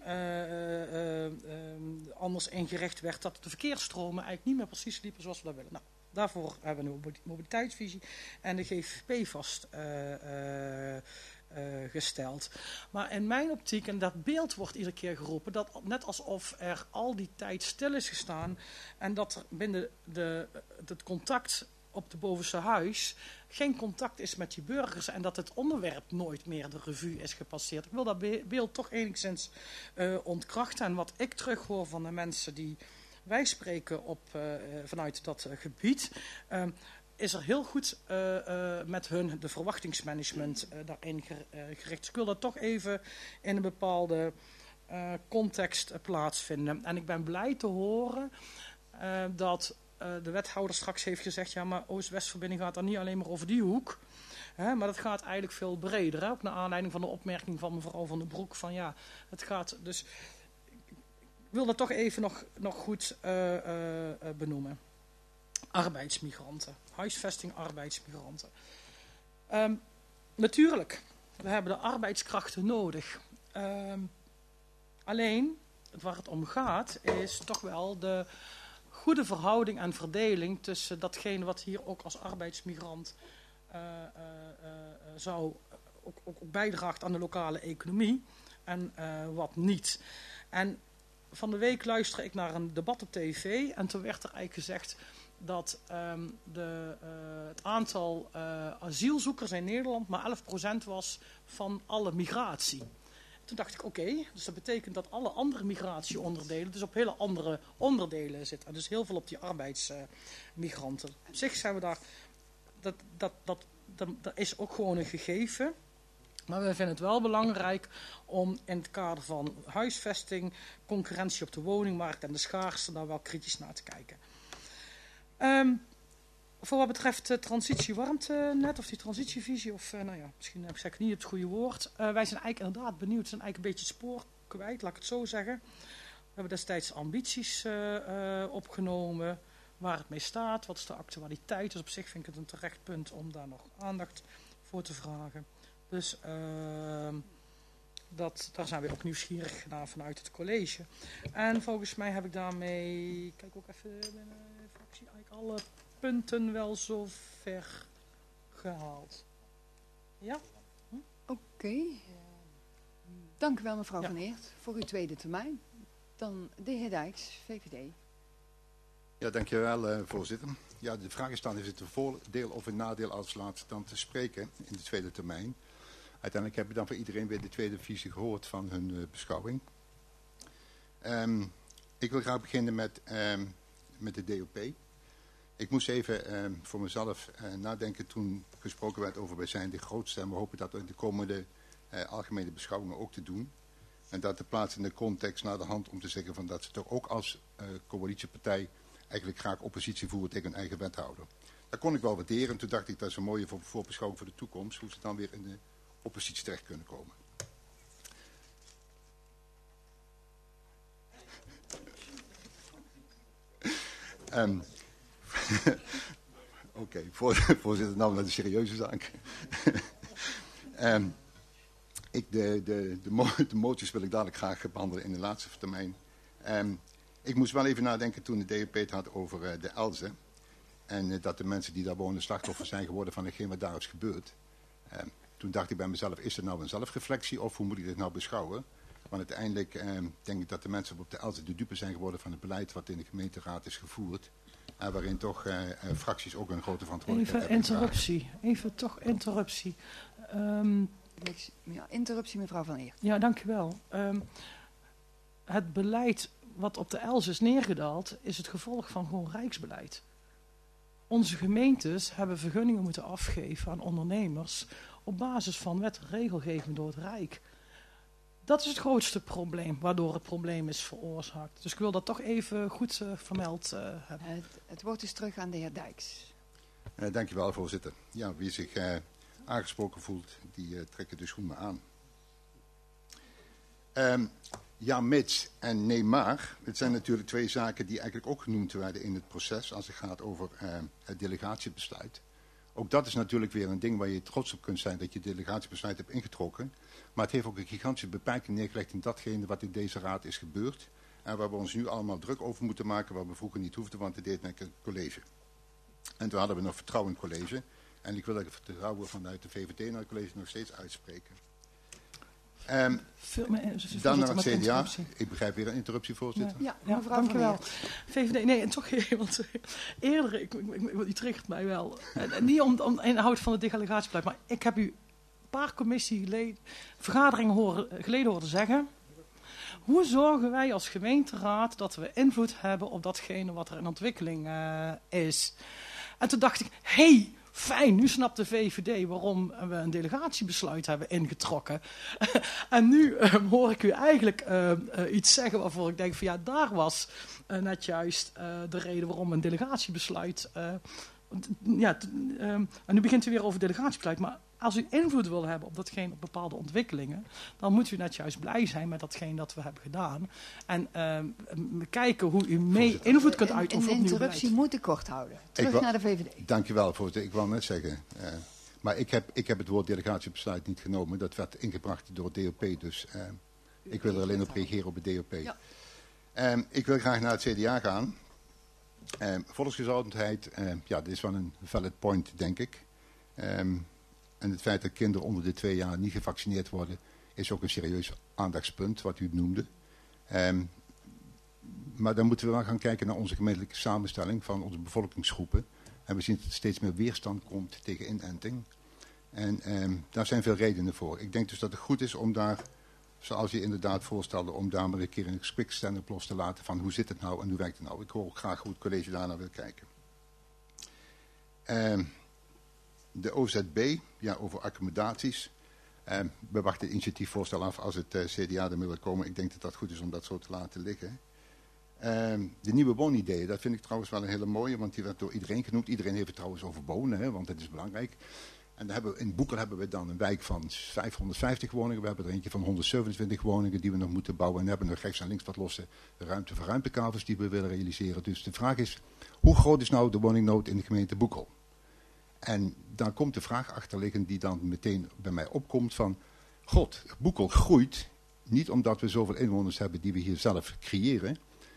anders ingericht werd, dat de verkeersstromen eigenlijk niet meer precies liepen zoals we dat willen. Nou, daarvoor hebben we nu een mobiliteitsvisie en de GVP vastgesteld. Maar in mijn optiek, en dat beeld wordt iedere keer geroepen, dat net alsof er al die tijd stil is gestaan en dat er binnen het contact op de bovenste huis geen contact is met die burgers en dat het onderwerp nooit meer de revue is gepasseerd. Ik wil dat beeld toch enigszins ontkrachten. En wat ik terughoor van de mensen die wij spreken vanuit dat gebied, is er heel goed met hun de verwachtingsmanagement daarin gericht. Dus ik wil dat toch even in een bepaalde context plaatsvinden. En ik ben blij te horen dat de wethouder straks heeft gezegd, ja, maar Oost-West-verbinding gaat dan niet alleen maar over die hoek. Hè, maar dat gaat eigenlijk veel breder. Hè? Ook naar aanleiding van de opmerking van mevrouw Van den Broek. Van ja, het gaat dus. Ik wil dat toch even nog goed benoemen. Arbeidsmigranten. Huisvesting arbeidsmigranten. Natuurlijk, we hebben de arbeidskrachten nodig. Alleen, waar het om gaat, is toch wel de goede verhouding en verdeling tussen datgene wat hier ook als arbeidsmigrant ook bijdraagt aan de lokale economie en wat niet. En van de week luisterde ik naar een debat op tv en toen werd er eigenlijk gezegd dat het aantal asielzoekers in Nederland maar 11% was van alle migratie. Toen dacht ik, oké, dus dat betekent dat alle andere migratieonderdelen dus op hele andere onderdelen zitten. En dus heel veel op die arbeidsmigranten. Op zich zijn we daar, dat is ook gewoon een gegeven. Maar we vinden het wel belangrijk om in het kader van huisvesting, concurrentie op de woningmarkt en de schaarste daar wel kritisch naar te kijken. Voor wat betreft transitiewarmtenet of die transitievisie, of misschien heb ik niet het goede woord. Wij zijn eigenlijk inderdaad benieuwd, zijn eigenlijk een beetje het spoor kwijt, laat ik het zo zeggen. We hebben destijds ambities opgenomen, waar het mee staat, wat is de actualiteit. Dus op zich vind ik het een terecht punt om daar nog aandacht voor te vragen. Dus daar zijn we ook nieuwsgierig naar vanuit het college. En volgens mij heb ik daarmee, kijk ook even binnen de fractie, eigenlijk alle punten wel zo ver gehaald. Ja? Oké. Dank u wel mevrouw Van Eert voor uw tweede termijn. Dan de heer Dijks, VVD. Ja, dankjewel voorzitter. Ja, de vraag is dan, is het een voordeel of een nadeel als laatste dan te spreken in de tweede termijn? Uiteindelijk heb je dan voor iedereen weer de tweede visie gehoord van hun beschouwing. Ik wil graag beginnen met de DOP. Ik moest even voor mezelf nadenken toen gesproken werd over wij zijn de grootste. En we hopen dat in de komende algemene beschouwingen ook te doen. En dat te plaatsen in de context naar de hand om te zeggen van dat ze toch ook als coalitiepartij eigenlijk graag oppositie voeren tegen hun eigen wethouder. Dat kon ik wel waarderen. En toen dacht ik dat is een mooie voorbeschouwing voor de toekomst. Hoe ze dan weer in de oppositie terecht kunnen komen. Oké, voorzitter, nou naar de serieuze zaak. De moties wil ik dadelijk graag behandelen in de laatste termijn. Ik moest wel even nadenken toen de DOP het had over de Elze. En dat de mensen die daar wonen slachtoffer zijn geworden van hetgeen wat daar is gebeurd. Toen dacht ik bij mezelf, is het nou een zelfreflectie of hoe moet ik dit nou beschouwen? Want uiteindelijk denk ik dat de mensen op de Elze de dupe zijn geworden van het beleid wat in de gemeenteraad is gevoerd. Waarin toch fracties ook een grote verantwoordelijkheid hebben. Even toch interruptie. Interruptie mevrouw Van Eert. Ja, dank u wel. Het beleid wat op de Elze is neergedaald is het gevolg van gewoon rijksbeleid. Onze gemeentes hebben vergunningen moeten afgeven aan ondernemers op basis van wet en regelgeving door het Rijk. Dat is het grootste probleem, waardoor het probleem is veroorzaakt. Dus ik wil dat toch even goed vermeld hebben. Het woord is terug aan de heer Dijks. Dankjewel, voorzitter. Ja, wie zich aangesproken voelt, die trekken de schoenen aan. Ja, mits en nee maar. Het zijn natuurlijk twee zaken die eigenlijk ook genoemd werden in het proces als het gaat over het delegatiebesluit. Ook dat is natuurlijk weer een ding waar je trots op kunt zijn dat je het delegatiebesluit hebt ingetrokken. Maar het heeft ook een gigantische beperking neergelegd in datgene wat in deze raad is gebeurd. En waar we ons nu allemaal druk over moeten maken, waar we vroeger niet hoefden, want het deed met het college. En toen hadden we nog vertrouwen in het college. En ik wil dat het vertrouwen vanuit de VVD naar het college nog steeds uitspreken. Dan naar het CDA. Ik begrijp weer een interruptie, voorzitter. Ja, dank u wel. VVD, nee, en toch, want eerder, die triggert mij wel. Niet om de inhoud van het delegatiebeleid, maar ik heb u een paar vergaderingen geleden horen zeggen. Hoe zorgen wij als gemeenteraad dat we invloed hebben op datgene wat er in ontwikkeling is? En toen dacht ik, fijn, nu snapt de VVD waarom we een delegatiebesluit hebben ingetrokken. En nu hoor ik u eigenlijk iets zeggen waarvoor ik denk van ja, daar was net juist de reden waarom een delegatiebesluit... en nu begint u weer over delegatiebesluit, maar als u invloed wil hebben op datgene, op bepaalde ontwikkelingen, dan moet u net juist blij zijn met datgene dat we hebben gedaan. En kijken hoe u mee invloed kunt uitoefenen. Een interruptie moet ik kort houden. Terug naar de VVD. Dankjewel, voorzitter. Ik wou net zeggen, maar ik heb het woord delegatiebesluit niet genomen. Dat werd ingebracht door het DOP, dus ik wil er alleen op reageren op het DOP. Ja. Ik wil graag naar het CDA gaan. Volksgezondheid, dit is wel een valid point, denk ik. En het feit dat kinderen onder de 2 jaar niet gevaccineerd worden, is ook een serieus aandachtspunt, wat u noemde. Maar dan moeten we wel gaan kijken naar onze gemeentelijke samenstelling van onze bevolkingsgroepen. En we zien dat er steeds meer weerstand komt tegen inenting. En daar zijn veel redenen voor. Ik denk dus dat het goed is om daar, zoals je inderdaad voorstelde, om daar maar een keer een quick stand-up los te laten van hoe zit het nou en hoe werkt het nou. Ik hoor ook graag hoe het college daarnaar wil kijken. De OZB, over accommodaties. We wachten het initiatiefvoorstel af als het CDA ermee wil komen. Ik denk dat dat goed is om dat zo te laten liggen. De nieuwe woonideeën, dat vind ik trouwens wel een hele mooie, want die werd door iedereen genoemd. Iedereen heeft het trouwens over wonen, want dat is belangrijk. En dan in Boekel hebben we dan een wijk van 550 woningen. We hebben er eentje van 127 woningen die we nog moeten bouwen. En we hebben nog rechts en links wat losse ruimte voor ruimtekavels die we willen realiseren. Dus de vraag is, hoe groot is nou de woningnood in de gemeente Boekel? En dan komt de vraag achterliggen die dan meteen bij mij opkomt van... God, Boekel groeit niet omdat we zoveel inwoners hebben die we hier zelf creëren.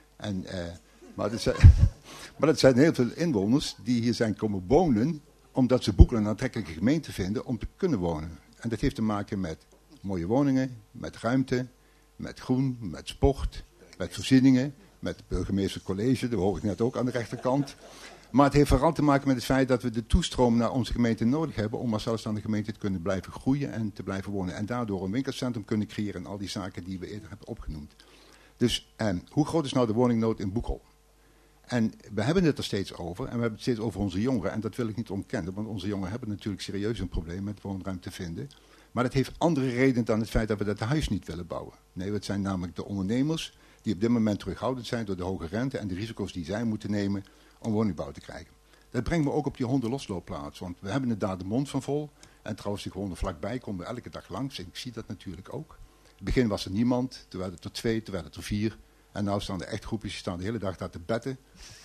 Maar het zijn heel veel inwoners die hier zijn komen wonen... omdat ze Boekel een aantrekkelijke gemeente vinden om te kunnen wonen. En dat heeft te maken met mooie woningen, met ruimte, met groen, met sport, met voorzieningen... met het burgemeestercollege, dat hoor ik net ook aan de rechterkant... Maar het heeft vooral te maken met het feit dat we de toestroom naar onze gemeente nodig hebben... om als zelfstandige gemeente te kunnen blijven groeien en te blijven wonen. En daardoor een winkelcentrum kunnen creëren en al die zaken die we eerder hebben opgenoemd. Dus hoe groot is nou de woningnood in Boekel? En we hebben het er steeds over en we hebben het steeds over onze jongeren. En dat wil ik niet ontkennen, want onze jongeren hebben natuurlijk serieus een probleem met woonruimte vinden. Maar dat heeft andere redenen dan het feit dat we dat huis niet willen bouwen. Nee, het zijn namelijk de ondernemers die op dit moment terughoudend zijn door de hoge rente... en de risico's die zij moeten nemen... om woningbouw te krijgen. Dat brengt me ook op die hondenlosloopplaats. Want we hebben er daar de mond van vol. En trouwens, die honden vlakbij komen we elke dag langs. En ik zie dat natuurlijk ook. In het begin was er niemand. Toen werden het er 2, toen werden het er 4. En nu staan er echt groepjes die staan de hele dag daar te betten.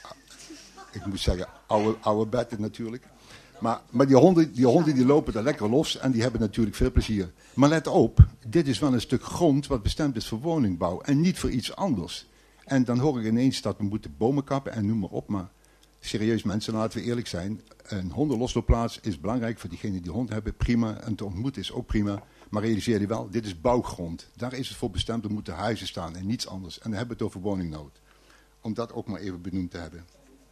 Ik moet zeggen, oude betten natuurlijk. Maar die honden die lopen er lekker los. En die hebben natuurlijk veel plezier. Maar let op, dit is wel een stuk grond wat bestemd is voor woningbouw. En niet voor iets anders. En dan hoor ik ineens dat we moeten bomen kappen en noem maar op. Maar serieus mensen, laten we eerlijk zijn. Een hondenlosloopplaats is belangrijk voor diegenen die hond hebben. Prima. En te ontmoeten is ook prima. Maar realiseer je wel, dit is bouwgrond. Daar is het voor bestemd. Er moeten huizen staan en niets anders. En dan hebben we het over woningnood. Om dat ook maar even benoemd te hebben.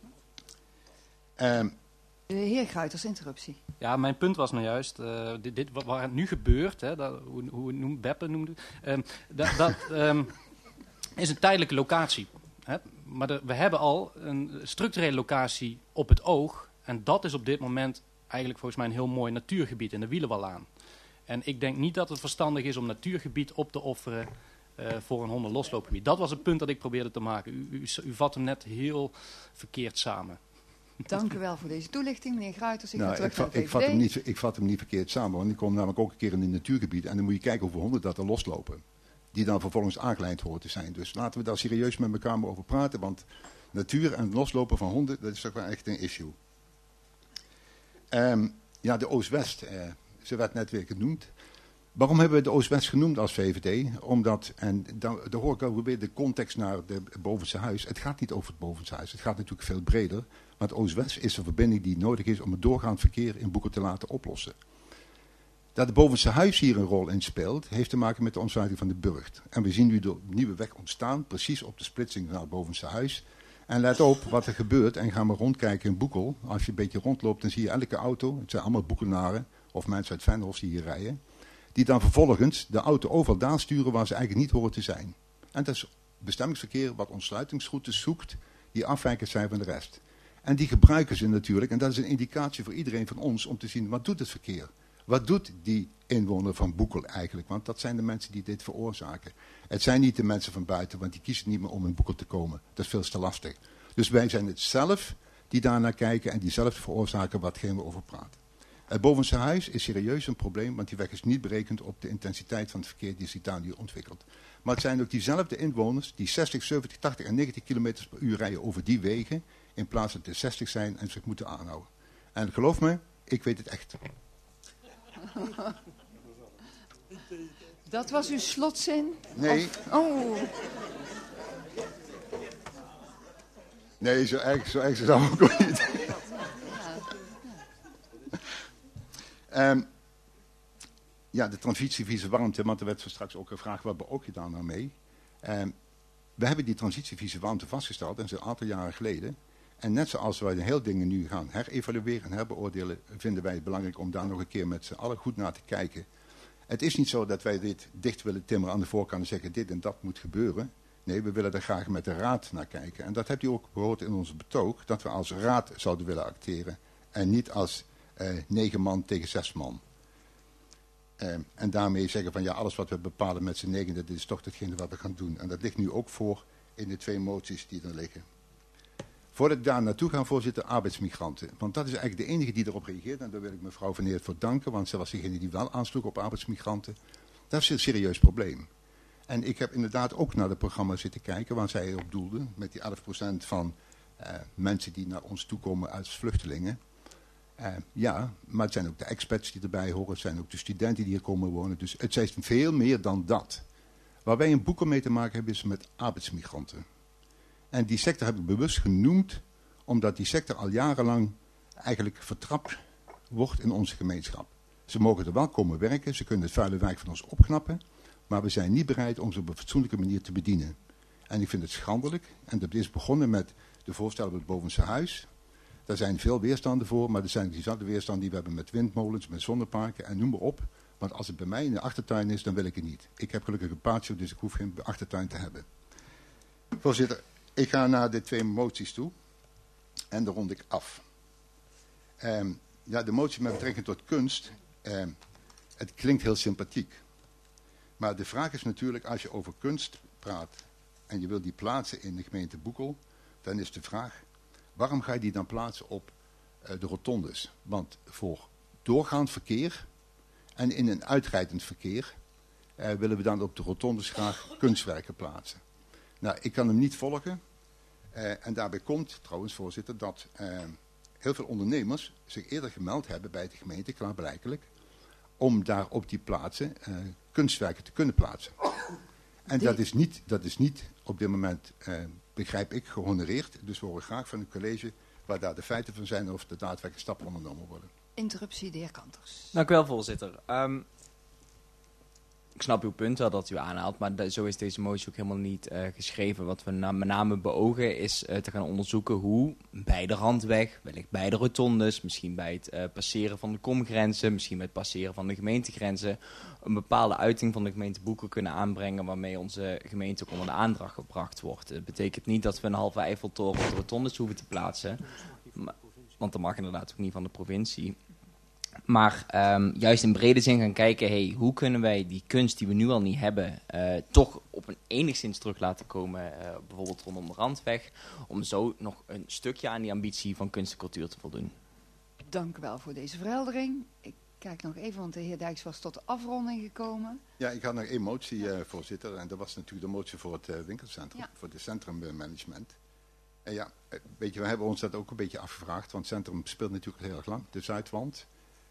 De heer Gruiters, interruptie. Ja, mijn punt was nou juist, dit wat nu gebeurt, hè, hoe Beppe noemde, dat is een tijdelijke locatie. Hè? Maar we hebben al een structurele locatie op het oog. En dat is op dit moment eigenlijk volgens mij een heel mooi natuurgebied in de Wielenwallaan. En ik denk niet dat het verstandig is om natuurgebied op te offeren voor een hondenlosloopgebied. Dat was het punt dat ik probeerde te maken. U vat hem net heel verkeerd samen. Dank u wel voor deze toelichting, meneer Gruiters. Ik ga Nou, terug naar de ik vat hem niet verkeerd samen, want ik kom namelijk ook een keer in een natuurgebied en dan moet je kijken hoeveel honden dat er loslopen. Die dan vervolgens aangelijnd horen te zijn. Dus laten we daar serieus met elkaar over praten, want natuur en het loslopen van honden, dat is toch wel echt een issue. Ja, de Oost-West, ze werd net weer genoemd. Waarom hebben we de Oost-West genoemd als VVD? Omdat, en daar hoor ik wel weer de context naar het bovenste huis. Het gaat niet over het bovenste huis, het gaat natuurlijk veel breder. Maar het Oost-West is een verbinding die nodig is om het doorgaand verkeer in Boekel te laten oplossen. Dat het bovenste huis hier een rol in speelt, heeft te maken met de ontsluiting van de burcht. En we zien nu de nieuwe weg ontstaan, precies op de splitsing naar het bovenste huis. En let op wat er gebeurt en ga maar rondkijken in Boekel. Als je een beetje rondloopt, dan zie je elke auto, het zijn allemaal Boekelnaren of mensen uit Venlo die hier rijden, die dan vervolgens de auto overal daar sturen waar ze eigenlijk niet horen te zijn. En dat is bestemmingsverkeer wat ontsluitingsroutes zoekt die afwijkend zijn van de rest. En die gebruiken ze natuurlijk, en dat is een indicatie voor iedereen van ons om te zien, wat doet het verkeer? Wat doet die inwoner van Boekel eigenlijk? Want dat zijn de mensen die dit veroorzaken. Het zijn niet de mensen van buiten, want die kiezen niet meer om in Boekel te komen. Dat is veel te lastig. Dus wij zijn het zelf die daarnaar kijken en die zelf veroorzaken watgeen we over praten. Het bovenste huis is serieus een probleem, want die weg is niet berekend op de intensiteit van het verkeer die zich daar nu ontwikkelt. Maar het zijn ook diezelfde inwoners die 60, 70, 80 en 90 km per uur rijden over die wegen, in plaats dat het 60 zijn en zich moeten aanhouden. En geloof me, ik weet het echt. Dat was uw slotzin? Nee. Oh. Nee, zo erg zou ik ook niet. Ja, de transitievieze warmte, want er werd zo straks ook gevraagd, wat beoog je daar nou mee? We hebben die transitievieze warmte vastgesteld, en dat is een aantal jaren geleden. En net zoals wij de hele dingen nu gaan herevalueren en herbeoordelen, vinden wij het belangrijk om daar nog een keer met z'n allen goed naar te kijken. Het is niet zo dat wij dit dicht willen timmeren aan de voorkant en zeggen dit en dat moet gebeuren. Nee, we willen er graag met de raad naar kijken. En dat hebt u ook gehoord in onze betoog, dat we als raad zouden willen acteren. En niet als 9 man tegen 6 man. En daarmee zeggen van ja, alles wat we bepalen met z'n 9, dat is toch hetgene wat we gaan doen. En dat ligt nu ook voor in de 2 moties die er liggen. Voordat ik daar naartoe ga, voorzitter, arbeidsmigranten. Want dat is eigenlijk de enige die erop reageert. En daar wil ik mevrouw Van Eert voor danken, want zij was degene die wel aansloeg op arbeidsmigranten. Dat is een serieus probleem. En ik heb inderdaad ook naar de programma's zitten kijken waar zij op doelden. Met die 11% van mensen die naar ons toekomen als vluchtelingen. Ja, maar het zijn ook de expats die erbij horen. Het zijn ook de studenten die hier komen wonen. Dus het zijn veel meer dan dat. Waar wij in Boekel mee te maken hebben is met arbeidsmigranten. En die sector heb ik bewust genoemd, omdat die sector al jarenlang eigenlijk vertrapt wordt in onze gemeenschap. Ze mogen er wel komen werken, ze kunnen het vuile werk van ons opknappen, maar we zijn niet bereid om ze op een fatsoenlijke manier te bedienen. En ik vind het schandelijk, en dat is begonnen met de voorstellen op het bovenste huis. Daar zijn veel weerstanden voor, maar er zijn diezelfde weerstanden die we hebben met windmolens, met zonneparken en noem maar op. Want als het bij mij in de achtertuin is, dan wil ik het niet. Ik heb gelukkig een patio, dus ik hoef geen achtertuin te hebben. Voorzitter, ik ga naar de 2 moties toe en dan rond ik af. Ja, de motie met betrekking tot kunst, het klinkt heel sympathiek. Maar de vraag is natuurlijk, als je over kunst praat en je wil die plaatsen in de gemeente Boekel, dan is de vraag, waarom ga je die dan plaatsen op de rotondes? Want voor doorgaand verkeer en in een uitrijdend verkeer willen we dan op de rotondes graag kunstwerken plaatsen. Nou, ik kan hem niet volgen. En daarbij komt, trouwens voorzitter, dat heel veel ondernemers zich eerder gemeld hebben bij de gemeente, klaarblijkelijk, om daar op die plaatsen kunstwerken te kunnen plaatsen. En dat is niet op dit moment, begrijp ik, gehonoreerd. Dus we horen graag van het college waar daar de feiten van zijn of de daadwerkelijke stappen ondernomen worden. Interruptie, de heer Kanters. Dank u wel, voorzitter. Ik snap uw punt wel dat u aanhaalt, maar zo is deze motie ook helemaal niet geschreven. Wat we met name beogen is te gaan onderzoeken hoe bij de randweg, wellicht bij de rotondes, misschien bij het passeren van de komgrenzen, misschien bij het passeren van de gemeentegrenzen, een bepaalde uiting van de gemeente Boekel kunnen aanbrengen waarmee onze gemeente ook onder de aandacht gebracht wordt. Het betekent niet dat we een halve Eiffeltoren op de rotondes hoeven te plaatsen, want dat mag inderdaad ook niet van de provincie. Maar juist in brede zin gaan kijken, hey, hoe kunnen wij die kunst die we nu al niet hebben, toch op een enigszins terug laten komen, bijvoorbeeld rondom de Randweg, om zo nog een stukje aan die ambitie van kunst en cultuur te voldoen. Dank u wel voor deze verheldering. Ik kijk nog even, want de heer Dijks was tot de afronding gekomen. Ja, ik had nog één motie, voorzitter. En dat was natuurlijk de motie voor het winkelcentrum, voor de centrummanagement. En ja, weet je, we hebben ons dat ook een beetje afgevraagd, want het centrum speelt natuurlijk heel erg lang, de Zuidwand.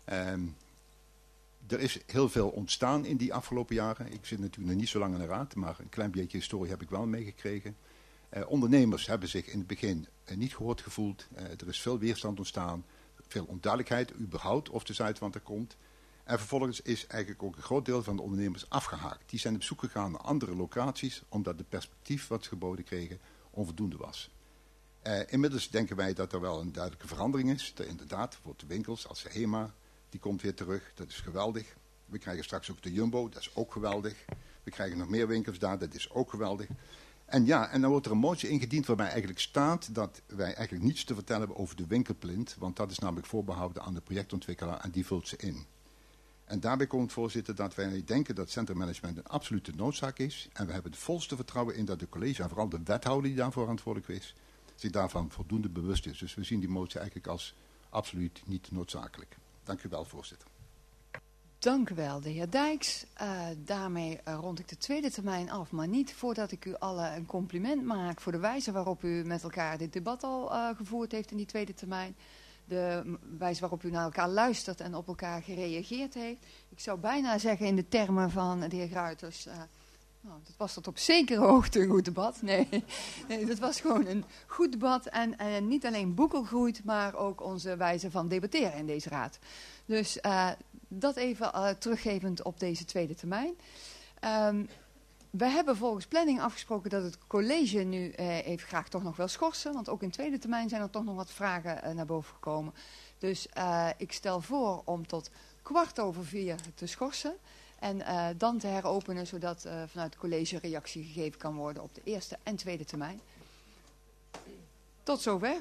Er is heel veel ontstaan in die afgelopen jaren. Ik zit natuurlijk nog niet zo lang in de raad, maar een klein beetje historie heb ik wel meegekregen. Ondernemers hebben zich in het begin niet gehoord gevoeld. Er is veel weerstand ontstaan, veel onduidelijkheid überhaupt of de Zuidwand er komt. En vervolgens is eigenlijk ook een groot deel van de ondernemers afgehaakt. Die zijn op zoek gegaan naar andere locaties, omdat de perspectief wat ze geboden kregen onvoldoende was. Inmiddels denken wij dat er wel een duidelijke verandering is. Inderdaad, voor de winkels als de HEMA, die komt weer terug. Dat is geweldig. We krijgen straks ook de Jumbo, dat is ook geweldig. We krijgen nog meer winkels daar, dat is ook geweldig. En ja, en dan wordt er een motie ingediend waarbij eigenlijk staat dat wij eigenlijk niets te vertellen hebben over de winkelplint. Want dat is namelijk voorbehouden aan de projectontwikkelaar en die vult ze in. En daarbij komt, voorzitter, dat wij denken dat centrummanagement een absolute noodzaak is. En we hebben het volste vertrouwen in dat de college en vooral de wethouder die daarvoor verantwoordelijk is, zich daarvan voldoende bewust is. Dus we zien die motie eigenlijk als absoluut niet noodzakelijk. Dank u wel, voorzitter. Dank u wel, de heer Dijks. Daarmee rond ik de tweede termijn af. Maar niet voordat ik u allen een compliment maak voor de wijze waarop u met elkaar dit debat al gevoerd heeft in die tweede termijn. De wijze waarop u naar elkaar luistert en op elkaar gereageerd heeft. Ik zou bijna zeggen in de termen van de heer Gruiters, nou, dat was tot op zekere hoogte een goed debat. Nee, dat was gewoon een goed debat. En niet alleen boekelgroeit, maar ook onze wijze van debatteren in deze raad. Dus dat even teruggevend op deze tweede termijn. We hebben volgens planning afgesproken dat het college nu even graag toch nog wil schorsen. Want ook in tweede termijn zijn er toch nog wat vragen naar boven gekomen. Dus ik stel voor om tot 4:15 te schorsen. En dan te heropenen, zodat vanuit het college reactie gegeven kan worden op de eerste en tweede termijn. Tot zover.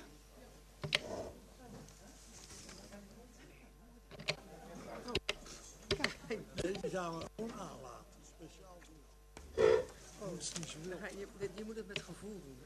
Deze gaan we gewoon aanlaten. Speciaal doen. Oh, dat is niet zo veel. Je moet het met gevoel doen.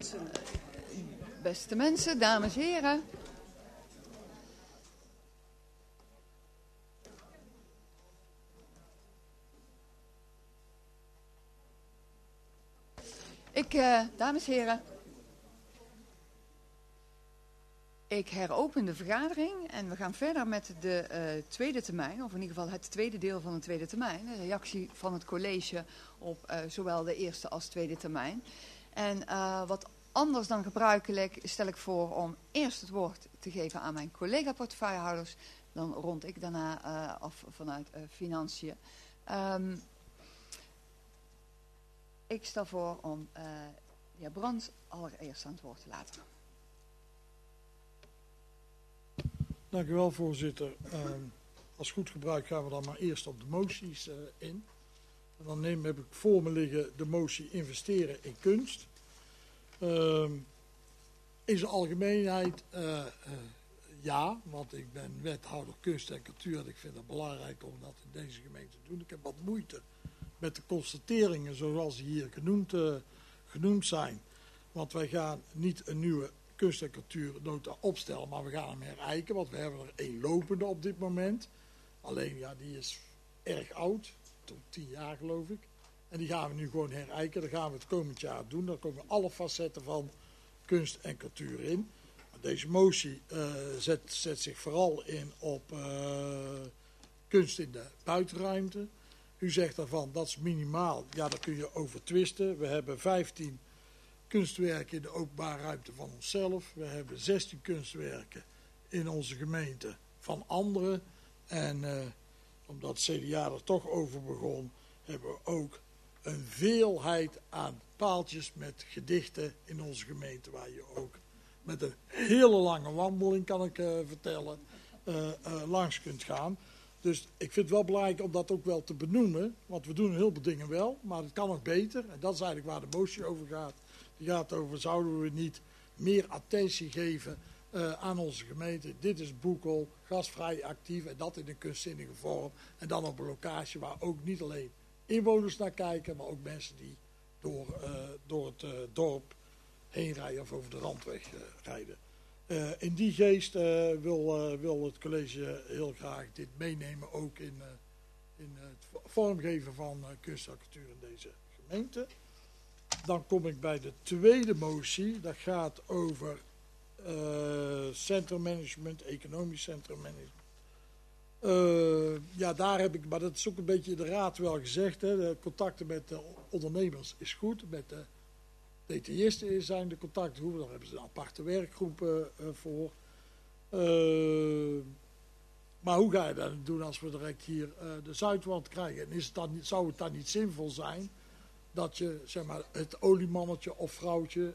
Beste mensen, dames en heren. Dames en heren. Ik heropen de vergadering en we gaan verder met de tweede termijn, of in ieder geval het tweede deel van de tweede termijn. De reactie van het college op zowel de eerste als tweede termijn. En wat anders dan gebruikelijk stel ik voor om eerst het woord te geven aan mijn collega-portefeuillehouders. Dan rond ik daarna af vanuit financiën. Ik stel voor om de heer Brandt allereerst aan het woord te laten. Dank u wel, voorzitter. Als goed gebruik gaan we dan maar eerst op de moties in. En dan heb ik voor me liggen de motie investeren in kunst. In zijn algemeenheid ja, want ik ben wethouder kunst en cultuur en ik vind het belangrijk om dat in deze gemeente te doen. Ik heb wat moeite met de constateringen zoals die hier genoemd zijn. Want wij gaan niet een nieuwe kunst- en cultuurnota opstellen, maar we gaan hem herijken, want we hebben er één lopende op dit moment. Alleen, ja, die is erg oud, tot 10 jaar geloof ik. En die gaan we nu gewoon herijken, dat gaan we het komend jaar doen. Dan komen alle facetten van kunst en cultuur in. Deze motie zet zich vooral in op kunst in de buitenruimte. U zegt daarvan, dat is minimaal. Ja, daar kun je over twisten. We hebben 15 kunstwerken in de openbare ruimte van onszelf. We hebben 16 kunstwerken in onze gemeente van anderen. En omdat het CDA er toch over begon, hebben we ook een veelheid aan paaltjes met gedichten in onze gemeente. Waar je ook met een hele lange wandeling, kan ik vertellen, langs kunt gaan. Dus ik vind het wel belangrijk om dat ook wel te benoemen. Want we doen een heleboel dingen wel, maar het kan nog beter. En dat is eigenlijk waar de motie over gaat. Die gaat over, zouden we niet meer attentie geven aan onze gemeente. Dit is Boekel, gasvrij actief en dat in een kunstzinnige vorm. En dan op een locatie waar ook niet alleen inwoners naar kijken, maar ook mensen die door het dorp heen rijden of over de randweg rijden. In die geest wil het college heel graag dit meenemen, ook in het vormgeven van kunst en cultuur in deze gemeente. Dan kom ik bij de tweede motie. Dat gaat over centrummanagement, economisch centrummanagement. Ja, daar heb ik, maar dat is ook een beetje in de raad wel gezegd. Hè, de contacten met de ondernemers is goed. Met de detailisten zijn de contacten goed. Daar hebben ze een aparte werkgroep voor. Maar hoe ga je dat doen als we direct hier de Zuidwand krijgen? En zou het dan niet zinvol zijn dat je, zeg maar, het oliemannetje of vrouwtje,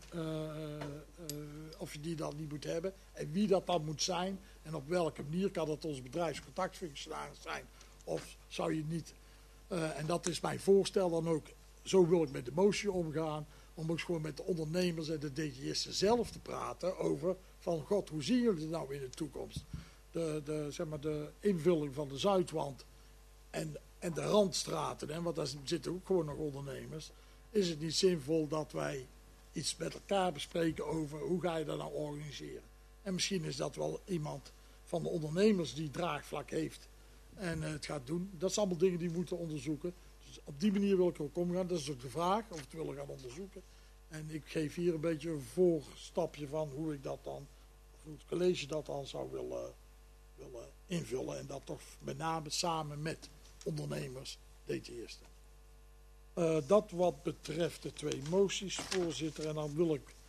of je die dan niet moet hebben. En wie dat dan moet zijn. En op welke manier kan dat onze bedrijfscontactfunctionaris zijn. Of zou je niet, en dat is mijn voorstel dan ook, zo wil ik met de motie omgaan. Om ook gewoon met de ondernemers en de DGS'en zelf te praten over van, god, hoe zien jullie het nou in de toekomst? Zeg maar de invulling van de Zuidwand en de randstraten, hè, want daar zitten ook gewoon nog ondernemers. Is het niet zinvol dat wij iets met elkaar bespreken over hoe ga je dat nou organiseren? En misschien is dat wel iemand van de ondernemers die draagvlak heeft en het gaat doen. Dat zijn allemaal dingen die we moeten onderzoeken. Dus op die manier wil ik er ook omgaan. Dat is ook de vraag of we het willen gaan onderzoeken. En ik geef hier een beetje een voorstapje van hoe ik dat dan, of hoe het college dat dan zou willen invullen. En dat toch met name samen met ondernemers, detailisten. Dat wat betreft de twee moties, voorzitter. En dan wil ik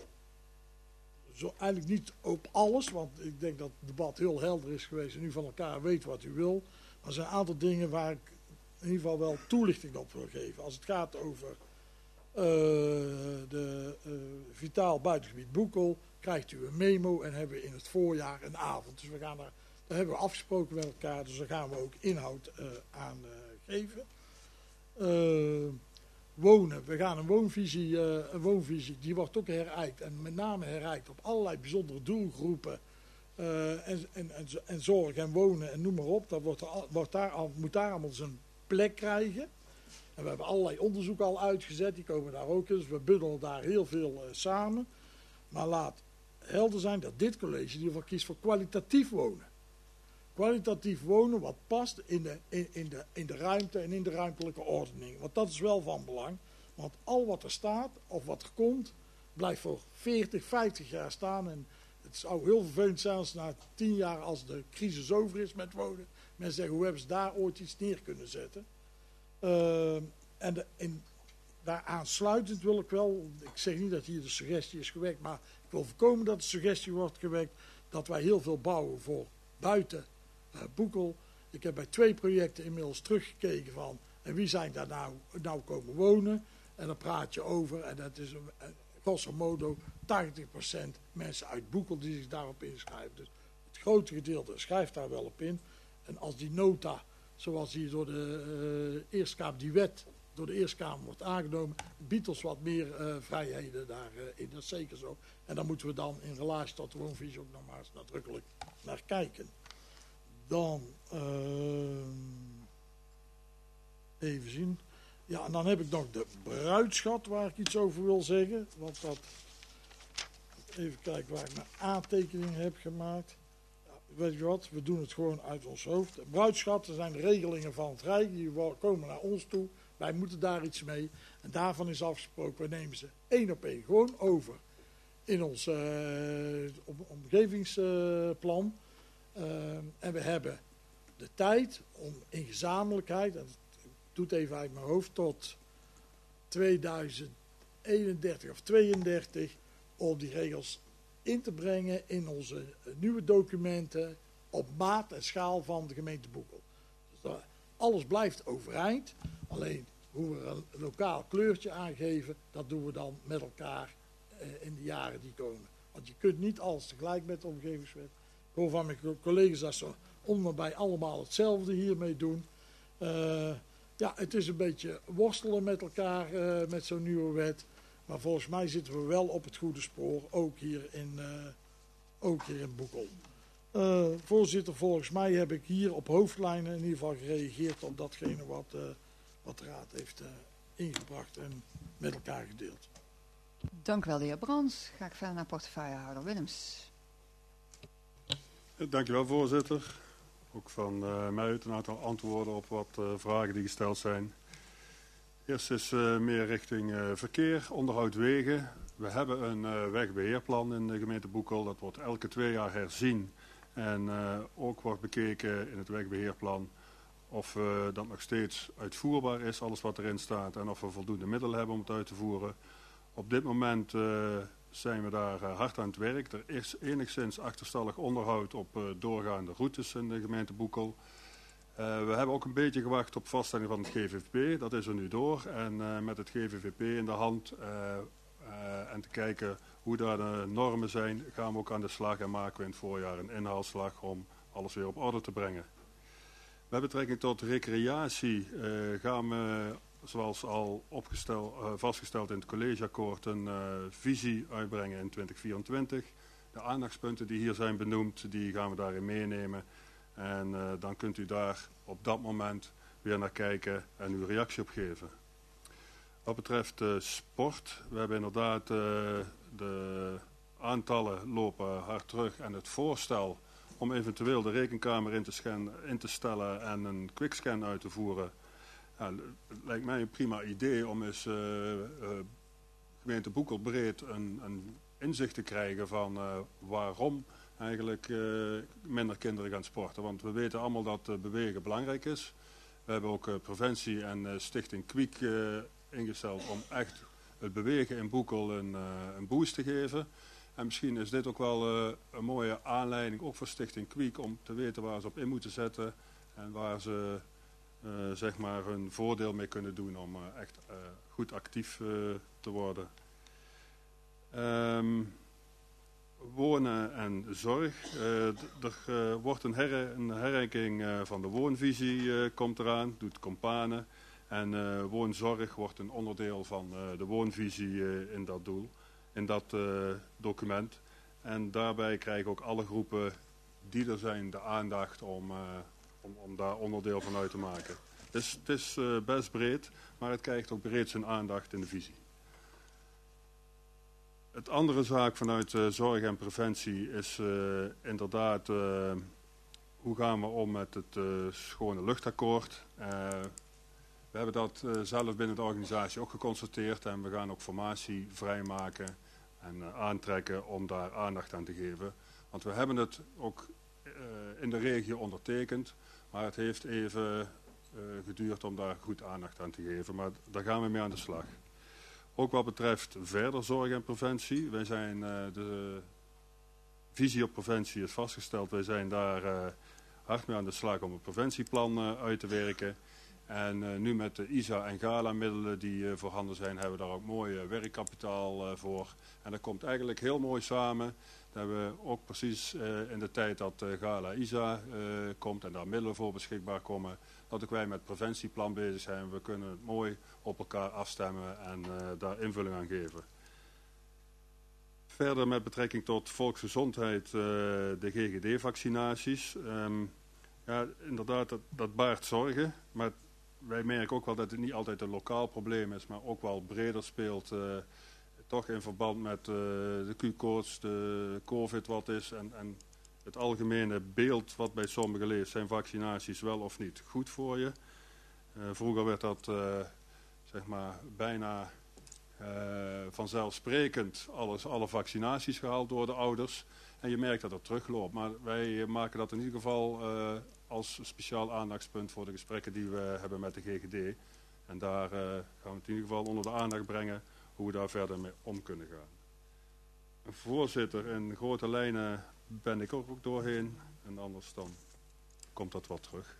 zo eigenlijk niet op alles, want ik denk dat het debat heel helder is geweest en u van elkaar weet wat u wil. Maar er zijn een aantal dingen waar ik in ieder geval wel toelichting op wil geven. Als het gaat over de Vitaal Buitengebied Boekel, krijgt u een memo en hebben we in het voorjaar een avond. Dus we gaan daar hebben we afgesproken met elkaar, dus daar gaan we ook inhoud aan geven. Wonen, we gaan een woonvisie, die wordt ook herijkt en met name herijkt op allerlei bijzondere doelgroepen en zorg en wonen en noem maar op. Dat moet daar allemaal zijn plek krijgen. En we hebben allerlei onderzoeken al uitgezet, die komen daar ook in. Dus we bundelen daar heel veel samen. Maar laat helder zijn dat dit college in ieder geval kiest voor kwalitatief wonen. Kwalitatief wonen wat past in de ruimte en in de ruimtelijke ordening. Want dat is wel van belang. Want al wat er staat of wat er komt, blijft voor 40, 50 jaar staan. En het zou heel vervelend zijn als na 10 jaar, als de crisis over is met wonen, mensen zeggen, hoe hebben ze daar ooit iets neer kunnen zetten? En daar aansluitend wil ik wel, ik zeg niet dat hier de suggestie is gewekt, maar ik wil voorkomen dat de suggestie wordt gewekt dat wij heel veel bouwen voor buiten Boekel. Ik heb bij 2 projecten inmiddels teruggekeken van, en wie zijn daar nou komen wonen? En dan praat je over, en dat is grosso modo 80% mensen uit Boekel die zich daarop inschrijven. Dus het grote gedeelte schrijft daar wel op in. En als die nota, zoals die door de Eerste Kamer, die wet door de Eerste Kamer wordt aangenomen, biedt ons wat meer vrijheden daarin. Dat is zeker zo. En daar moeten we dan in relatie tot de woonvisie ook nog maar eens nadrukkelijk naar kijken. Dan even zien. Ja, en dan heb ik nog de bruidschat waar ik iets over wil zeggen. Want dat, even kijken waar ik mijn aantekeningen heb gemaakt. Ja, weet je wat, we doen het gewoon uit ons hoofd. De bruidschatten zijn de regelingen van het Rijk, die komen naar ons toe. Wij moeten daar iets mee. En daarvan is afgesproken, we nemen ze 1 op 1 gewoon over in ons omgevingsplan. En we hebben de tijd om in gezamenlijkheid, en ik doe het even uit mijn hoofd, tot 2031 of 32 om die regels in te brengen in onze nieuwe documenten op maat en schaal van de gemeente Boekel. Dus alles blijft overeind, alleen hoe we een lokaal kleurtje aangeven, dat doen we dan met elkaar in de jaren die komen. Want je kunt niet alles tegelijk met de omgevingswet. Ik hoor van mijn collega's dat ze onderbij allemaal hetzelfde hiermee doen. Ja, het is een beetje worstelen met elkaar met zo'n nieuwe wet. Maar volgens mij zitten we wel op het goede spoor, ook hier in Boekel. Voorzitter, volgens mij heb ik hier op hoofdlijnen in ieder geval gereageerd op datgene wat de Raad heeft ingebracht en met elkaar gedeeld. Dank u wel, de heer Brands. Ga ik verder naar portefeuillehouder Willems. Dankjewel, voorzitter. Ook van mij uit een aantal antwoorden op wat vragen die gesteld zijn. Eerst is meer richting verkeer, onderhoud wegen. We hebben een wegbeheerplan in de gemeente Boekel. Dat wordt elke 2 jaar herzien. En ook wordt bekeken in het wegbeheerplan of dat nog steeds uitvoerbaar is, alles wat erin staat. En of we voldoende middelen hebben om het uit te voeren. Op dit moment zijn we daar hard aan het werk. Er is enigszins achterstallig onderhoud op doorgaande routes in de gemeente Boekel. We hebben ook een beetje gewacht op vaststelling van het GVVP. Dat is er nu door. En met het GVVP in de hand en te kijken hoe daar de normen zijn, gaan we ook aan de slag en maken we in het voorjaar een inhaalslag om alles weer op orde te brengen. Met betrekking tot recreatie gaan we, zoals al vastgesteld in het collegeakkoord, een visie uitbrengen in 2024. De aandachtspunten die hier zijn benoemd, die gaan we daarin meenemen. En dan kunt u daar op dat moment weer naar kijken en uw reactie op geven. Wat betreft sport, we hebben inderdaad de aantallen lopen hard terug en het voorstel om eventueel de rekenkamer in te stellen en een quickscan uit te voeren. Ja, lijkt mij een prima idee om eens gemeente Boekel breed een inzicht te krijgen van waarom eigenlijk minder kinderen gaan sporten. Want we weten allemaal dat bewegen belangrijk is. We hebben ook preventie en stichting Kwiek ingesteld om echt het bewegen in Boekel een boost te geven. En misschien is dit ook wel een mooie aanleiding, ook voor stichting Kwiek, om te weten waar ze op in moeten zetten en waar ze zeg maar hun voordeel mee kunnen doen om echt goed actief te worden. Wonen en zorg. Er wordt een herrijking van de woonvisie komt eraan, doet Companen. En woonzorg wordt een onderdeel van de woonvisie in dat doel, in dat document. En daarbij krijgen ook alle groepen die er zijn de aandacht om daar onderdeel van uit te maken. Dus het is best breed, maar het krijgt ook breed zijn aandacht in de visie. Het andere zaak vanuit zorg en preventie is inderdaad hoe gaan we om met het schone luchtakkoord. We hebben dat zelf binnen de organisatie ook geconstateerd en we gaan ook formatie vrijmaken en aantrekken om daar aandacht aan te geven. Want we hebben het ook in de regio ondertekend, maar het heeft even geduurd om daar goed aandacht aan te geven. Maar daar gaan we mee aan de slag. Ook wat betreft verder zorg en preventie. Wij zijn, de visie op preventie is vastgesteld. Wij zijn daar hard mee aan de slag om een preventieplan uit te werken. En nu met de ISA en GALA middelen die voorhanden zijn, hebben we daar ook mooi werkkapitaal voor. En dat komt eigenlijk heel mooi samen. Dat we ook precies in de tijd dat GALA ISA komt en daar middelen voor beschikbaar komen, dat ook wij met het preventieplan bezig zijn. We kunnen het mooi op elkaar afstemmen en daar invulling aan geven. Verder met betrekking tot volksgezondheid, de GGD-vaccinaties. Ja, inderdaad, dat baart zorgen. Maar wij merken ook wel dat het niet altijd een lokaal probleem is, maar ook wel breder speelt. Toch in verband met de Q-koorts, de COVID wat is en het algemene beeld wat bij sommigen leeft. Zijn vaccinaties wel of niet goed voor je? Vroeger werd dat zeg maar bijna vanzelfsprekend alle vaccinaties gehaald door de ouders. En je merkt dat het terugloopt. Maar wij maken dat in ieder geval als speciaal aandachtspunt voor de gesprekken die we hebben met de GGD. En daar gaan we het in ieder geval onder de aandacht brengen hoe we daar verder mee om kunnen gaan. Een voorzitter, in grote lijnen ben ik ook doorheen. En anders dan komt dat wat terug.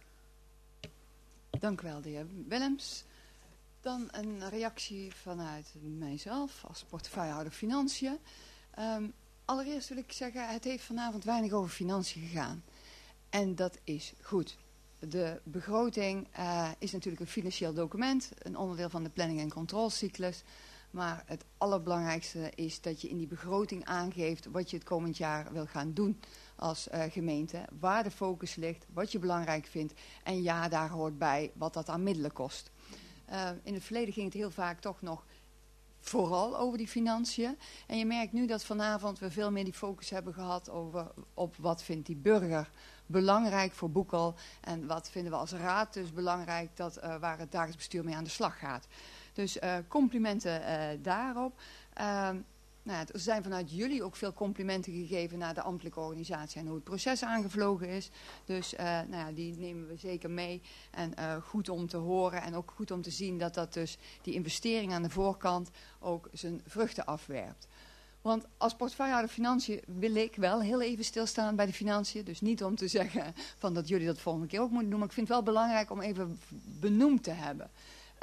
Dank u wel, de heer Willems. Dan een reactie vanuit mijzelf als portefeuillehouder Financiën. Allereerst wil ik zeggen, het heeft vanavond weinig over financiën gegaan. En dat is goed. De begroting is natuurlijk een financieel document, een onderdeel van de planning- en controlecyclus. Maar het allerbelangrijkste is dat je in die begroting aangeeft wat je het komend jaar wil gaan doen als gemeente. Waar de focus ligt, wat je belangrijk vindt. En ja, daar hoort bij wat dat aan middelen kost. In het verleden ging het heel vaak toch nog vooral over die financiën. En je merkt nu dat vanavond we veel meer die focus hebben gehad op wat vindt die burger belangrijk voor Boekel. En wat vinden we als raad dus belangrijk waar het dagelijks bestuur mee aan de slag gaat. Dus complimenten daarop. Nou ja, er zijn vanuit jullie ook veel complimenten gegeven naar de ambtelijke organisatie en hoe het proces aangevlogen is. Dus nou ja, die nemen we zeker mee. En goed om te horen en ook goed om te zien dat dus die investering aan de voorkant ook zijn vruchten afwerpt. Want als portefeuillehouder Financiën wil ik wel heel even stilstaan bij de financiën. Dus niet om te zeggen van dat jullie dat volgende keer ook moeten doen. Maar ik vind het wel belangrijk om even benoemd te hebben.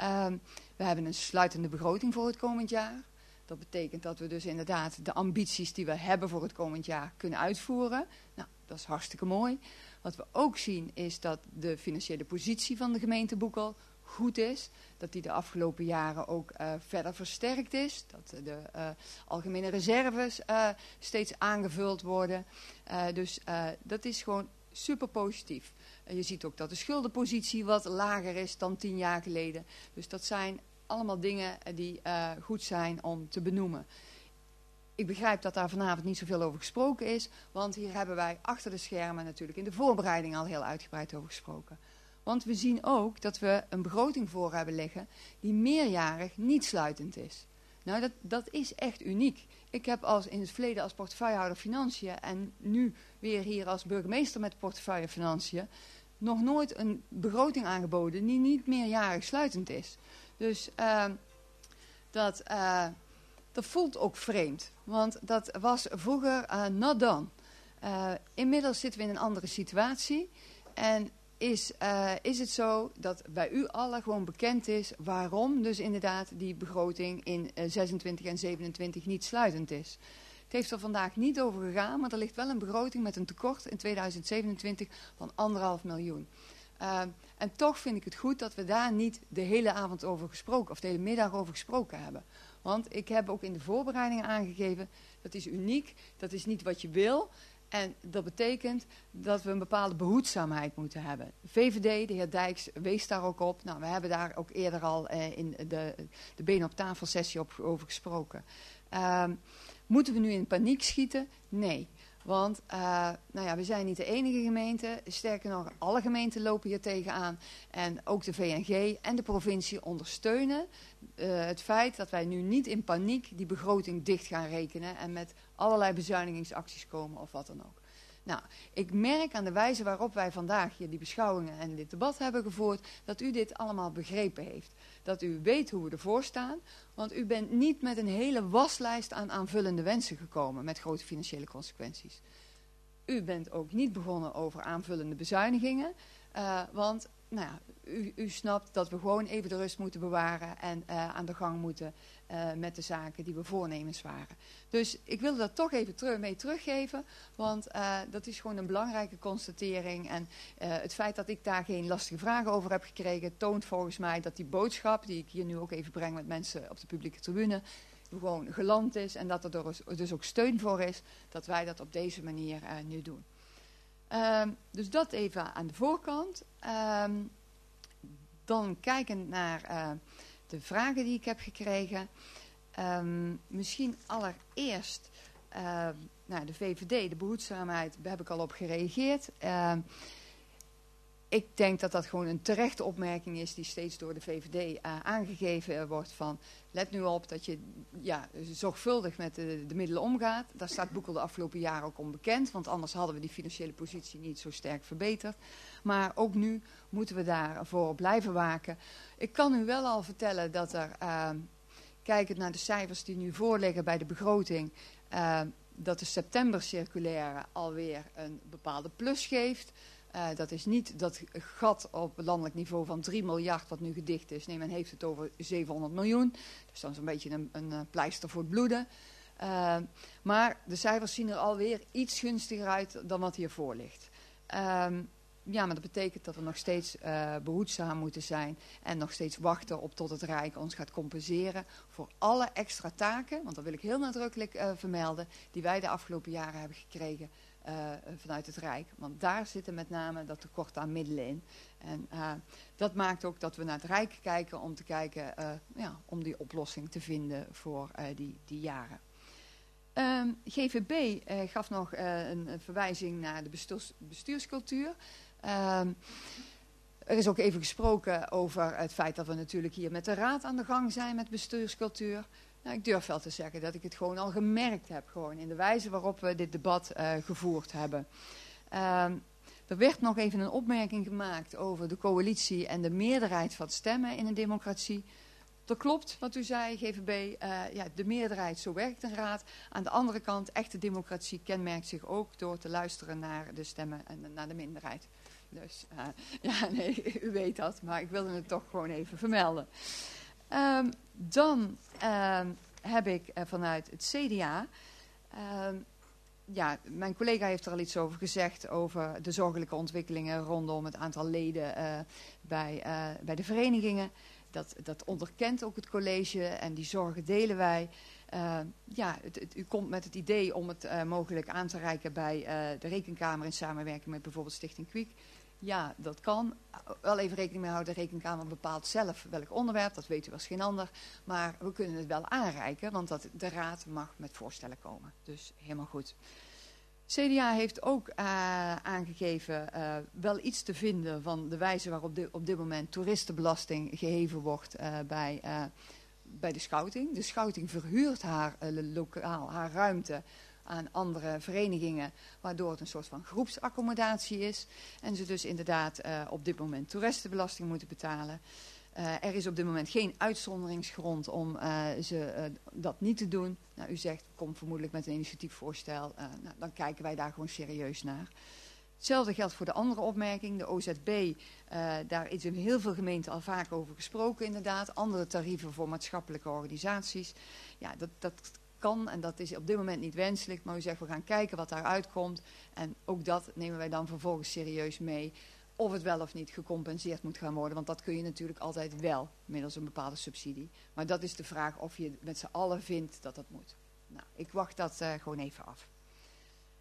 We hebben een sluitende begroting voor het komend jaar. Dat betekent dat we dus inderdaad de ambities die we hebben voor het komend jaar kunnen uitvoeren. Nou, dat is hartstikke mooi. Wat we ook zien is dat de financiële positie van de gemeente Boekel goed is. Dat die de afgelopen jaren ook verder versterkt is. Dat de algemene reserves steeds aangevuld worden. Dus dat is gewoon super positief. Je ziet ook dat de schuldenpositie wat lager is dan 10 jaar geleden. Dus dat zijn allemaal dingen die goed zijn om te benoemen. Ik begrijp dat daar vanavond niet zoveel over gesproken is. Want hier hebben wij achter de schermen natuurlijk in de voorbereiding al heel uitgebreid over gesproken. Want we zien ook dat we een begroting voor hebben liggen die meerjarig niet sluitend is. Nou, dat is echt uniek. Ik heb in het verleden als portefeuillehouder Financiën en nu weer hier als burgemeester met portefeuille Financiën nog nooit een begroting aangeboden die niet meerjarig sluitend is. Dus dat voelt ook vreemd. Want dat was vroeger not done. Inmiddels zitten we in een andere situatie. En is het zo dat bij u allen gewoon bekend is waarom dus inderdaad die begroting in 26 en 27 niet sluitend is. Het heeft er vandaag niet over gegaan, maar er ligt wel een begroting met een tekort in 2027 van 1,5 miljoen. En toch vind ik het goed dat we daar niet de hele avond over gesproken, of de hele middag over gesproken hebben. Want ik heb ook in de voorbereidingen aangegeven, dat is uniek, dat is niet wat je wil. En dat betekent dat we een bepaalde behoedzaamheid moeten hebben. De VVD, de heer Dijks, wees daar ook op. Nou, we hebben daar ook eerder al in de benen op tafel sessie over gesproken. Moeten we nu in paniek schieten? Nee. Want we zijn niet de enige gemeente. Sterker nog, alle gemeenten lopen hier tegenaan. En ook de VNG en de provincie ondersteunen het feit dat wij nu niet in paniek die begroting dicht gaan rekenen. En met allerlei bezuinigingsacties komen of wat dan ook. Nou, ik merk aan de wijze waarop wij vandaag hier die beschouwingen en dit debat hebben gevoerd, dat u dit allemaal begrepen heeft. Dat u weet hoe we ervoor staan. Want u bent niet met een hele waslijst aan aanvullende wensen gekomen met grote financiële consequenties. U bent ook niet begonnen over aanvullende bezuinigingen. Want u snapt dat we gewoon even de rust moeten bewaren en aan de gang moeten met de zaken die we voornemens waren. Dus ik wilde dat toch even mee teruggeven, want dat is gewoon een belangrijke constatering. En het feit dat ik daar geen lastige vragen over heb gekregen, toont volgens mij dat die boodschap, die ik hier nu ook even breng met mensen op de publieke tribune, gewoon geland is en dat er dus ook steun voor is dat wij dat op deze manier nu doen. Dus dat even aan de voorkant. Dan kijkend naar de vragen die ik heb gekregen. Misschien allereerst de VVD, de behoedzaamheid, daar heb ik al op gereageerd. Ik denk dat dat gewoon een terechte opmerking is die steeds door de VVD aangegeven wordt van let nu op dat je zorgvuldig met de middelen omgaat. Daar staat Boekel de afgelopen jaren ook onbekend, want anders hadden we die financiële positie niet zo sterk verbeterd. Maar ook nu moeten we daarvoor blijven waken. Ik kan u wel al vertellen dat er, kijkend naar de cijfers die nu voorliggen bij de begroting, dat de septembercirculaire alweer een bepaalde plus geeft. Dat is niet dat gat op landelijk niveau van 3 miljard wat nu gedicht is. Nee, men heeft het over 700 miljoen. Dus dat is een beetje een pleister voor het bloeden. Maar de cijfers zien er alweer iets gunstiger uit dan wat hiervoor ligt. Maar dat betekent dat we nog steeds behoedzaam moeten zijn. En nog steeds wachten op tot het Rijk ons gaat compenseren voor alle extra taken. Want dat wil ik heel nadrukkelijk vermelden. Die wij de afgelopen jaren hebben gekregen. Vanuit het Rijk. Want daar zitten met name dat tekort aan middelen in. En dat maakt ook dat we naar het Rijk kijken om te kijken, om die oplossing te vinden voor die jaren. GVB gaf nog een verwijzing naar de bestuurscultuur. Er is ook even gesproken over het feit dat we natuurlijk hier met de Raad aan de gang zijn met bestuurscultuur. Nou, ik durf wel te zeggen dat ik het gewoon al gemerkt heb, gewoon in de wijze waarop we dit debat gevoerd hebben. Er werd nog even een opmerking gemaakt over de coalitie en de meerderheid van stemmen in een democratie. Dat klopt wat u zei, GVB. De meerderheid, zo werkt een raad. Aan de andere kant, echte democratie kenmerkt zich ook door te luisteren naar de stemmen en naar de minderheid. Dus u weet dat, maar ik wilde het toch gewoon even vermelden. Dan heb ik vanuit het CDA, mijn collega heeft er al iets over gezegd, over de zorgelijke ontwikkelingen rondom het aantal leden bij de verenigingen. Dat onderkent ook het college en die zorgen delen wij. U komt met het idee om het mogelijk aan te reiken bij de Rekenkamer in samenwerking met bijvoorbeeld Stichting Kwiek. Ja, dat kan. Wel even rekening mee houden, de Rekenkamer bepaalt zelf welk onderwerp, dat weet u als geen ander. Maar we kunnen het wel aanreiken, want de Raad mag met voorstellen komen. Dus helemaal goed. CDA heeft ook aangegeven wel iets te vinden van de wijze waarop op dit moment toeristenbelasting geheven wordt bij de scouting. De scouting verhuurt haar lokaal, haar ruimte aan andere verenigingen, waardoor het een soort van groepsaccommodatie is. En ze dus inderdaad op dit moment toeristenbelasting moeten betalen. Er is op dit moment geen uitzonderingsgrond om dat niet te doen. Nou, u zegt, kom vermoedelijk met een initiatiefvoorstel. Dan kijken wij daar gewoon serieus naar. Hetzelfde geldt voor de andere opmerking, de OZB. Daar is in heel veel gemeenten al vaak over gesproken inderdaad. Andere tarieven voor maatschappelijke organisaties. Ja, dat kan en dat is op dit moment niet wenselijk. Maar u zegt, we gaan kijken wat daaruit komt. En ook dat nemen wij dan vervolgens serieus mee. Of het wel of niet gecompenseerd moet gaan worden. Want dat kun je natuurlijk altijd wel, middels een bepaalde subsidie. Maar dat is de vraag of je met z'n allen vindt dat dat moet. Nou, ik wacht dat gewoon even af.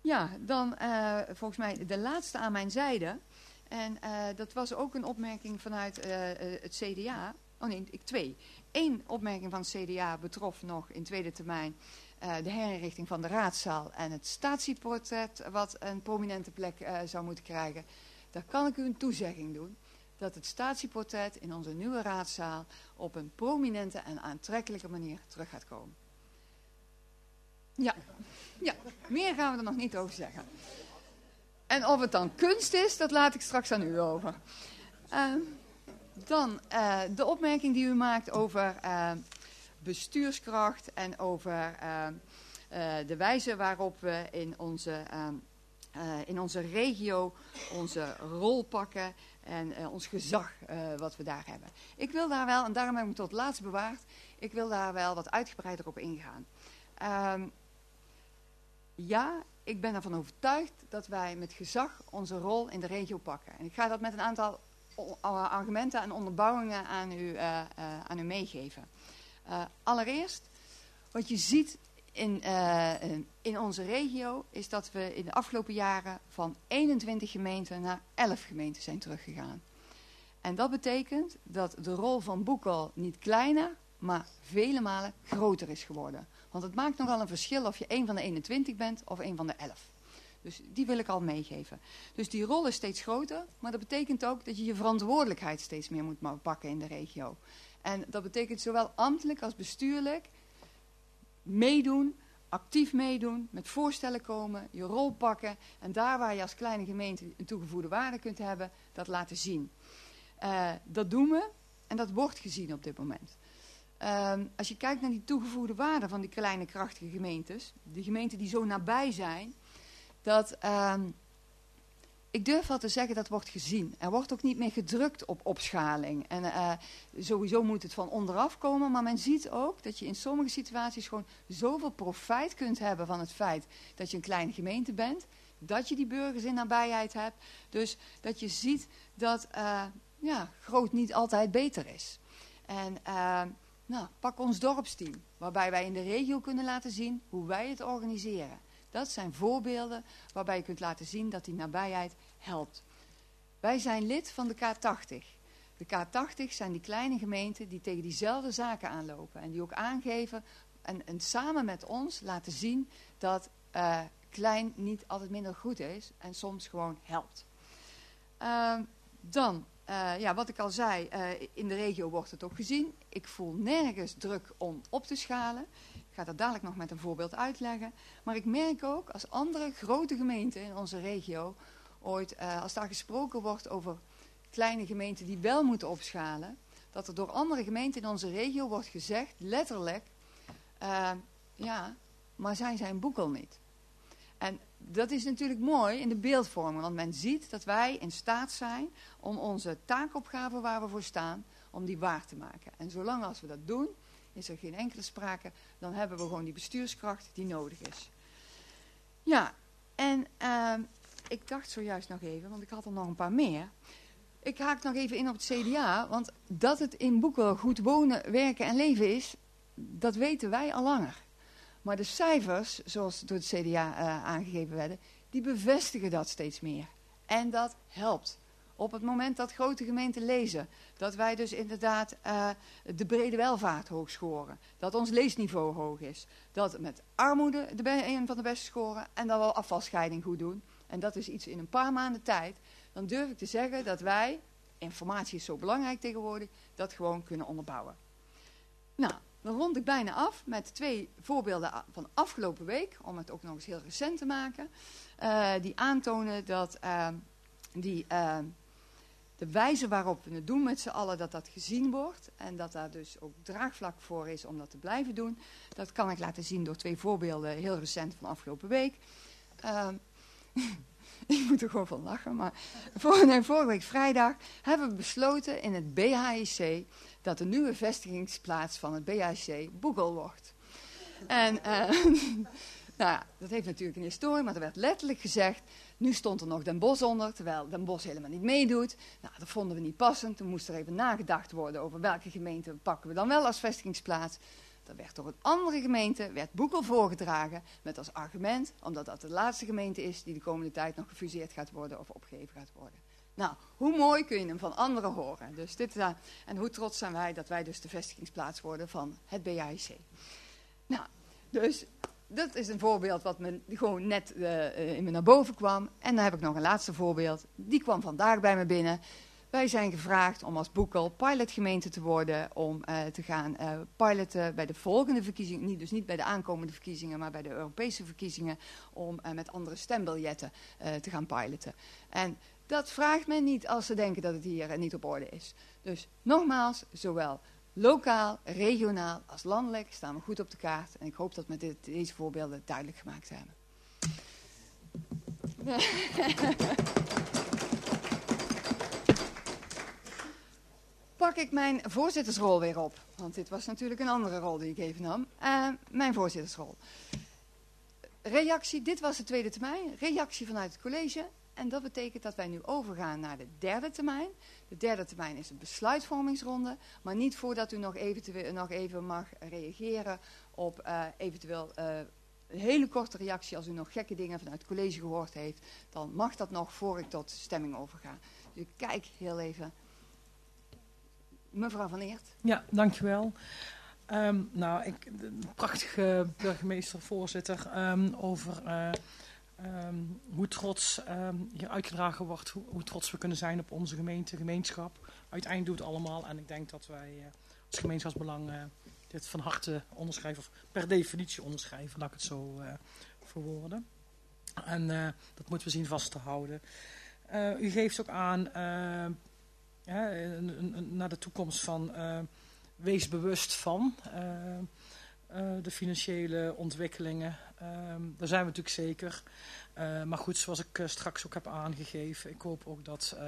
Ja, dan volgens mij de laatste aan mijn zijde. En dat was ook een opmerking vanuit het CDA. Oh nee, 2. 1 opmerking van het CDA betrof nog in tweede termijn de herinrichting van de raadzaal en het statieportret wat een prominente plek zou moeten krijgen. Daar kan ik u een toezegging doen dat het statieportret in onze nieuwe raadzaal op een prominente en aantrekkelijke manier terug gaat komen. Ja, meer gaan we er nog niet over zeggen. En of het dan kunst is, dat laat ik straks aan u over. Dan de opmerking die u maakt over bestuurskracht en over de wijze waarop we in onze regio onze rol pakken en ons gezag wat we daar hebben. Ik wil daar wel, en daarom heb ik me tot het laatst bewaard, ik wil daar wel wat uitgebreider op ingaan. Ja, ik ben ervan overtuigd dat wij met gezag onze rol in de regio pakken. En ik ga dat met een aantal argumenten en onderbouwingen aan u meegeven. Allereerst, wat je ziet in onze regio is dat we in de afgelopen jaren van 21 gemeenten naar 11 gemeenten zijn teruggegaan. En dat betekent dat de rol van Boekel niet kleiner, maar vele malen groter is geworden. Want het maakt nogal een verschil of je een van de 21 bent of een van de 11. Dus die wil ik al meegeven. Dus die rol is steeds groter, maar dat betekent ook dat je je verantwoordelijkheid steeds meer moet pakken in de regio. En dat betekent zowel ambtelijk als bestuurlijk meedoen, actief meedoen, met voorstellen komen, je rol pakken. En daar waar je als kleine gemeente een toegevoegde waarde kunt hebben, dat laten zien. Dat doen we en dat wordt gezien op dit moment. Als je kijkt naar die toegevoegde waarde van die kleine krachtige gemeentes, die gemeenten die zo nabij zijn, dat ik durf wel te zeggen dat wordt gezien. Er wordt ook niet meer gedrukt op opschaling. En sowieso moet het van onderaf komen, maar men ziet ook dat je in sommige situaties gewoon zoveel profijt kunt hebben van het feit dat je een kleine gemeente bent, dat je die burgers in nabijheid hebt. Dus dat je ziet dat groot niet altijd beter is. En pak ons dorpsteam, waarbij wij in de regio kunnen laten zien hoe wij het organiseren. Dat zijn voorbeelden waarbij je kunt laten zien dat die nabijheid helpt. Wij zijn lid van de K80. De K80 zijn die kleine gemeenten die tegen diezelfde zaken aanlopen. En die ook aangeven en samen met ons laten zien dat klein niet altijd minder goed is. En soms gewoon helpt. Wat ik al zei, in de regio wordt het ook gezien. Ik voel nergens druk om op te schalen. Ik ga dat dadelijk nog met een voorbeeld uitleggen. Maar ik merk ook als andere grote gemeenten in onze regio ooit, als daar gesproken wordt over kleine gemeenten die wel moeten opschalen, dat er door andere gemeenten in onze regio wordt gezegd, letterlijk, maar zij zijn Boekel niet. En dat is natuurlijk mooi in de beeldvorming, want men ziet dat wij in staat zijn om onze taakopgave waar we voor staan, om die waar te maken. En zolang als we dat doen, is er geen enkele sprake, dan hebben we gewoon die bestuurskracht die nodig is. Ja, en ik dacht zojuist nog even, want ik had er nog een paar meer. Ik haak nog even in op het CDA, want dat het in Boekel goed wonen, werken en leven is, dat weten wij al langer. Maar de cijfers, zoals door het CDA aangegeven werden, die bevestigen dat steeds meer. En dat helpt. Op het moment dat grote gemeenten lezen dat wij dus inderdaad de brede welvaart hoog scoren. Dat ons leesniveau hoog is. Dat met armoede een van de beste scoren en dat we afvalscheiding goed doen. En dat is iets in een paar maanden tijd. Dan durf ik te zeggen dat wij, informatie is zo belangrijk tegenwoordig, dat gewoon kunnen onderbouwen. Nou, dan rond ik bijna af met 2 voorbeelden van afgelopen week. Om het ook nog eens heel recent te maken. Die aantonen dat de wijze waarop we het doen met z'n allen, dat dat gezien wordt. En dat daar dus ook draagvlak voor is om dat te blijven doen. Dat kan ik laten zien door 2 voorbeelden heel recent van afgelopen week. Ik moet er gewoon van lachen. Maar vorige week vrijdag hebben we besloten in het BHIC dat de nieuwe vestigingsplaats van het BHIC Boekel wordt. En dat heeft natuurlijk een historie, maar er werd letterlijk gezegd, nu stond er nog Den Bosch onder, terwijl Den Bosch helemaal niet meedoet. Nou, dat vonden we niet passend. Toen moest er even nagedacht worden over welke gemeente pakken we dan wel als vestigingsplaats. Dat werd door een andere gemeente, werd Boekel voorgedragen met als argument, omdat dat de laatste gemeente is die de komende tijd nog gefuseerd gaat worden of opgeheven gaat worden. Nou, hoe mooi kun je hem van anderen horen. Dus en hoe trots zijn wij dat wij dus de vestigingsplaats worden van het BAIC. Nou, dus dat is een voorbeeld wat me gewoon net in me naar boven kwam. En dan heb ik nog een laatste voorbeeld. Die kwam vandaag bij me binnen. Wij zijn gevraagd om als Boekel pilotgemeente te worden, om te gaan piloten bij de volgende verkiezingen, dus niet bij de aankomende verkiezingen, maar bij de Europese verkiezingen, om met andere stembiljetten te gaan piloten. En dat vraagt men niet als ze denken dat het hier niet op orde is. Dus nogmaals, zowel lokaal, regionaal als landelijk staan we goed op de kaart. En ik hoop dat we deze voorbeelden duidelijk gemaakt hebben. Pak ik mijn voorzittersrol weer op. Want dit was natuurlijk een andere rol die ik even nam. Mijn voorzittersrol. Reactie, dit was de tweede termijn. Reactie vanuit het college. En dat betekent dat wij nu overgaan naar de derde termijn. De derde termijn is een besluitvormingsronde. Maar niet voordat u nog even mag reageren op eventueel een hele korte reactie. Als u nog gekke dingen vanuit het college gehoord heeft, dan mag dat nog voor ik tot stemming overga. Dus ik kijk heel even. Mevrouw Van Eert. Ja, dankjewel. Prachtige burgemeester, voorzitter, over hoe trots hier uitgedragen wordt, hoe trots we kunnen zijn op onze gemeenschap. Uiteindelijk doet het allemaal en ik denk dat wij als gemeenschapsbelang dit van harte onderschrijven, of per definitie onderschrijven, laat ik het zo verwoorden. En dat moeten we zien vast te houden. U geeft ook aan naar de toekomst van wees bewust van de financiële ontwikkelingen. Daar zijn we natuurlijk zeker. Maar goed, zoals ik straks ook heb aangegeven, ik hoop ook dat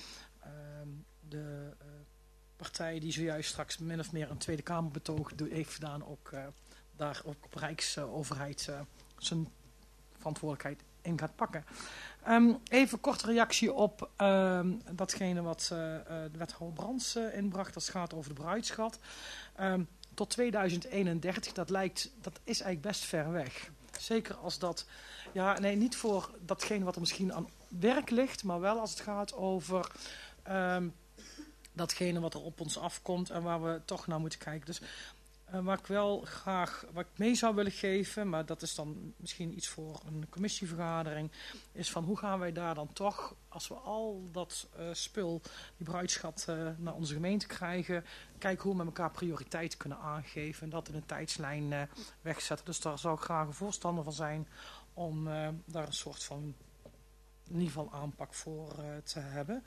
de partij die zojuist straks min of meer een Tweede Kamerbetoog heeft gedaan, ook daar ook op Rijksoverheid zijn verantwoordelijkheid in gaat pakken. Even een korte reactie op datgene wat de wethouder Brands inbracht. Dat gaat over de bruidschat. Tot 2031, dat is eigenlijk best ver weg. Zeker als dat, niet voor datgene wat er misschien aan werk ligt, maar wel als het gaat over datgene wat er op ons afkomt en waar we toch naar moeten kijken. Dus wat ik mee zou willen geven, maar dat is dan misschien iets voor een commissievergadering, is van hoe gaan wij daar dan toch, als we al dat spul, die bruidschat naar onze gemeente krijgen, kijken hoe we met elkaar prioriteiten kunnen aangeven en dat in een tijdslijn wegzetten. Dus daar zou ik graag een voorstander van zijn om daar een soort van in ieder geval aanpak voor te hebben.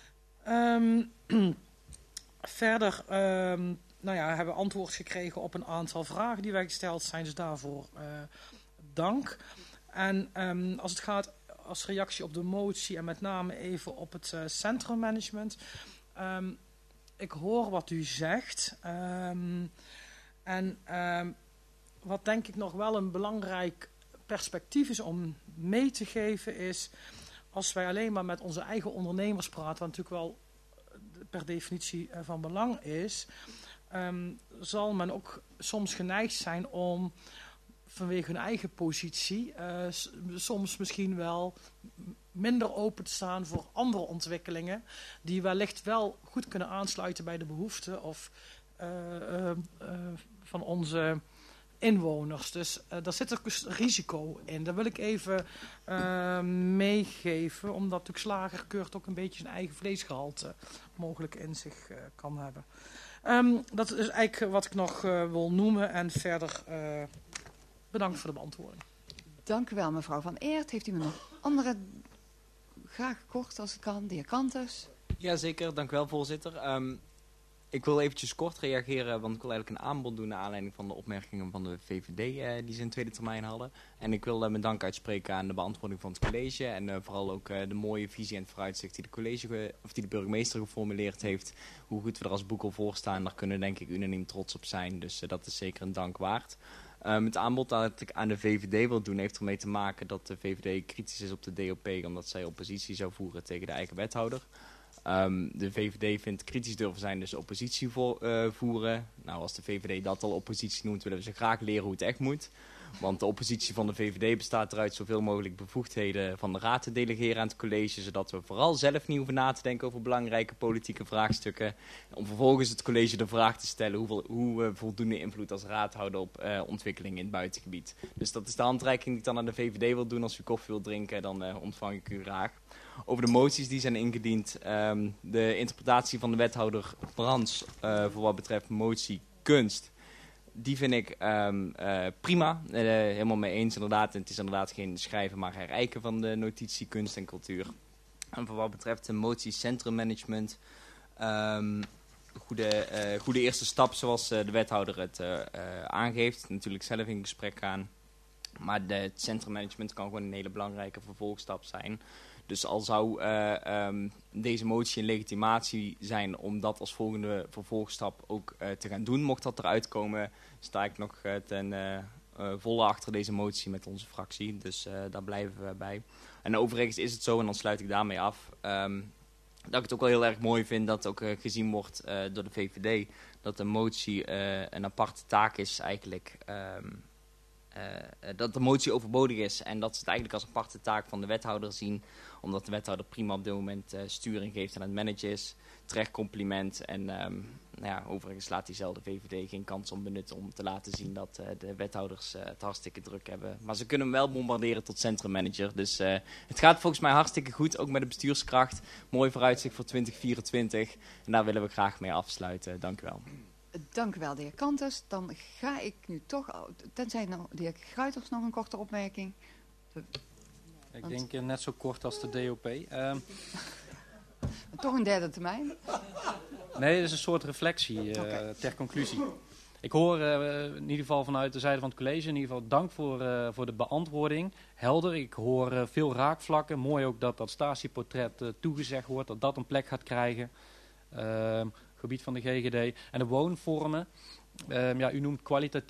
Verder hebben we antwoord gekregen op een aantal vragen die wij gesteld zijn. Dus daarvoor dank. En als het gaat als reactie op de motie en met name even op het centrummanagement. Ik hoor wat u zegt. Wat denk ik nog wel een belangrijk perspectief is om mee te geven is, als wij alleen maar met onze eigen ondernemers praten, wat natuurlijk wel per definitie van belang is, zal men ook soms geneigd zijn om vanwege hun eigen positie soms misschien wel minder open te staan voor andere ontwikkelingen die wellicht wel goed kunnen aansluiten bij de behoeften of van onze inwoners. Dus daar zit ook een risico in. Dat wil ik even meegeven, omdat natuurlijk slagerkeurt ook een beetje zijn eigen vleesgehalte mogelijk in zich kan hebben. Dat is eigenlijk wat ik nog wil noemen en verder bedankt voor de beantwoording. Dank u wel, mevrouw Van Eert. Heeft u me nog andere, graag kort als het kan, de heer Kanters? Jazeker, dank u wel, voorzitter. Ik wil eventjes kort reageren, want ik wil eigenlijk een aanbod doen naar aanleiding van de opmerkingen van de VVD die ze in tweede termijn hadden. En ik wil mijn dank uitspreken aan de beantwoording van het college en vooral ook de mooie visie en het vooruitzicht die de burgemeester geformuleerd heeft. Hoe goed we er als Boekel voor staan, daar kunnen denk ik unaniem trots op zijn. Dus dat is zeker een dank waard. Het aanbod dat ik aan de VVD wil doen heeft ermee te maken dat de VVD kritisch is op de DOP, omdat zij oppositie zou voeren tegen de eigen wethouder. De VVD vindt kritisch durven zijn, dus oppositie voeren. Nou, als de VVD dat al oppositie noemt, willen we ze graag leren hoe het echt moet. Want de oppositie van de VVD bestaat eruit zoveel mogelijk bevoegdheden van de raad te delegeren aan het college, zodat we vooral zelf niet hoeven na te denken over belangrijke politieke vraagstukken. Om vervolgens het college de vraag te stellen hoe we voldoende invloed als raad houden op ontwikkelingen in het buitengebied. Dus dat is de handreiking die ik dan aan de VVD wil doen. Als u koffie wilt drinken, dan ontvang ik u graag. Over de moties die zijn ingediend, de interpretatie van de wethouder Brands voor wat betreft motie kunst. Die vind ik prima. Helemaal mee eens inderdaad. En het is inderdaad geen schrijven, maar herijken van de notitie kunst en cultuur. En voor wat betreft de motie centrummanagement. Goede eerste stap zoals de wethouder het aangeeft. Natuurlijk zelf in gesprek gaan. Maar het centrummanagement kan gewoon een hele belangrijke vervolgstap zijn. Dus al zou deze motie een legitimatie zijn om dat als volgende vervolgstap ook te gaan doen. Mocht dat eruit komen, sta ik nog ten volle achter deze motie met onze fractie. Dus daar blijven we bij. En overigens is het zo, en dan sluit ik daarmee af, dat ik het ook wel heel erg mooi vind dat ook gezien wordt door de VVD dat de motie een aparte taak is eigenlijk. Dat de motie overbodig is en dat ze het eigenlijk als aparte taak van de wethouder zien, omdat de wethouder prima op dit moment sturing geeft en aan het managen is. Terecht compliment en overigens laat diezelfde VVD geen kans om benutten om te laten zien dat de wethouders het hartstikke druk hebben. Maar ze kunnen hem wel bombarderen tot centrummanager. Dus het gaat volgens mij hartstikke goed, ook met de bestuurskracht. Mooi vooruitzicht voor 2024 en daar willen we graag mee afsluiten. Dank u wel. Dank u wel, de heer Kanters. Dan ga ik nu toch, tenzij de heer Gruiters nog een korte opmerking. Ik denk net zo kort als de DOP. Toch een derde termijn? Nee, dat is een soort reflectie ter conclusie. Ik hoor in ieder geval vanuit de zijde van het college, in ieder geval dank voor de beantwoording. Helder, ik hoor veel raakvlakken. Mooi ook dat statieportret toegezegd wordt, dat dat een plek gaat krijgen. Gebied van de GGD. En de woonvormen. U noemt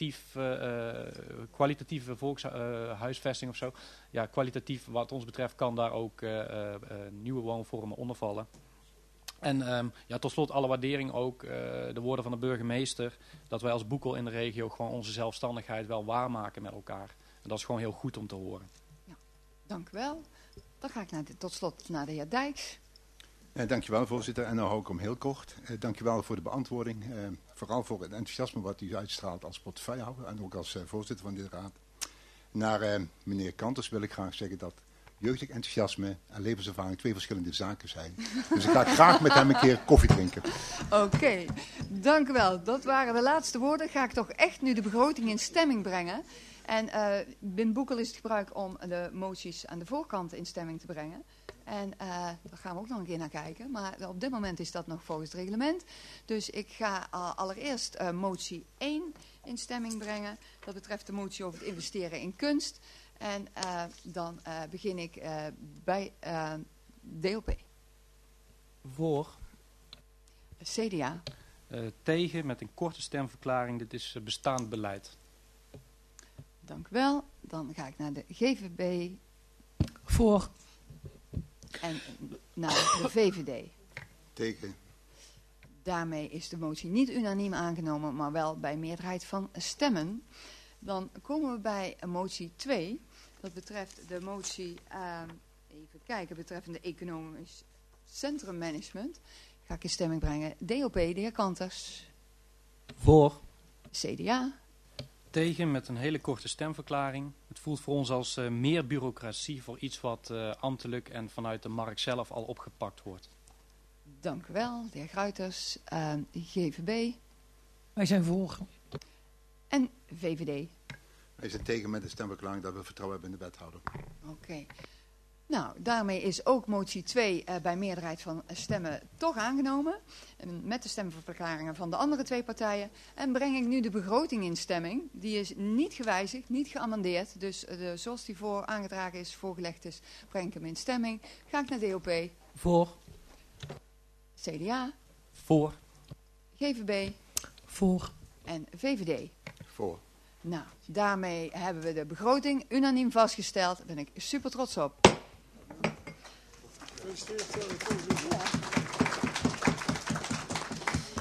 kwalitatieve volkshuisvesting of zo. Ja, kwalitatief wat ons betreft kan daar ook nieuwe woonvormen onder vallen. En tot slot alle waardering ook de woorden van de burgemeester. Dat wij als Boekel in de regio gewoon onze zelfstandigheid wel waarmaken met elkaar. En dat is gewoon heel goed om te horen. Ja, dank u wel. Dan ga ik tot slot naar de heer Dijks. Dankjewel, voorzitter. En nou ook om heel kort. Dankjewel voor de beantwoording. Vooral voor het enthousiasme wat u uitstraalt als portefeuillehouder en ook als voorzitter van dit raad. Naar meneer Kanters wil ik graag zeggen dat jeugdig enthousiasme en levenservaring 2 verschillende zaken zijn. Dus ik ga graag met hem een keer koffie drinken. Oké, dank u wel. Dat waren de laatste woorden. Ga ik toch echt nu de begroting in stemming brengen. En binnen Boekel is het gebruik om de moties aan de voorkant in stemming te brengen. En daar gaan we ook nog een keer naar kijken. Maar op dit moment is dat nog volgens het reglement. Dus ik ga allereerst motie 1 in stemming brengen. Dat betreft de motie over het investeren in kunst. En dan begin ik bij DOP. Voor. CDA. Tegen met een korte stemverklaring. Dit is bestaand beleid. Dank u wel. Dan ga ik naar de GVB. Voor. En naar de VVD. Tegen. Daarmee is de motie niet unaniem aangenomen, maar wel bij meerderheid van stemmen. Dan komen we bij motie 2. Dat betreft de motie, even kijken, betreffende economisch centrummanagement. Ga ik in stemming brengen. DOP, de heer Kanters. Voor. CDA. Tegen met een hele korte stemverklaring. Het voelt voor ons als meer bureaucratie voor iets wat ambtelijk en vanuit de markt zelf al opgepakt wordt. Dank u wel, de heer Gruiters. GVB. Wij zijn voor. En VVD. Wij zijn tegen met de stemverklaring dat we vertrouwen hebben in de wethouder. Oké. Nou, daarmee is ook motie 2 bij meerderheid van stemmen toch aangenomen. Met de stemverklaringen van de andere 2 partijen. En breng ik nu de begroting in stemming. Die is niet gewijzigd, niet geamendeerd. Dus zoals die aangedragen is, voorgelegd is, breng ik hem in stemming. Ga ik naar DOP. Voor. CDA. Voor. GVB. Voor. En VVD. Voor. Nou, daarmee hebben we de begroting unaniem vastgesteld. Daar ben ik super trots op. Gefeliciteerd, voorzitter.